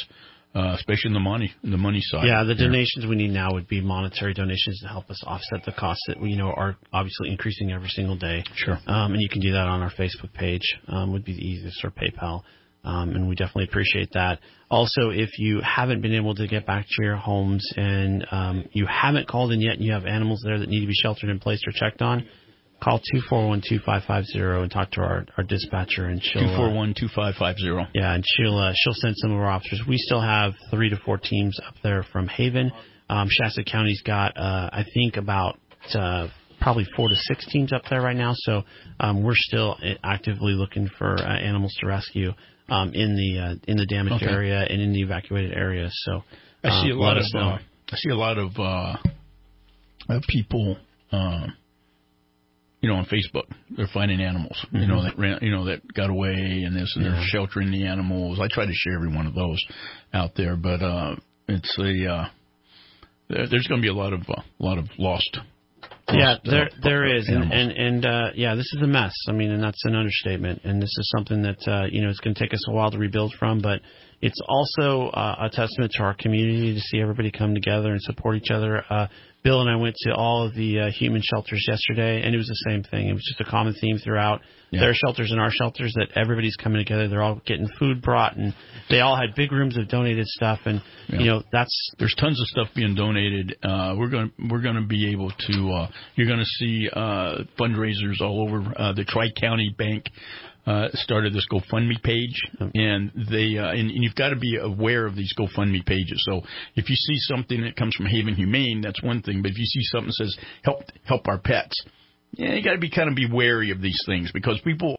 uh, especially in the money, the money side. Yeah, the donations we need now would be monetary donations to help us offset the costs that we, you know, are obviously increasing every single day. Sure. Um, and you can do that on our Facebook page. Um, would be the easiest, or PayPal. Um, and we definitely appreciate that. Also, if you haven't been able to get back to your homes and um, you haven't called in yet and you have animals there that need to be sheltered in place or checked on, call two four one, two five five zero and talk to our, our dispatcher, and she'll two four one, two five five zero. Yeah, and she'll uh, she'll send some of our officers. We still have three to four teams up there from Haven. Um, Shasta County's got uh, I think about uh, probably four to six teams up there right now. So um, we're still actively looking for uh, animals to rescue um, in the uh, in the damaged Okay. area and in the evacuated areas. So I see a um, lot let of us know. uh, I see a lot of uh, uh, people, uh, you know, on Facebook. They're finding animals, mm-hmm. you know, that ran, you know that got away and this, and Yeah. they're sheltering the animals. I try to share every one of those out there, but uh, it's a uh, there, there's going to be a lot of a uh, lot of lost. Yeah, lost, there uh, there is, and animals. and, and uh, yeah, this is a mess. I mean, and that's an understatement. And this is something that uh, you know it's going to take us a while to rebuild from, but it's also uh, a testament to our community to see everybody come together and support each other. Uh, Bill and I went to all of the uh, human shelters yesterday, and it was the same thing. It was just a common theme throughout. Yeah. Their shelters and our shelters, that everybody's coming together. They're all getting food brought, and they all had big rooms of donated stuff. And Yeah. you know, that's there's tons of stuff being donated. Uh, we're going we're going to be able to. Uh, you're going to see uh, fundraisers all over. Uh, the Tri County Bank uh, started this GoFundMe page, and they uh, and, and you've got to be aware of these GoFundMe pages. So if you see something that comes from Haven Humane, that's one thing. But if you see something that says help help our pets, yeah, you got to be kind of be wary of these things, because people